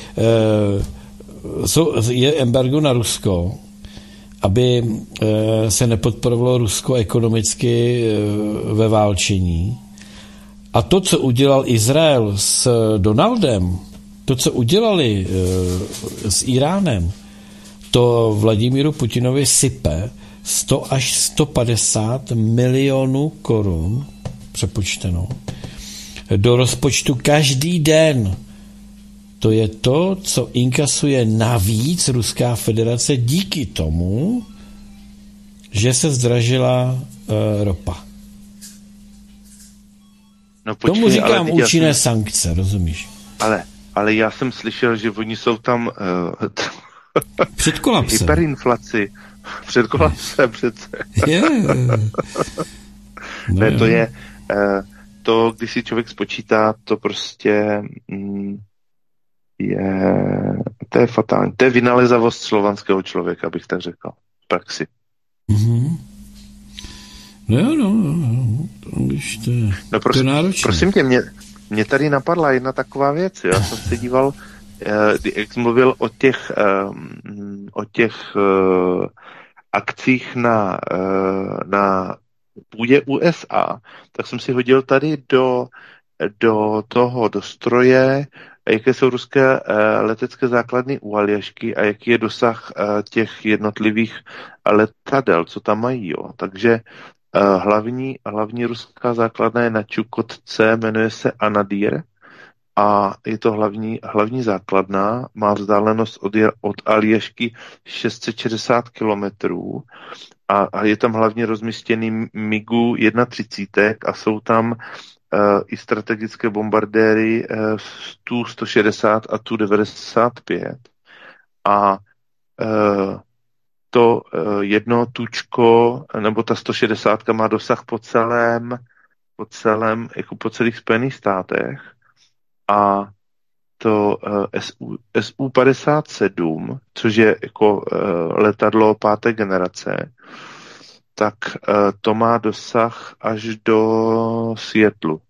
je embargo na Rusko, aby se nepodporovalo Rusko ekonomicky ve válčení. A to, co udělal Izrael s Donaldem, to, co udělali s Iránem, to Vladimíru Putinovi sype 100 až 150 milionů korun přepočteno do rozpočtu každý den. To je to, co inkasuje navíc Ruská federace díky tomu, že se zdražila ropa. No počkej, tomu říkám účinné sankce, rozumíš? Ale já jsem slyšel, že oni jsou tam před kolapsem. Hyperinflaci. Před kolapsem přece. No ne, to je to, když si člověk spočítá, to prostě to je fatální. To je vynalezavost slovanského člověka, bych tak řekl. V praxi. Mm-hmm. No, to je náročné. Prosím tě, mě tady napadla jedna taková věc. Já jsem se díval, jak jsi mluvil o těch akcích na půdě USA, tak jsem si hodil tady do stroje, jaké jsou ruské letecké základny u Aljašky a jaký je dosah těch jednotlivých letadel, co tam mají. Jo. Takže hlavní ruská základna je na Čukotce, jmenuje se Anadyr a je to hlavní základna, má vzdálenost od Aljašky 660 kilometrů a je tam hlavně rozmístěný MiGu 31 a jsou tam i strategické bombardéry Tu-160 a Tu-95 a to jedno tučko, nebo ta 160 má dosah po celých Spojených státech a to Su-57, což je jako letadlo 5. generace, tak to má dosah až do Seattlu.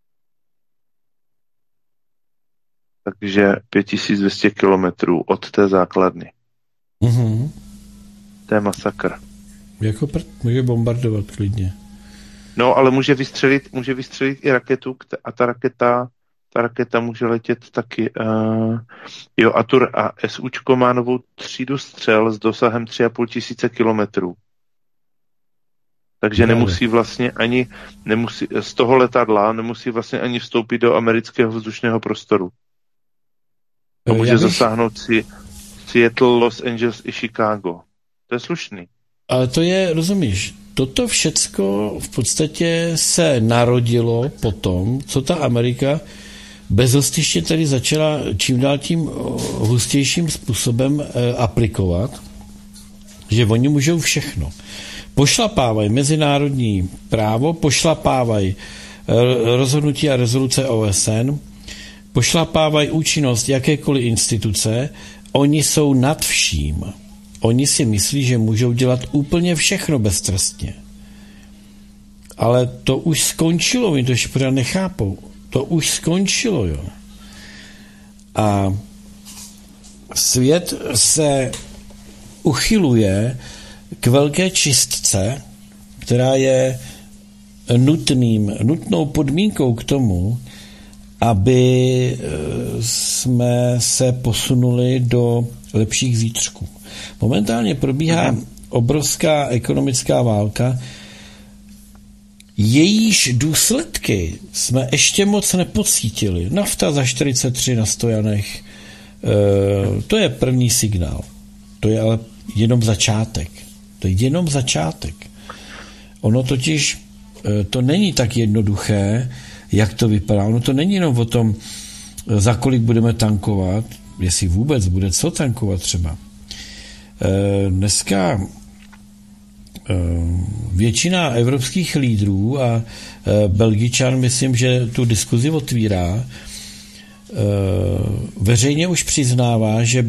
Takže 5200 kilometrů od té základny. Mm-hmm. To je masakr. Jako může bombardovat klidně. No, ale může vystřelit i raketu a ta raketa může letět taky. A SUčko má novou třídu střel s dosahem 3,5 tisíce kilometrů. Takže nemusí z toho letadla nemusí vlastně ani vstoupit do amerického vzdušného prostoru. To může zasáhnout si Seattle, Los Angeles i Chicago. To je slušný. Ale to je, rozumíš, toto všecko v podstatě se narodilo potom, co ta Amerika bezostyšně tady začala čím dál tím hustějším způsobem aplikovat, že oni můžou všechno. Pošlapávají mezinárodní právo, pošlapávají rozhodnutí a rezoluce OSN, pošlapávají účinnost jakékoliv instituce, oni jsou nad vším. Oni si myslí, že můžou dělat úplně všechno beztrestně. Ale to už skončilo, oni to ještě pořád nechápou. To už skončilo, jo. A svět se uchyluje k velké čistce, která je nutnou podmínkou k tomu, aby jsme se posunuli do lepších zítřků. Momentálně probíhá obrovská ekonomická válka, jejíž důsledky jsme ještě moc nepocítili. Nafta za 43 na stojanech, to je první signál. To je ale jenom začátek. To je jenom začátek. Ono totiž, to není tak jednoduché, jak to vypadá. Ono to není jenom o tom, za kolik budeme tankovat, jestli vůbec bude co tankovat třeba. Dneska většina evropských lídrů a Belgičan, myslím, že tu diskuzi otvírá, veřejně už přiznává, že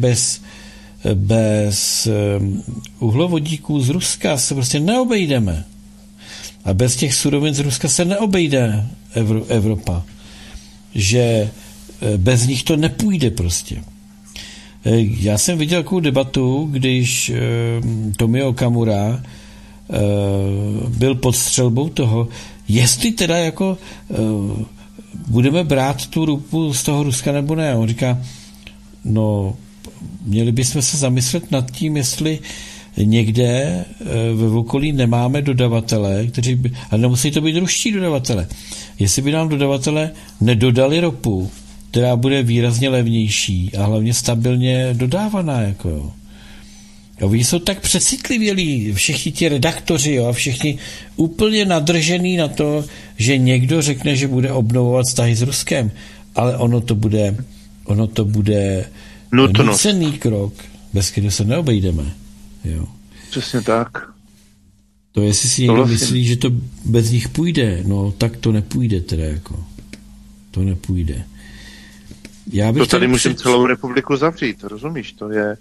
bez uhlovodíků z Ruska se prostě neobejdeme. A bez těch surovin z Ruska se neobejde Evropa. Že bez nich to nepůjde prostě. Já jsem viděl takovou debatu, když Tomio Okamura byl pod střelbou toho, jestli teda jako budeme brát tu rupu z toho Ruska nebo ne. On říká, no měli bychom se zamyslet nad tím, jestli někde ve okolí nemáme dodavatele, a nemusí to být ruští dodavatele. Jestli by nám dodavatele nedodali ropu, která bude výrazně levnější a hlavně stabilně dodávaná. Jako jo. A oni jsou tak přecitlivělí, všichni ti redaktoři, jo, a všichni úplně nadržený na to, že někdo řekne, že bude obnovovat vztahy s Ruskem, ale ono to bude nucený krok, bez kterého se neobejdeme. Jo. Přesně tak. To jestli si někdo myslí, že to bez nich půjde, no tak to nepůjde teda jako. To nepůjde. To tady můžeme celou republiku zavřít, rozumíš? To je...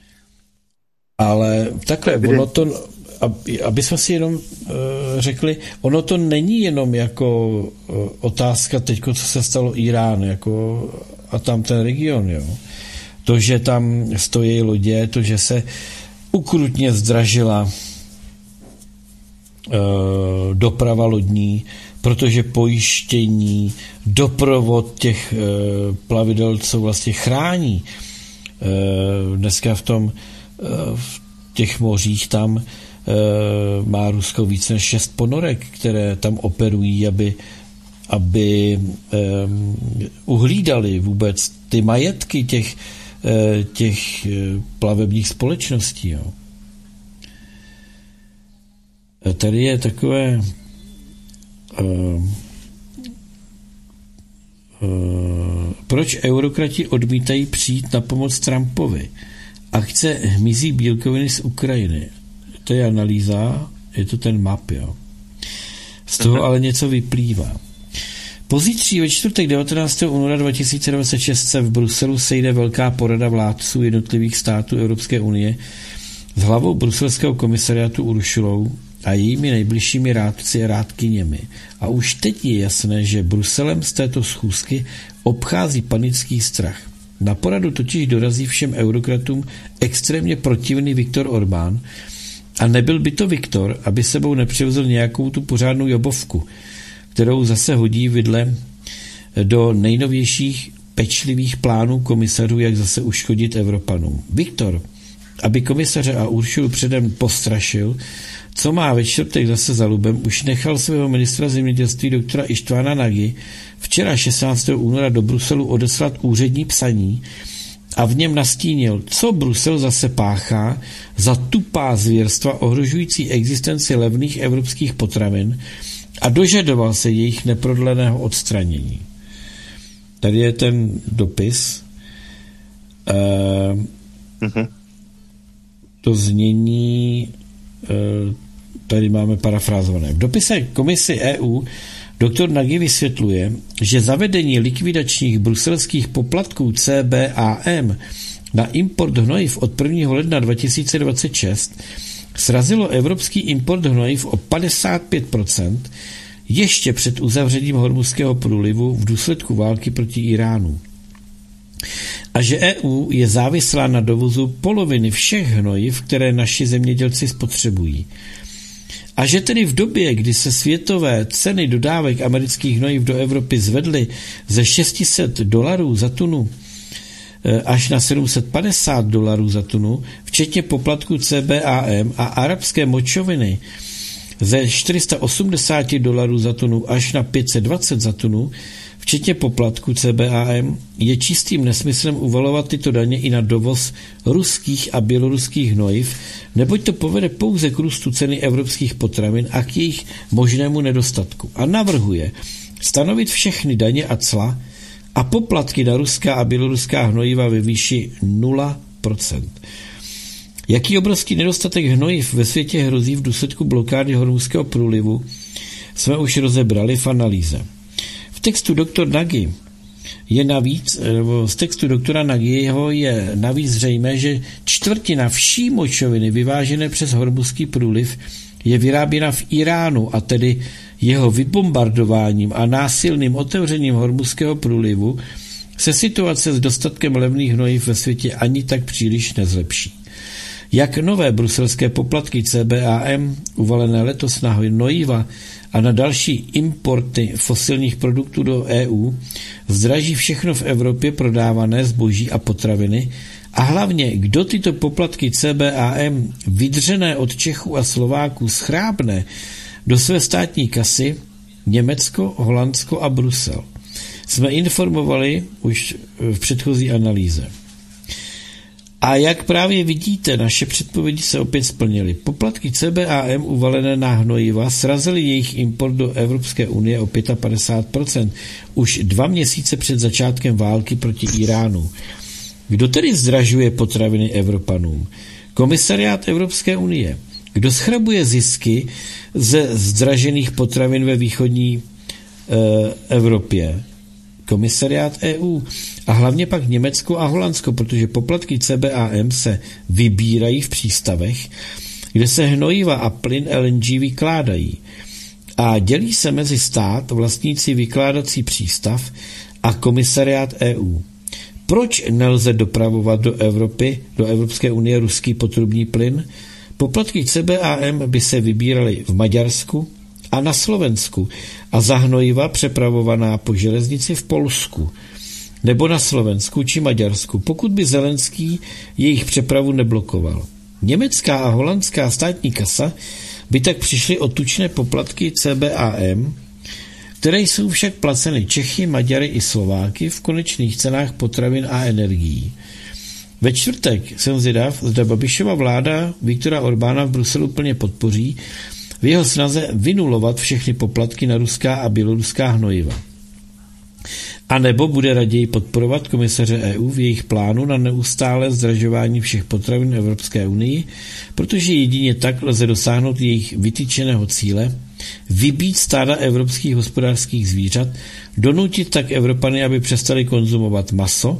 Ale takhle, ono to, aby jsme si jenom řekli, ono to není jenom jako otázka teďko, co se stalo Irán, jako a tam ten region, jo. To, že tam stojí lodě, to, že se ukrutně zdražila doprava lodní, protože pojištění, doprovod těch plavidel, co vlastně chrání. Dneska v těch mořích tam má Rusko více než 6 ponorek, které tam operují, aby uhlídali vůbec ty majetky těch plavebních společností. Jo. Tady je takové proč eurokrati odmítají přijít na pomoc Trumpovi? Akce hmyzí bílkoviny z Ukrajiny. To je analýza, je to ten map, jo. Z toho ale něco vyplývá. Pozítří ve čtvrtek 19. února 2026 se v Bruselu sejde velká porada vládců jednotlivých států Evropské unie s hlavou bruselského komisariátu Uršulou a jejími nejbližšími rádci a rádkyněmi. A už teď je jasné, že Bruselem z této schůzky obchází panický strach. Na poradu totiž dorazí všem eurokratům extrémně protivný Viktor Orbán A nebyl by to Viktor, aby sebou nepřivezl nějakou tu pořádnou jobovku, kterou zase hodí vidle do nejnovějších pečlivých plánů komisařů, jak zase uškodit Evropanům. Viktor, aby komisaře a Uršulu předem postrašil, co má ve čtvrtek zase za lubem, už nechal svého ministra zemědělství doktora Istvána Nagy včera 16. února do Bruselu odeslat úřední psaní a v něm nastínil, co Brusel zase páchá za tupá zvěrstva ohrožující existenci levných evropských potravin a dožadoval se jejich neprodleného odstranění. Tady je ten dopis. To znění tady máme parafrázované. V dopise komisi EU doktor Nagy vysvětluje, že zavedení likvidačních bruselských poplatků CBAM na import hnojiv od 1. ledna 2026 srazilo evropský import hnojiv o 55% ještě před uzavřením Hormuzského průlivu v důsledku války proti Iránu. A že EU je závislá na dovozu poloviny všech hnojiv, které naši zemědělci spotřebují. A že tedy v době, kdy se světové ceny dodávek amerických hnojiv do Evropy zvedly ze $600 za tunu až na $750 za tunu, včetně poplatku CBAM a arabské močoviny ze $480 za tunu až na $520 za tunu, včetně poplatku CBAM, je čistým nesmyslem uvalovat tyto daně i na dovoz ruských a běloruských hnojiv, neboť to povede pouze k růstu ceny evropských potravin a k jejich možnému nedostatku. A navrhuje stanovit všechny daně a cla a poplatky na ruská a běloruská hnojiva ve výši 0%. Jaký obrovský nedostatek hnojiv ve světě hrozí v důsledku blokády Hormuzského průlivu, jsme už rozebrali v analýze. V textu doktora Nagyho je navíc zřejmé, že čtvrtina vší močoviny vyvážené přes Hormuzský průliv je vyráběna v Iránu a tedy jeho vybombardováním a násilným otevřením Hormuzského průlivu se situace s dostatkem levných hnojiv ve světě ani tak příliš nezlepší. Jak nové bruselské poplatky CBAM, uvalené letos na hnojiva a na další importy fosilních produktů do EU, zdraží všechno v Evropě prodávané zboží a potraviny a hlavně, kdo tyto poplatky CBAM vydřené od Čechů a Slováků schrábne do své státní kasy, Německo, Holandsko a Brusel. Jsme informovali už v předchozí analýze. A jak právě vidíte, naše předpovědi se opět splnily. Poplatky CBAM uvalené na hnojiva srazily jejich import do Evropské unie o 55% už 2 měsíce před začátkem války proti Iránu. Kdo tedy zdražuje potraviny Evropanům? Komisariát Evropské unie. Kdo schrabuje zisky ze zdražených potravin ve východní Evropě? Komisariát EU a hlavně pak Německo a Holandsko, protože poplatky CBAM se vybírají v přístavech, kde se hnojiva a plyn LNG vykládají. A dělí se mezi stát, vlastnící vykládací přístav a komisariát EU. Proč nelze dopravovat do Evropy, do Evropské unie ruský potrubní plyn? Poplatky CBAM by se vybíraly v Maďarsku a na Slovensku a za hnojiva přepravovaná po železnici v Polsku nebo na Slovensku či Maďarsku, pokud by Zelenský jejich přepravu neblokoval. Německá a holandská státní kasa by tak přišly o tučné poplatky CBAM, které jsou však placeny Čechy, Maďary i Slováky v konečných cenách potravin a energií. Ve čtvrtek jsem zvědav, zda Babišova vláda Viktora Orbána v Bruselu plně podpoří v jeho snaze vynulovat všechny poplatky na ruská a běloruská hnojiva. A nebo bude raději podporovat komisaře EU v jejich plánu na neustále zdražování všech potravin Evropské unii, protože jedině tak lze dosáhnout jejich vytyčeného cíle, vybít stáda evropských hospodářských zvířat, donutit tak Evropany, aby přestali konzumovat maso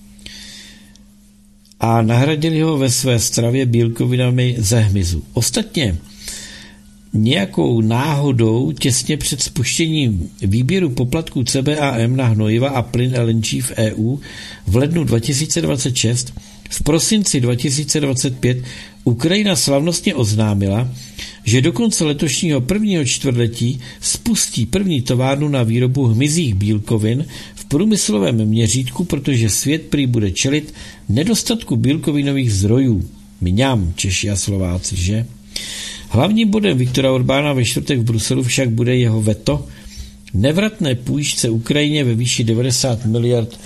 a nahradili ho ve své stravě bílkovinami ze hmyzu. Ostatně nějakou náhodou těsně před spuštěním výběru poplatků CBAM na hnojiva a plyn LNG v EU v lednu 2026 V prosinci 2025 Ukrajina slavnostně oznámila, že do konce letošního prvního čtvrtletí spustí první továrnu na výrobu hmyzích bílkovin v průmyslovém měřítku, protože svět prý bude čelit nedostatku bílkovinových zdrojů. Mňam, Češi a Slováci, že? Hlavním bodem Viktora Orbána ve čtvrtek v Bruselu však bude jeho veto nevratné půjčce Ukrajině ve výši 90 miliard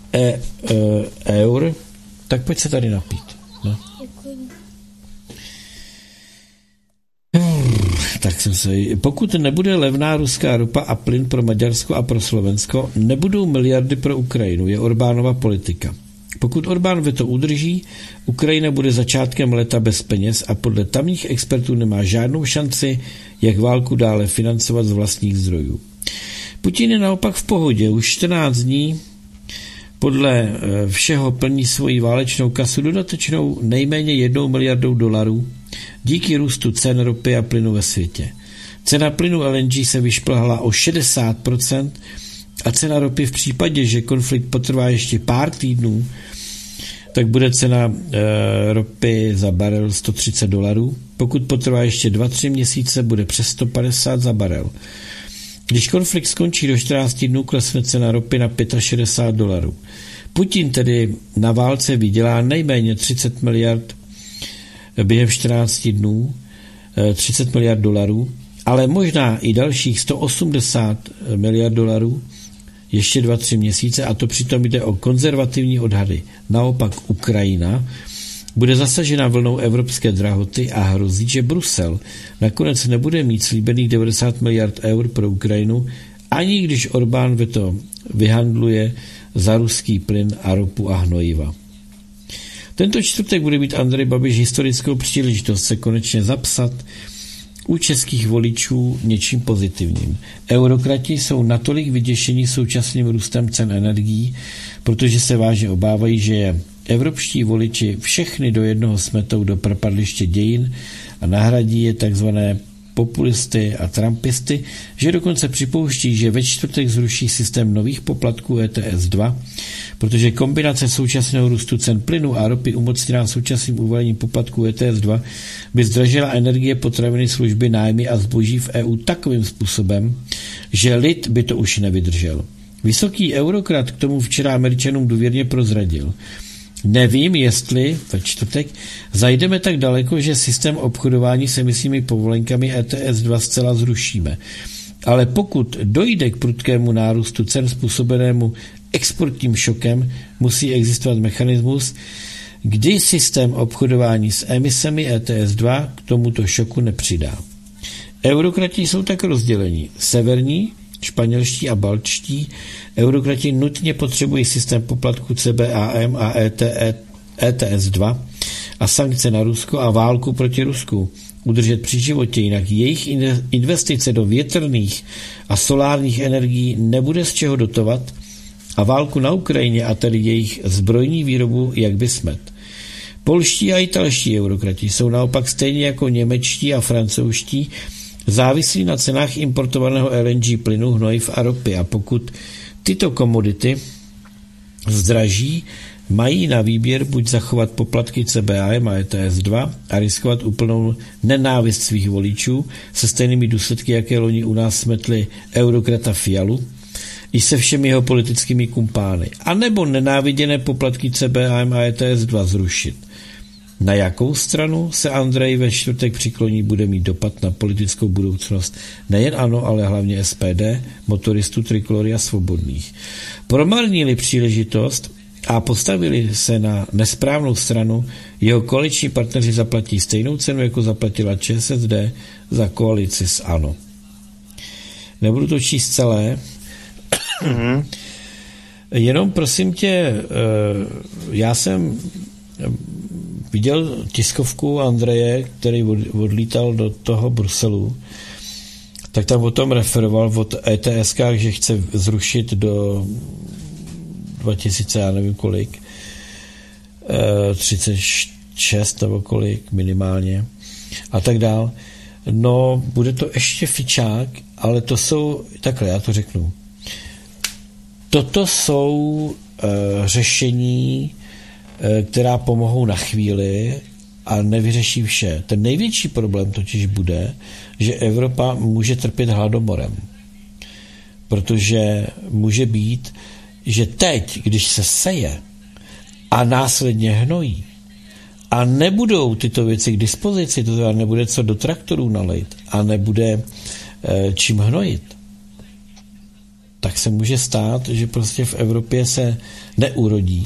eur. Tak pojď se tady napít. No. Tak jsem se... Pokud nebude levná ruská ropa a plyn pro Maďarsko a pro Slovensko, nebudou miliardy pro Ukrajinu, je Orbánova politika. Pokud Orbán veto udrží, Ukrajina bude začátkem léta bez peněz a podle tamních expertů nemá žádnou šanci, jak válku dále financovat z vlastních zdrojů. Putin je naopak v pohodě. Už 14 dní podle všeho plní svoji válečnou kasu dodatečnou nejméně 1 miliardou dolarů díky růstu cen ropy a plynu ve světě. Cena plynu LNG se vyšplhla o 60% a cena ropy v případě, že konflikt potrvá ještě pár týdnů, tak bude cena ropy za barel $130. Pokud potrvá ještě 2-3 měsíce, bude přes 150 za barel. Když konflikt skončí do 14 dnů, klesne cena ropy na $65. Putin tedy na válce vydělá nejméně 30 miliard během 14 dnů, 30 miliard dolarů, ale možná i dalších 180 miliard dolarů ještě 2-3 měsíce, a to přitom jde o konzervativní odhady. Naopak Ukrajina bude zasažena vlnou evropské drahoty a hrozí, že Brusel nakonec nebude mít slíbených 90 miliard eur pro Ukrajinu, ani když Orbán veto vyhandluje za ruský plyn a ropu a hnojiva. Tento čtvrtek bude mít Andrej Babiš historickou příležitost se konečně zapsat u českých voličů něčím pozitivním. Eurokrati jsou natolik vyděšení současným růstem cen energií, protože se vážně obávají, že je evropští voliči všechny do jednoho smetou do propadliště dějin a nahradí je takzvané populisty a trumpisty, že dokonce připouští, že ve čtvrtek zruší systém nových poplatků ETS 2, protože kombinace současného růstu cen plynu a ropy umocněná současným uvalením poplatků ETS 2 by zdražila energie, potraviny, služby, nájmy a zboží v EU takovým způsobem, že lid by to už nevydržel. Vysoký eurokrat k tomu včera Američanům důvěrně prozradil: nevím, jestli ve čtvrtek zajdeme tak daleko, že systém obchodování s emisními povolenkami ETS 2 zcela zrušíme. Ale pokud dojde k prudkému nárůstu cen způsobenému exportním šokem, musí existovat mechanismus, kdy systém obchodování s emisemi ETS 2 k tomuto šoku nepřidá. Eurokrati jsou tak rozdělení. Severní, španělští a baltští eurokrati nutně potřebují systém poplatku CBAM a ETS 2 a sankce na Rusko a válku proti Rusku udržet při životě, jinak jejich investice do větrných a solárních energií nebude z čeho dotovat a válku na Ukrajině a tedy jejich zbrojní výrobu jak by smet. Polští a italští eurokrati jsou naopak stejně jako němečtí a francouzští závislí na cenách importovaného LNG plynu, hnojiv a ropy, a pokud tyto komodity zdraží, mají na výběr buď zachovat poplatky CBAM a ETS 2 a riskovat úplnou nenávist svých voličů se stejnými důsledky, jaké loni u nás smetli eurokrata Fialu i se všemi jeho politickými kumpány, anebo nenáviděné poplatky CBAM a ETS 2 zrušit. Na jakou stranu se Andrej ve čtvrtek přikloní, bude mít dopad na politickou budoucnost nejen ANO, ale hlavně SPD, motoristů, Trikolory a Svobodných. Promarnili příležitost a postavili se na nesprávnou stranu, jeho koaliční partneři zaplatí stejnou cenu, jako zaplatila ČSSD za koalici s ANO. Nebudu to číst celé. Jenom prosím tě, já jsem viděl tiskovku Andreje, který odlítal do toho Bruselu, tak tam o tom referoval od ETS-kách, že chce zrušit do 2000, já nevím kolik, 36 nebo kolik minimálně a tak dál. No, bude to ještě fičák, ale to jsou, takhle já to řeknu, toto jsou řešení která pomohou na chvíli a nevyřeší vše. Ten největší problém totiž bude, že Evropa může trpět hladomorem. Protože může být, že teď, když se seje a následně hnojí a nebudou tyto věci k dispozici, to znamená nebude co do traktorů nalejt a nebude čím hnojit, tak se může stát, že prostě v Evropě se neurodí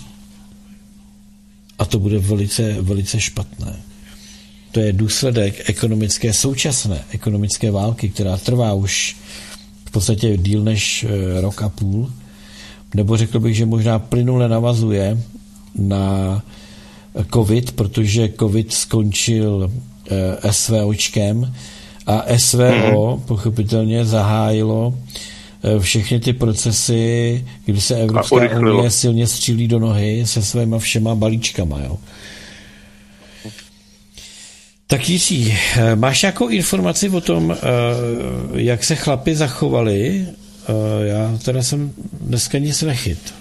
a to bude velice, velice špatné. To je důsledek současné ekonomické války, která trvá už v podstatě díl než rok a půl, nebo řekl bych, že možná plynule navazuje na COVID, protože COVID skončil SVOčkem a SVO pochopitelně zahájilo všechny ty procesy, kdy se Evropská unie silně střílí do nohy se svýma všema balíčkama. Jo. Tak Jiří, máš nějakou informaci o tom, jak se chlapi zachovali? Já teda jsem dneska nic nechyt.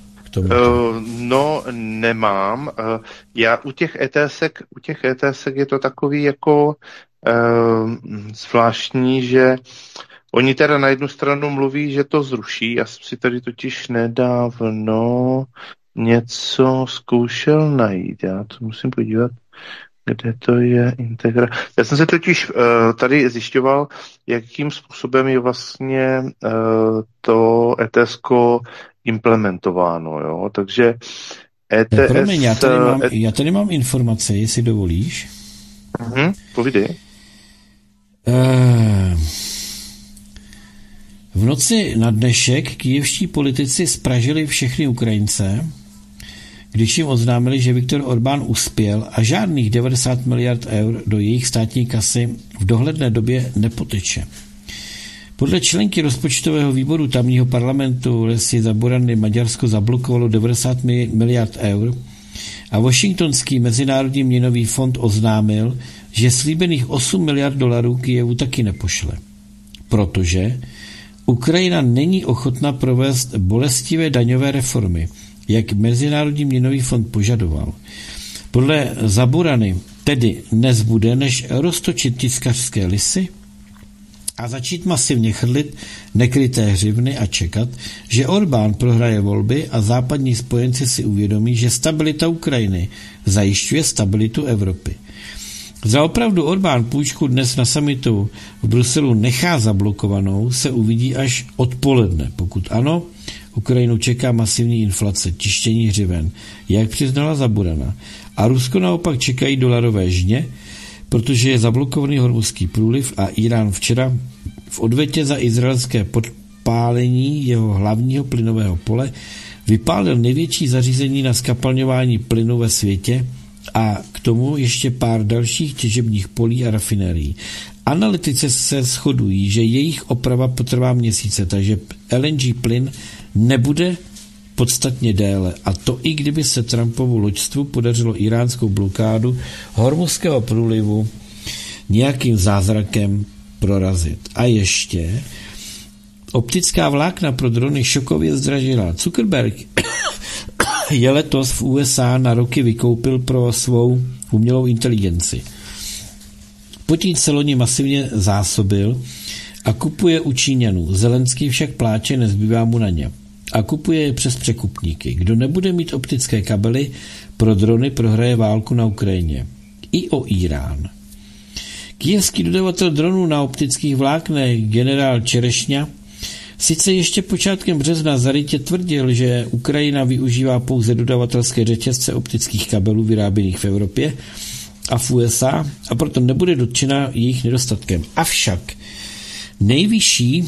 No, nemám. Já u těch ETSek je to takový jako zvláštní, že oni teda na jednu stranu mluví, že to zruší. Já jsem si tady totiž nedávno něco zkoušel najít. Já to musím podívat, kde to je Já jsem se totiž tady zjišťoval, jakým způsobem je vlastně to ETSko implementováno. Jo? Takže ETS... Promiň, já tady mám informace, jestli dovolíš. Povídej. V noci na dnešek kyjevští politici zpražili všechny Ukrajince, když jim oznámili, že Viktor Orbán uspěl a žádných 90 miliard eur do jejich státní kasy v dohledné době nepoteče. Podle členky rozpočtového výboru tamního parlamentu Lesy Zaborany Maďarsko zablokovalo 90 miliard eur a Washingtonský mezinárodní měnový fond oznámil, že slíbených 8 miliard dolarů Kyjevu taky nepošle. Protože Ukrajina není ochotna provést bolestivé daňové reformy, jak Mezinárodní měnový fond požadoval. Podle Zaborany tedy nezbude, než roztočit tiskařské lisy a začít masivně chrlit nekryté hřivny a čekat, že Orbán prohraje volby a západní spojenci si uvědomí, že stabilita Ukrajiny zajišťuje stabilitu Evropy. Zda opravdu Orbán půjčku dnes na summitu v Bruselu nechá zablokovanou, se uvidí až odpoledne. Pokud ano, Ukrajinu čeká masivní inflace, tištění hřiven, jak přiznala Zaborana. A Rusko naopak čekají dolarové žně, protože je zablokovaný Hormuzský průliv a Irán včera v odvetě za izraelské podpálení jeho hlavního plynového pole vypálil největší zařízení na zkapalňování plynu ve světě a k tomu ještě pár dalších těžebních polí a rafinérií. Analytici se shodují, že jejich oprava potrvá měsíce, takže LNG plyn nebude podstatně déle. A to i kdyby se Trumpovu loďstvu podařilo iránskou blokádu Hormuzského průlivu nějakým zázrakem prorazit. A ještě optická vlákna pro drony šokově zdražila. Zuckerberg je letos v USA na roky vykoupil pro svou umělou inteligenci. Putin se loni masivně zásobil a kupuje u Číňanů. Zelenský však pláče, nezbývá mu na ně. A kupuje je přes překupníky. Kdo nebude mít optické kabely pro drony, prohraje válku na Ukrajině. I o Irán. Kyjevský dodavatel dronů na optických vláknech generál Čerešňa sice ještě počátkem března zarytě tvrdil, že Ukrajina využívá pouze dodavatelské řetězce optických kabelů vyráběných v Evropě a v USA a proto nebude dotčena jejich nedostatkem. Avšak nejvyšší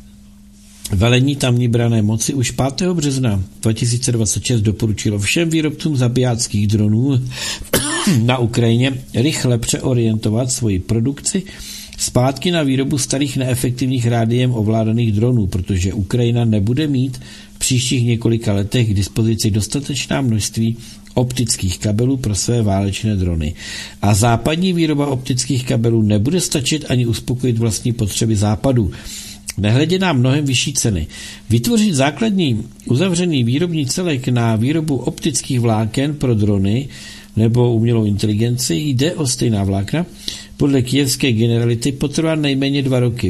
velení tamní branné moci už 5. března 2026 doporučilo všem výrobcům zabijáckých dronů na Ukrajině rychle přeorientovat svoji produkci zpátky na výrobu starých neefektivních rádiem ovládaných dronů, protože Ukrajina nebude mít v příštích několika letech k dispozici dostatečná množství optických kabelů pro své válečné drony. A západní výroba optických kabelů nebude stačit ani uspokojit vlastní potřeby západu. nehledě na mnohem vyšší ceny. Vytvořit základní uzavřený výrobní celek na výrobu optických vláken pro drony nebo umělou inteligenci jde o stejná vlákna. Podle kyjevské generality potrvá nejméně 2 roky,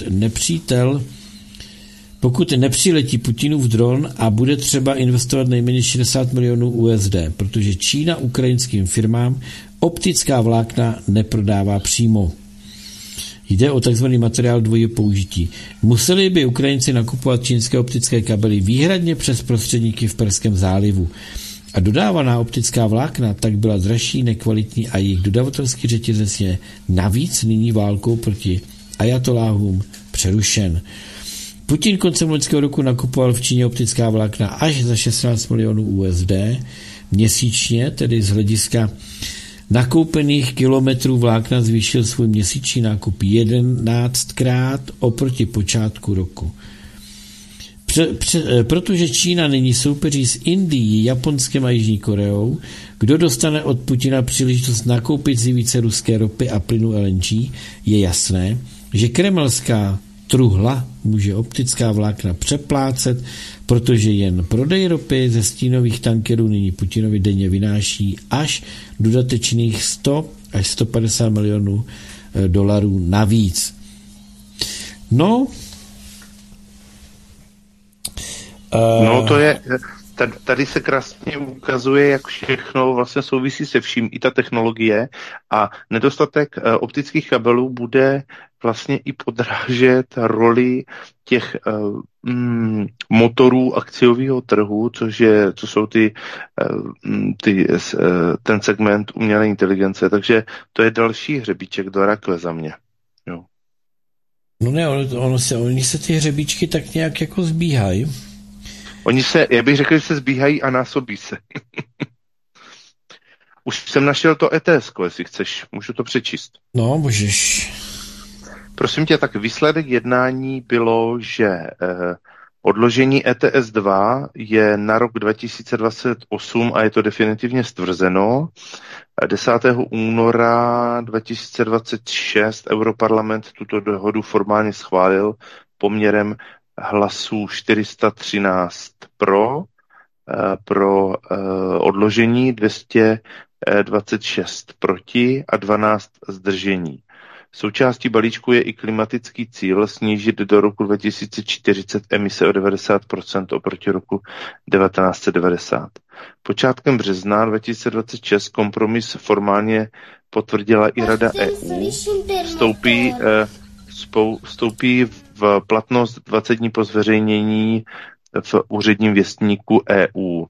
pokud nepřiletí Putinův dron a bude třeba investovat nejméně 60 milionů USD, protože Čína ukrajinským firmám optická vlákna neprodává přímo. Jde o tzv. Materiál dvojího použití. Museli by Ukrajinci nakupovat čínské optické kabely výhradně přes prostředníky v Perském zálivu. A dodávaná optická vlákna tak byla dražší, nekvalitní a jejich dodavatelský řetězec je navíc nyní válkou proti ajatoláhům přerušen. Putin koncem loňského roku nakupoval v Číně optická vlákna až za 16 milionů USD měsíčně, tedy z hlediska nakoupených kilometrů vlákna zvýšil svůj měsíční nákup 11krát oproti počátku roku. Protože Čína nyní soupeří s Indií, Japonskem a Jižní Koreou, kdo dostane od Putina příležitost nakoupit si více ruské ropy a plynu LNG, je jasné, že kremelská truhla může optická vlákna přeplácet, protože jen prodej ropy ze stínových tankerů nyní Putinovi denně vynáší až dodatečných 100 až 150 milionů dolarů navíc. No, to je, tady se krásně ukazuje, jak všechno vlastně souvisí se vším, i ta technologie, a nedostatek optických kabelů bude vlastně i podrážet roli těch motorů akciového trhu, co jsou ten segment umělé inteligence, takže to je další hřebíček do rakve za mě. Jo. No ne, oni se ty hřebíčky tak nějak jako zbíhají. Já bych řekl, že se zbíhají a násobí se. Už jsem našel to ETS-ko, jestli chceš, můžu to přečíst. No, můžeš. Prosím tě, tak výsledek jednání bylo, že odložení ETS 2 je na rok 2028 a je to definitivně stvrzeno. 10. února 2026 Europarlament tuto dohodu formálně schválil poměrem hlasů 413 pro odložení, 226 proti a 12 zdržení. Součástí balíčku je i klimatický cíl snížit do roku 2040 emise o 90% oproti roku 1990. Počátkem března 2026 kompromis formálně potvrdila i Rada EU. Vstoupí v platnost 20 dní po zveřejnění v úředním věstníku EU.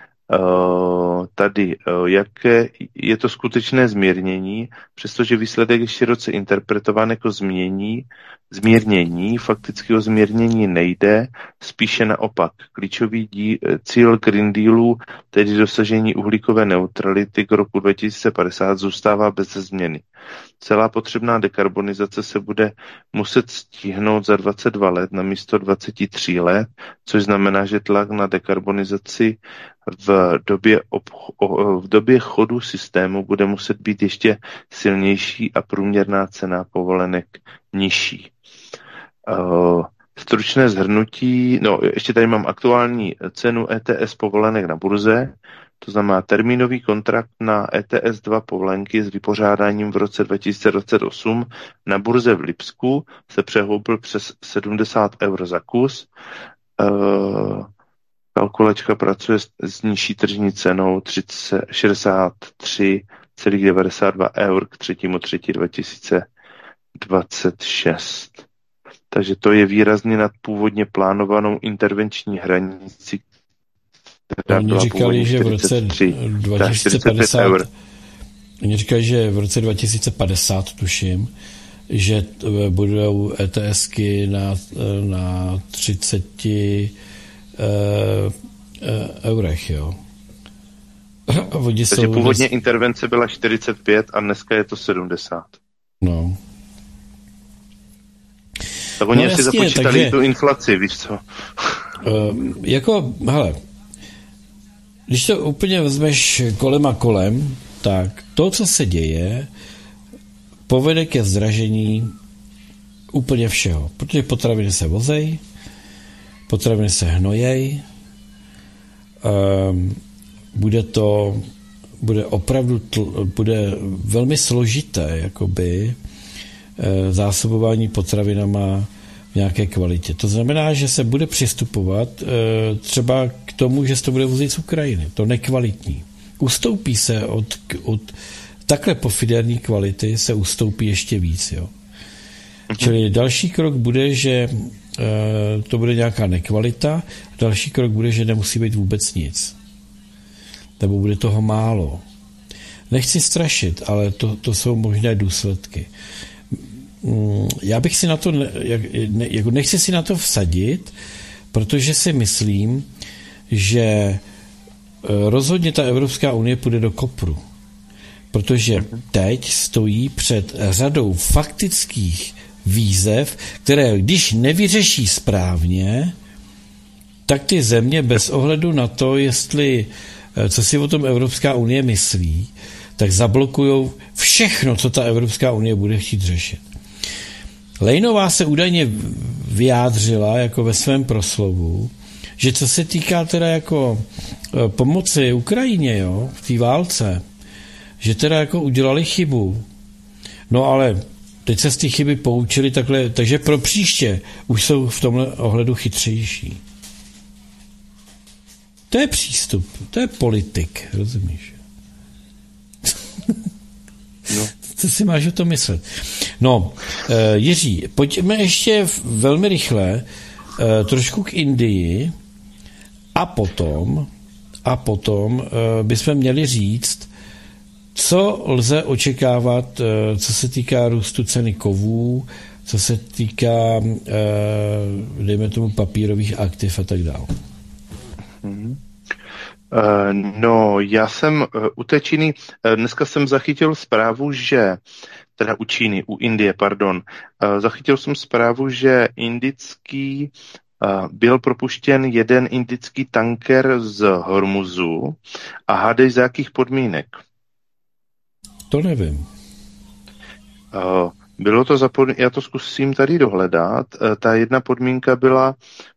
Tady, jaké je to skutečné zmírnění, přestože výsledek je široce interpretován jako zmírnění, faktického zmírnění nejde, spíše naopak. Klíčový cíl Green Dealu, tedy dosažení uhlíkové neutrality k roku 2050, zůstává bez změny. Celá potřebná dekarbonizace se bude muset stihnout za 22 let namísto 23 let, což znamená, že tlak na dekarbonizaci v době chodu systému bude muset být ještě silnější a průměrná cena povolenek nižší. Stručné shrnutí, ještě tady mám aktuální cenu ETS povolenek na burze, to znamená termínový kontrakt na ETS 2 povolenky s vypořádáním v roce 2028 na burze v Lipsku se přehloubil přes 70 € za kus. Kalkulačka pracuje s nižší tržní cenou 63,92 € k 3.3.2026. Takže to je výrazně nad původně plánovanou intervenční hranici, která byla původně 43,45 €. Oni říkají, že v roce 2050, tuším, že budou ETSky na 30 eurech, jo. Takže původně intervence byla 45 a dneska je to 70. No. Tak oni si započítali tu inflaci, víš co? Hele, když to úplně vezmeš kolem a kolem, tak to, co se děje, povede ke zdražení úplně všeho, protože potraviny se vozej, potraviny se hnojej, bude velmi složité jakoby zásobování potravinama v nějaké kvalitě. To znamená, že se bude přistupovat třeba k tomu, že se to bude vozit z Ukrajiny, to nekvalitní. Ustoupí se od takhle pofiderní kvality se ustoupí ještě víc, jo. Čili další krok bude, že to bude nějaká nekvalita, další krok bude, že nemusí být vůbec nic. Nebo bude toho málo. Nechci strašit, ale to jsou možné důsledky. Já bych si na to, nechci si na to vsadit, protože si myslím, že rozhodně ta Evropská unie půjde do kopru. Protože teď stojí před řadou faktických výzev, které když nevyřeší správně, tak ty země bez ohledu na to, co si o tom Evropská unie myslí, tak zablokujou všechno, co ta Evropská unie bude chtít řešit. Lejnová se údajně vyjádřila jako ve svém proslovu, že co se týká teda jako pomoci Ukrajině, jo, v té válce, že teda jako udělali chybu. No ale teď se z té chyby poučili takhle, takže pro příště už jsou v tomhle ohledu chytřejší. To je přístup, to je politik, rozumíš? No. Co si máš o tom myslet? No, Jiří, pojďme ještě velmi rychle trošku k Indii a potom bychom měli říct, co lze očekávat, co se týká růstu ceny kovů, co se týká, dejme tomu, papírových aktiv a tak dále. No, já jsem u té Číny, dneska jsem zachytil zprávu, že, teda u Indie, zachytil jsem zprávu, že byl propuštěn jeden indický tanker z Hormuzu a hádej za jakých podmínek? To nevím. Bylo to já to zkusím tady dohledat. Ta jedna podmínka byla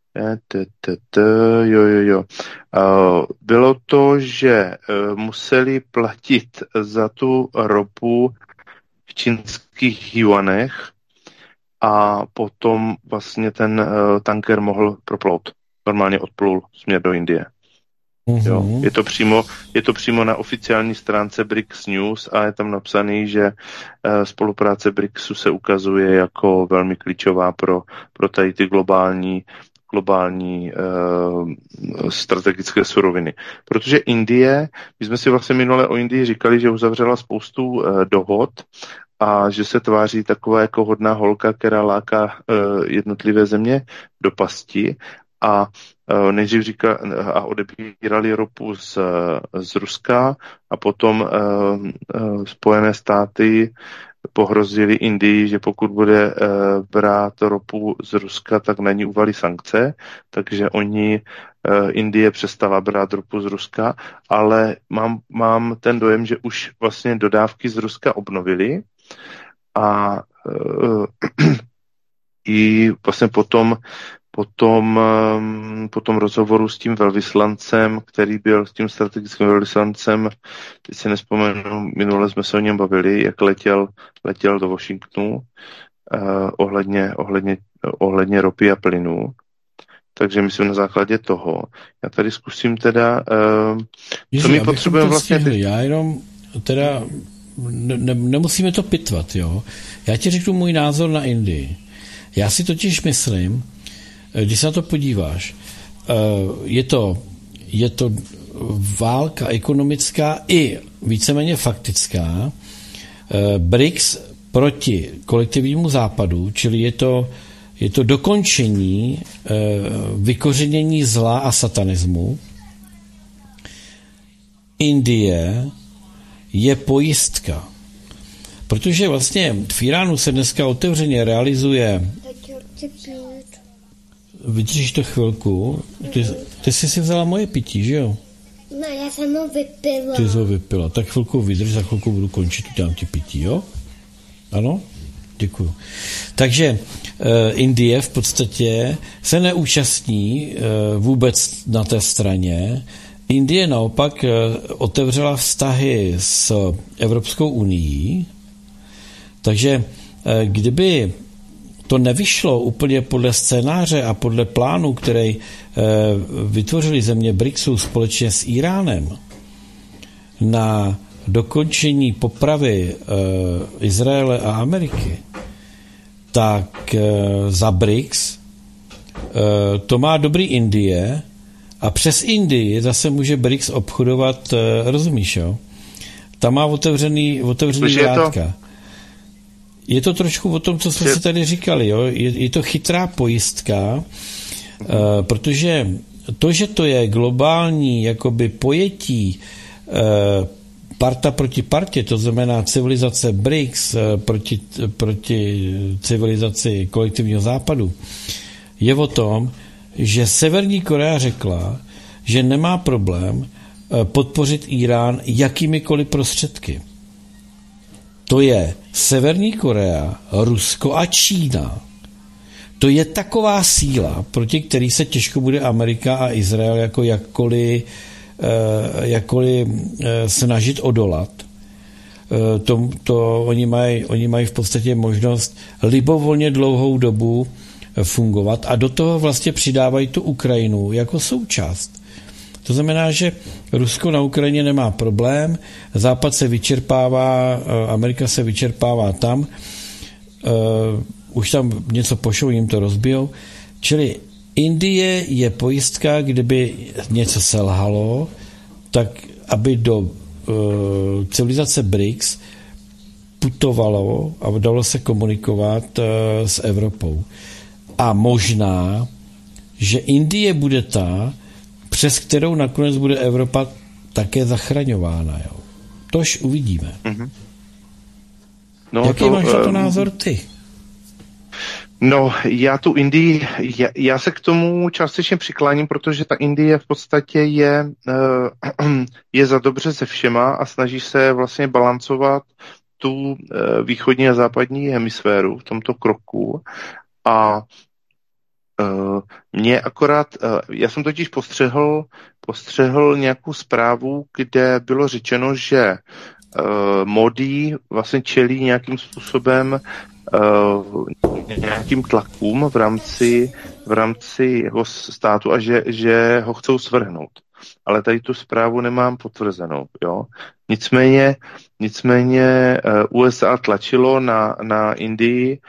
bylo to, že museli platit za tu ropu v čínských juanech a potom vlastně ten tanker mohl proplout. Normálně odplul směr do Indie. Jo, je to přímo na oficiální stránce BRICS News a je tam napsaný, že spolupráce BRICSu se ukazuje jako velmi klíčová pro tady ty globální strategické suroviny. Protože Indie, my jsme si vlastně minule o Indii říkali, že uzavřela spoustu dohod a že se tváří taková jako hodná holka, která láká jednotlivé země do pasti a nejdřív a odebírali ropu z Ruska a potom Spojené státy pohrozili Indii, že pokud bude brát ropu z Ruska, tak na ní uvalí sankce, takže Indie přestala brát ropu z Ruska, ale mám ten dojem, že už vlastně dodávky z Ruska obnovili a i vlastně po tom rozhovoru s tím velvyslancem, který byl s tím strategickým velvyslancem, teď si nespomenu, minule jsme se o něm bavili, jak letěl do Washingtonu ohledně ropy a plynu. Takže myslím na základě toho. Já tady zkusím teda, co my potřebujeme vlastně... Já jenom nemusíme to pitvat, jo. Já ti řeknu můj názor na Indii. Já si totiž myslím, když se na to podíváš, je to válka ekonomická i víceméně faktická, BRICS proti kolektivnímu západu, čili je to dokončení vykořenění zla a satanismu. Indie je pojistka. Protože vlastně v Iránu se dneska otevřeně realizuje... Vydržíš to chvilku? Ty jsi si vzala moje pití, že jo? No, já jsem ho vypila. Ty jsi ho vypila. Tak chvilku vydrž, za chvilku budu končit, udělám ti pití, jo? Ano? Děkuju. Takže Indie v podstatě se neúčastní vůbec na té straně. Indie naopak otevřela vztahy s Evropskou unií, takže kdyby to nevyšlo úplně podle scénáře a podle plánu, který vytvořili země BRICSu společně s Iránem na dokončení popravy Izraele a Ameriky, tak za BRICS to má dobrý Indie a přes Indii zase může BRICS obchodovat, rozumíš, jo? Tam má otevřený vrátka. Je to trošku o tom, co jsme si tady říkali, jo? Je to chytrá pojistka, protože to, že to je globální jakoby pojetí parta proti partě, to znamená civilizace BRICS proti civilizaci kolektivního západu, je o tom, že Severní Korea řekla, že nemá problém podpořit Irán jakýmikoliv prostředky. To je Severní Korea, Rusko a Čína. To je taková síla, proti který se těžko bude Amerika a Izrael jako jakkoliv snažit odolat. Oni mají v podstatě možnost libovolně dlouhou dobu fungovat a do toho vlastně přidávají tu Ukrajinu jako součást. To znamená, že Rusko na Ukrajině nemá problém, Západ se vyčerpává, Amerika se vyčerpává tam, už tam něco pošlou, jim to rozbijou. Čili Indie je pojistka, kdyby něco selhalo, tak aby do civilizace BRICS putovalo a dalo se komunikovat s Evropou. A možná, že Indie bude ta, přes kterou nakonec bude Evropa také zachraňována. Jo. Tož uvidíme. Mm-hmm. No, jaký máš na to názor ty? No, já se k tomu částečně přikláním, protože ta Indie v podstatě je za dobře se všema a snaží se vlastně balancovat tu východní a západní hemisféru v tomto kroku. A mě akorát, já jsem totiž postřehl nějakou zprávu, kde bylo řečeno, že Modi vlastně čelí nějakým způsobem nějakým tlakům v rámci jeho státu a že ho chcou svrhnout. Ale tady tu zprávu nemám potvrzenou. Jo? Nicméně USA tlačilo na Indii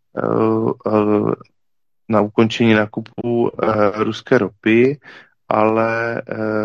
na ukončení nákupu ruské ropy, ale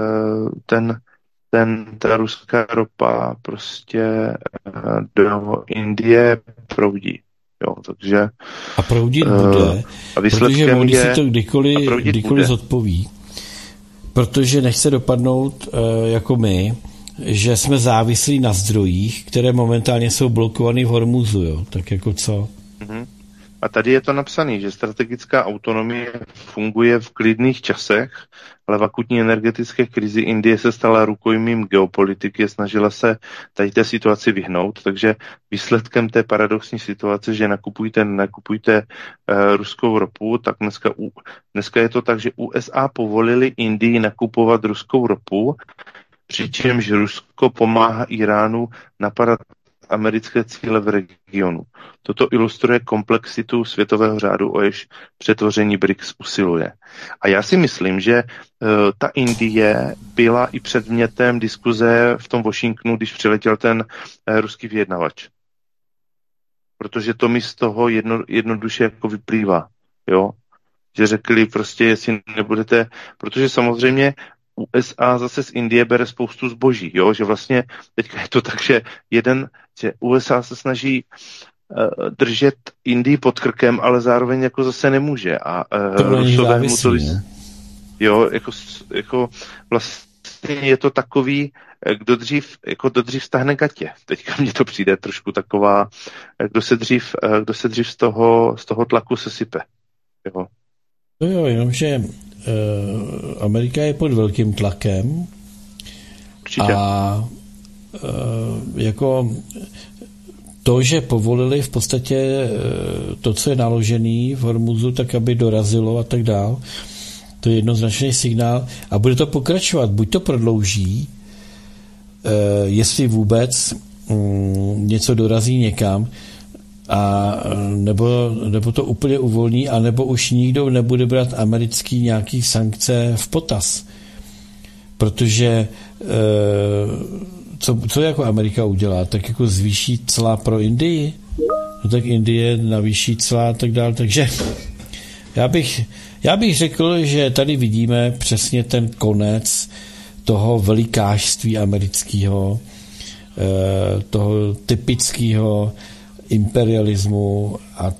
ta ruská ropa prostě do Indie proudí. Jo, takže, a proudit bude, protože Modi si to kdykoliv zodpoví, protože nechce dopadnout jako my, že jsme závislí na zdrojích, které momentálně jsou blokovaný v Hormuzu, jo, tak jako co? Mm-hmm. A tady je to napsané, že strategická autonomie funguje v klidných časech, ale v akutní energetické krizi Indie se stala rukojmím geopolitiky, snažila se tady té situaci vyhnout, takže výsledkem té paradoxní situace, že nakupujte ruskou ropu, tak dneska je to tak, že USA povolili Indii nakupovat ruskou ropu, přičemž Rusko pomáhá Iránu napadat americké cíle v regionu. Toto ilustruje komplexitu světového řádu, o jež přetvoření BRICS usiluje. A já si myslím, že ta Indie byla i předmětem diskuze v tom Washingtonu, když přiletěl ten ruský vyjednavač. Protože to mi z toho jednoduše jako vyplývá. Jo? Že řekli prostě, jestli nebudete, protože samozřejmě USA zase z Indie bere spoustu zboží, jo? Že vlastně teďka je to tak, že USA se snaží držet Indii pod krkem, ale zároveň jako zase nemůže. A Rusové mu to... Jo, jako vlastně je to takový, kdo dřív stáhne gatě. Teďka mně to přijde trošku taková, kdo se dřív z toho tlaku sesype. Jo. Jo, jenomže Amerika je pod velkým tlakem. Určitě. A jako to, že povolili v podstatě to, co je naložený v Hormuzu, tak aby dorazilo a tak dál, to je jednoznačný signál a bude to pokračovat. Buď to prodlouží, jestli vůbec něco dorazí někam, a nebo to úplně uvolní, a nebo už nikdo nebude brát americký nějaký sankce v potaz. Protože co jako Amerika udělá? Tak jako zvýší cla pro Indii? No tak Indie navýší cla a tak dále. Takže já bych řekl, že tady vidíme přesně ten konec toho velikářství amerického, toho typického imperialismu a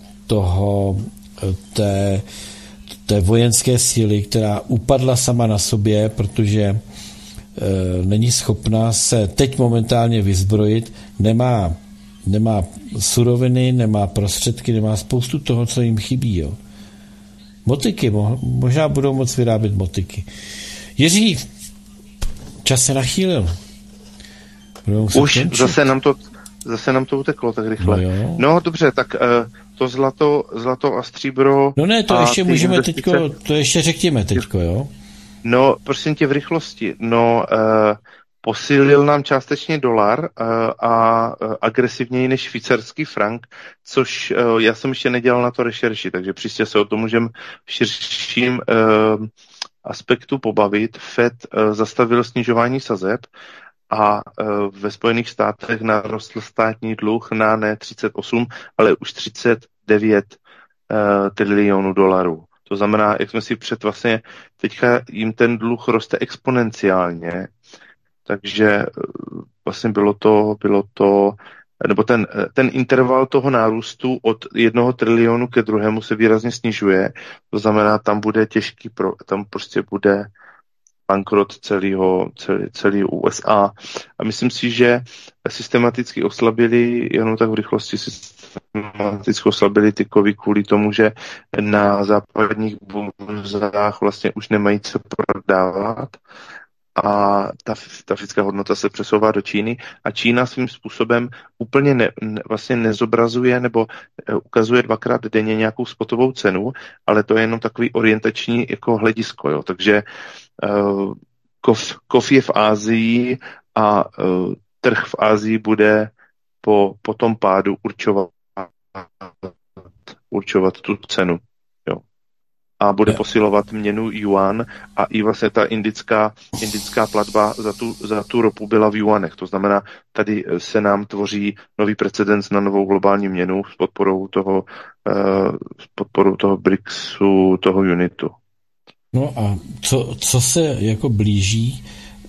té vojenské síly, která upadla sama na sobě, protože není schopná se teď momentálně vyzbrojit, nemá suroviny, nemá prostředky, nemá spoustu toho, co jim chybí. Jo. Motiky, možná budou moct vyrábět motiky. Jiří, čas se nachýlil. Už zase nám to uteklo tak rychle. No dobře, tak to zlato a stříbro... No ne, to ještě můžeme teďko, to ještě řekněme teďko, jo? No, prosím tě, v rychlosti. No, posílil nám částečně dolar a agresivněji než švýcarský frank, což já jsem ještě nedělal na to rešerši, takže příště se o tom můžeme v širším aspektu pobavit. Fed zastavil snižování sazeb a ve Spojených státech narostl státní dluh na ne 38, ale už 39 trilionů dolarů. To znamená, jak jsme si vlastně, teďka jim ten dluh roste exponenciálně, takže vlastně bylo to, nebo ten interval toho nárůstu od 1 trilionu ke druhému se výrazně snižuje, to znamená, tam bude těžký, tam prostě bude bankrot celý USA. A myslím si, že systematicky oslabili, jenom tak v rychlosti systematicky oslabili ty kovy kvůli tomu, že na západních burzách vlastně už nemají co prodávat a ta fyzická hodnota se přesouvá do Číny a Čína svým způsobem úplně vlastně nezobrazuje nebo ukazuje 2krát denně nějakou spotovou cenu, ale to je jenom takový orientační jako hledisko. Jo. Takže kov je v Asii a trh v Asii bude po tom pádu určovat tu cenu. Jo. A bude posilovat měnu yuan a i vlastně ta indická platba za tu ropu byla v yuanech. To znamená, tady se nám tvoří nový precedens na novou globální měnu s podporou toho BRICSu, toho unitu. No a co se jako blíží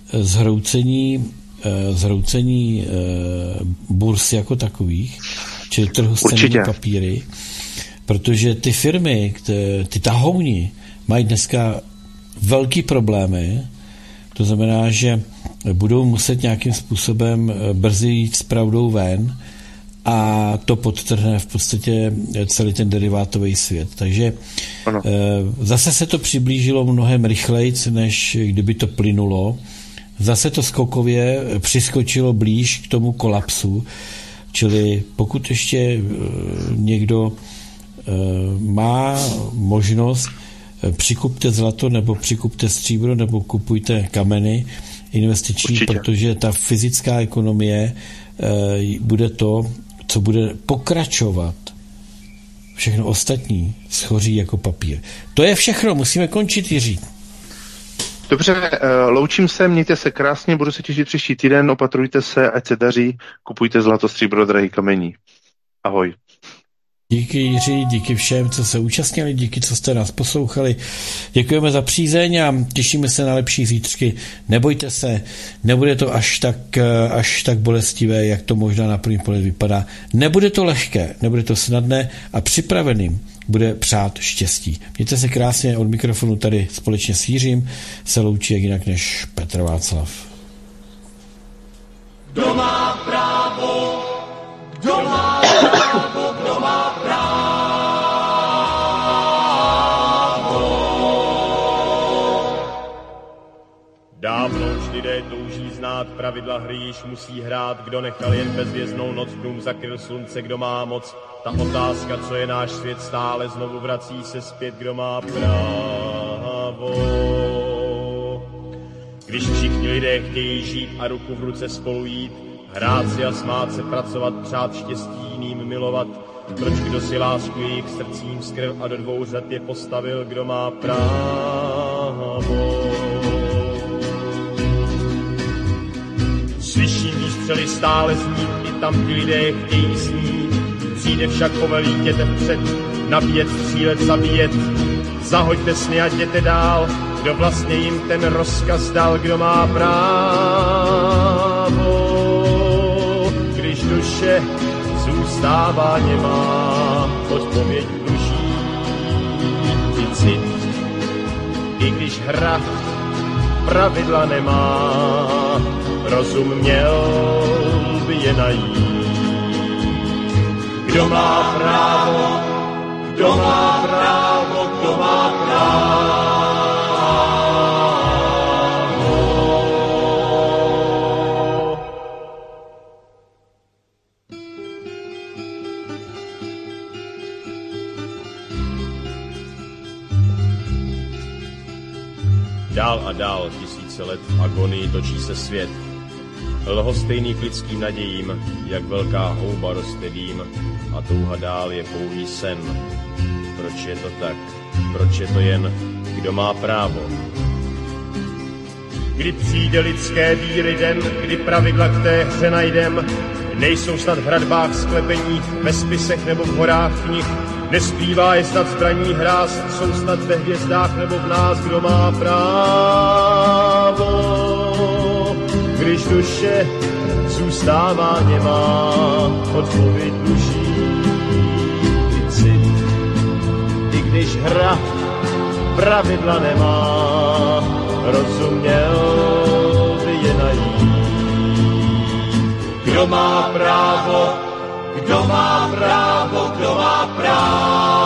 zhroucení burs jako takových, čili trhu s cennými papíry, protože ty firmy, ty tahouni, mají dneska velký problémy, to znamená, že budou muset nějakým způsobem brzy jít s pravdou ven a to podtrhne v podstatě celý ten derivátový svět. Takže zase se to přiblížilo mnohem rychleji, než kdyby to plynulo. Zase to skokově přiskočilo blíž k tomu kolapsu, čili pokud ještě někdo má možnost, přikupte zlato nebo přikupte stříbro nebo kupujte kameny investiční, protože ta fyzická ekonomie bude to, co bude pokračovat. Všechno ostatní schoří jako papír. To je všechno, musíme končit, Jiří. Dobře, loučím se, mějte se krásně, budu se těšit příští týden, opatrujte se, ať se daří, kupujte zlato, stříbro, drahý kamení. Ahoj. Díky Jiří, díky všem, co se účastnili, díky, co jste nás poslouchali. Děkujeme za přízeň a těšíme se na lepší zítřky. Nebojte se, nebude to až tak bolestivé, jak to možná na první pohled vypadá. Nebude to lehké, nebude to snadné a připraveným bude přát štěstí. Mějte se krásně, od mikrofonu tady společně s Jiřím se loučí jak jinak než Petr Václav. Kdo má právo? Kdo má právo? Kdo má právo? Dávno už lidé touží znát znát pravidla hry, již musí hrát. Kdo nechal jen bezvěznou noc, dům zakryl slunce, kdo má moc. Ta otázka, co je náš svět, stále znovu vrací se zpět, kdo má právo. Když všichni lidé chtějí žít a ruku v ruce spolu jít, hrát si a smát se, pracovat, přát štěstí jiným, milovat. Proč kdo si lásku jejich srdcím skrv a do dvou řad je postavil, kdo má právo. Slyším výstřely stále znít, i tam ti lidé chtějí snít. Přijde však povelí, jděte vpřed, nabíjet, střílet, zabíjet. Zahoďte sny a jděte dál, kdo vlastně jim ten rozkaz dal, kdo má právo. Když duše zůstává nemá, odpověď dluží i cit. I když hra pravidla nemá, rozum měl by je najít. Kdo má právo, kdo má právo, kdo má právo. Dál a dál, tisíce let v agonii točí se svět. Lhostejný k lidským nadějím, jak velká houba roste dým, a touha dál je pouhý sen. Proč je to tak? Proč je to jen, kdo má právo? Kdy přijde lidské víry den, kdy pravidla k té hře najdem, nejsou snad v hradbách sklepeních, ve spisech nebo v horách knih, neskrývá je snad zbraní hráz, jsou snad ve hvězdách nebo v nás, kdo má právo. Když duše zůstává nemá, odpověď dluží i cit. I když hra pravidla nemá, rozuměl by je najít. Kdo má právo, kdo má právo, kdo má právo.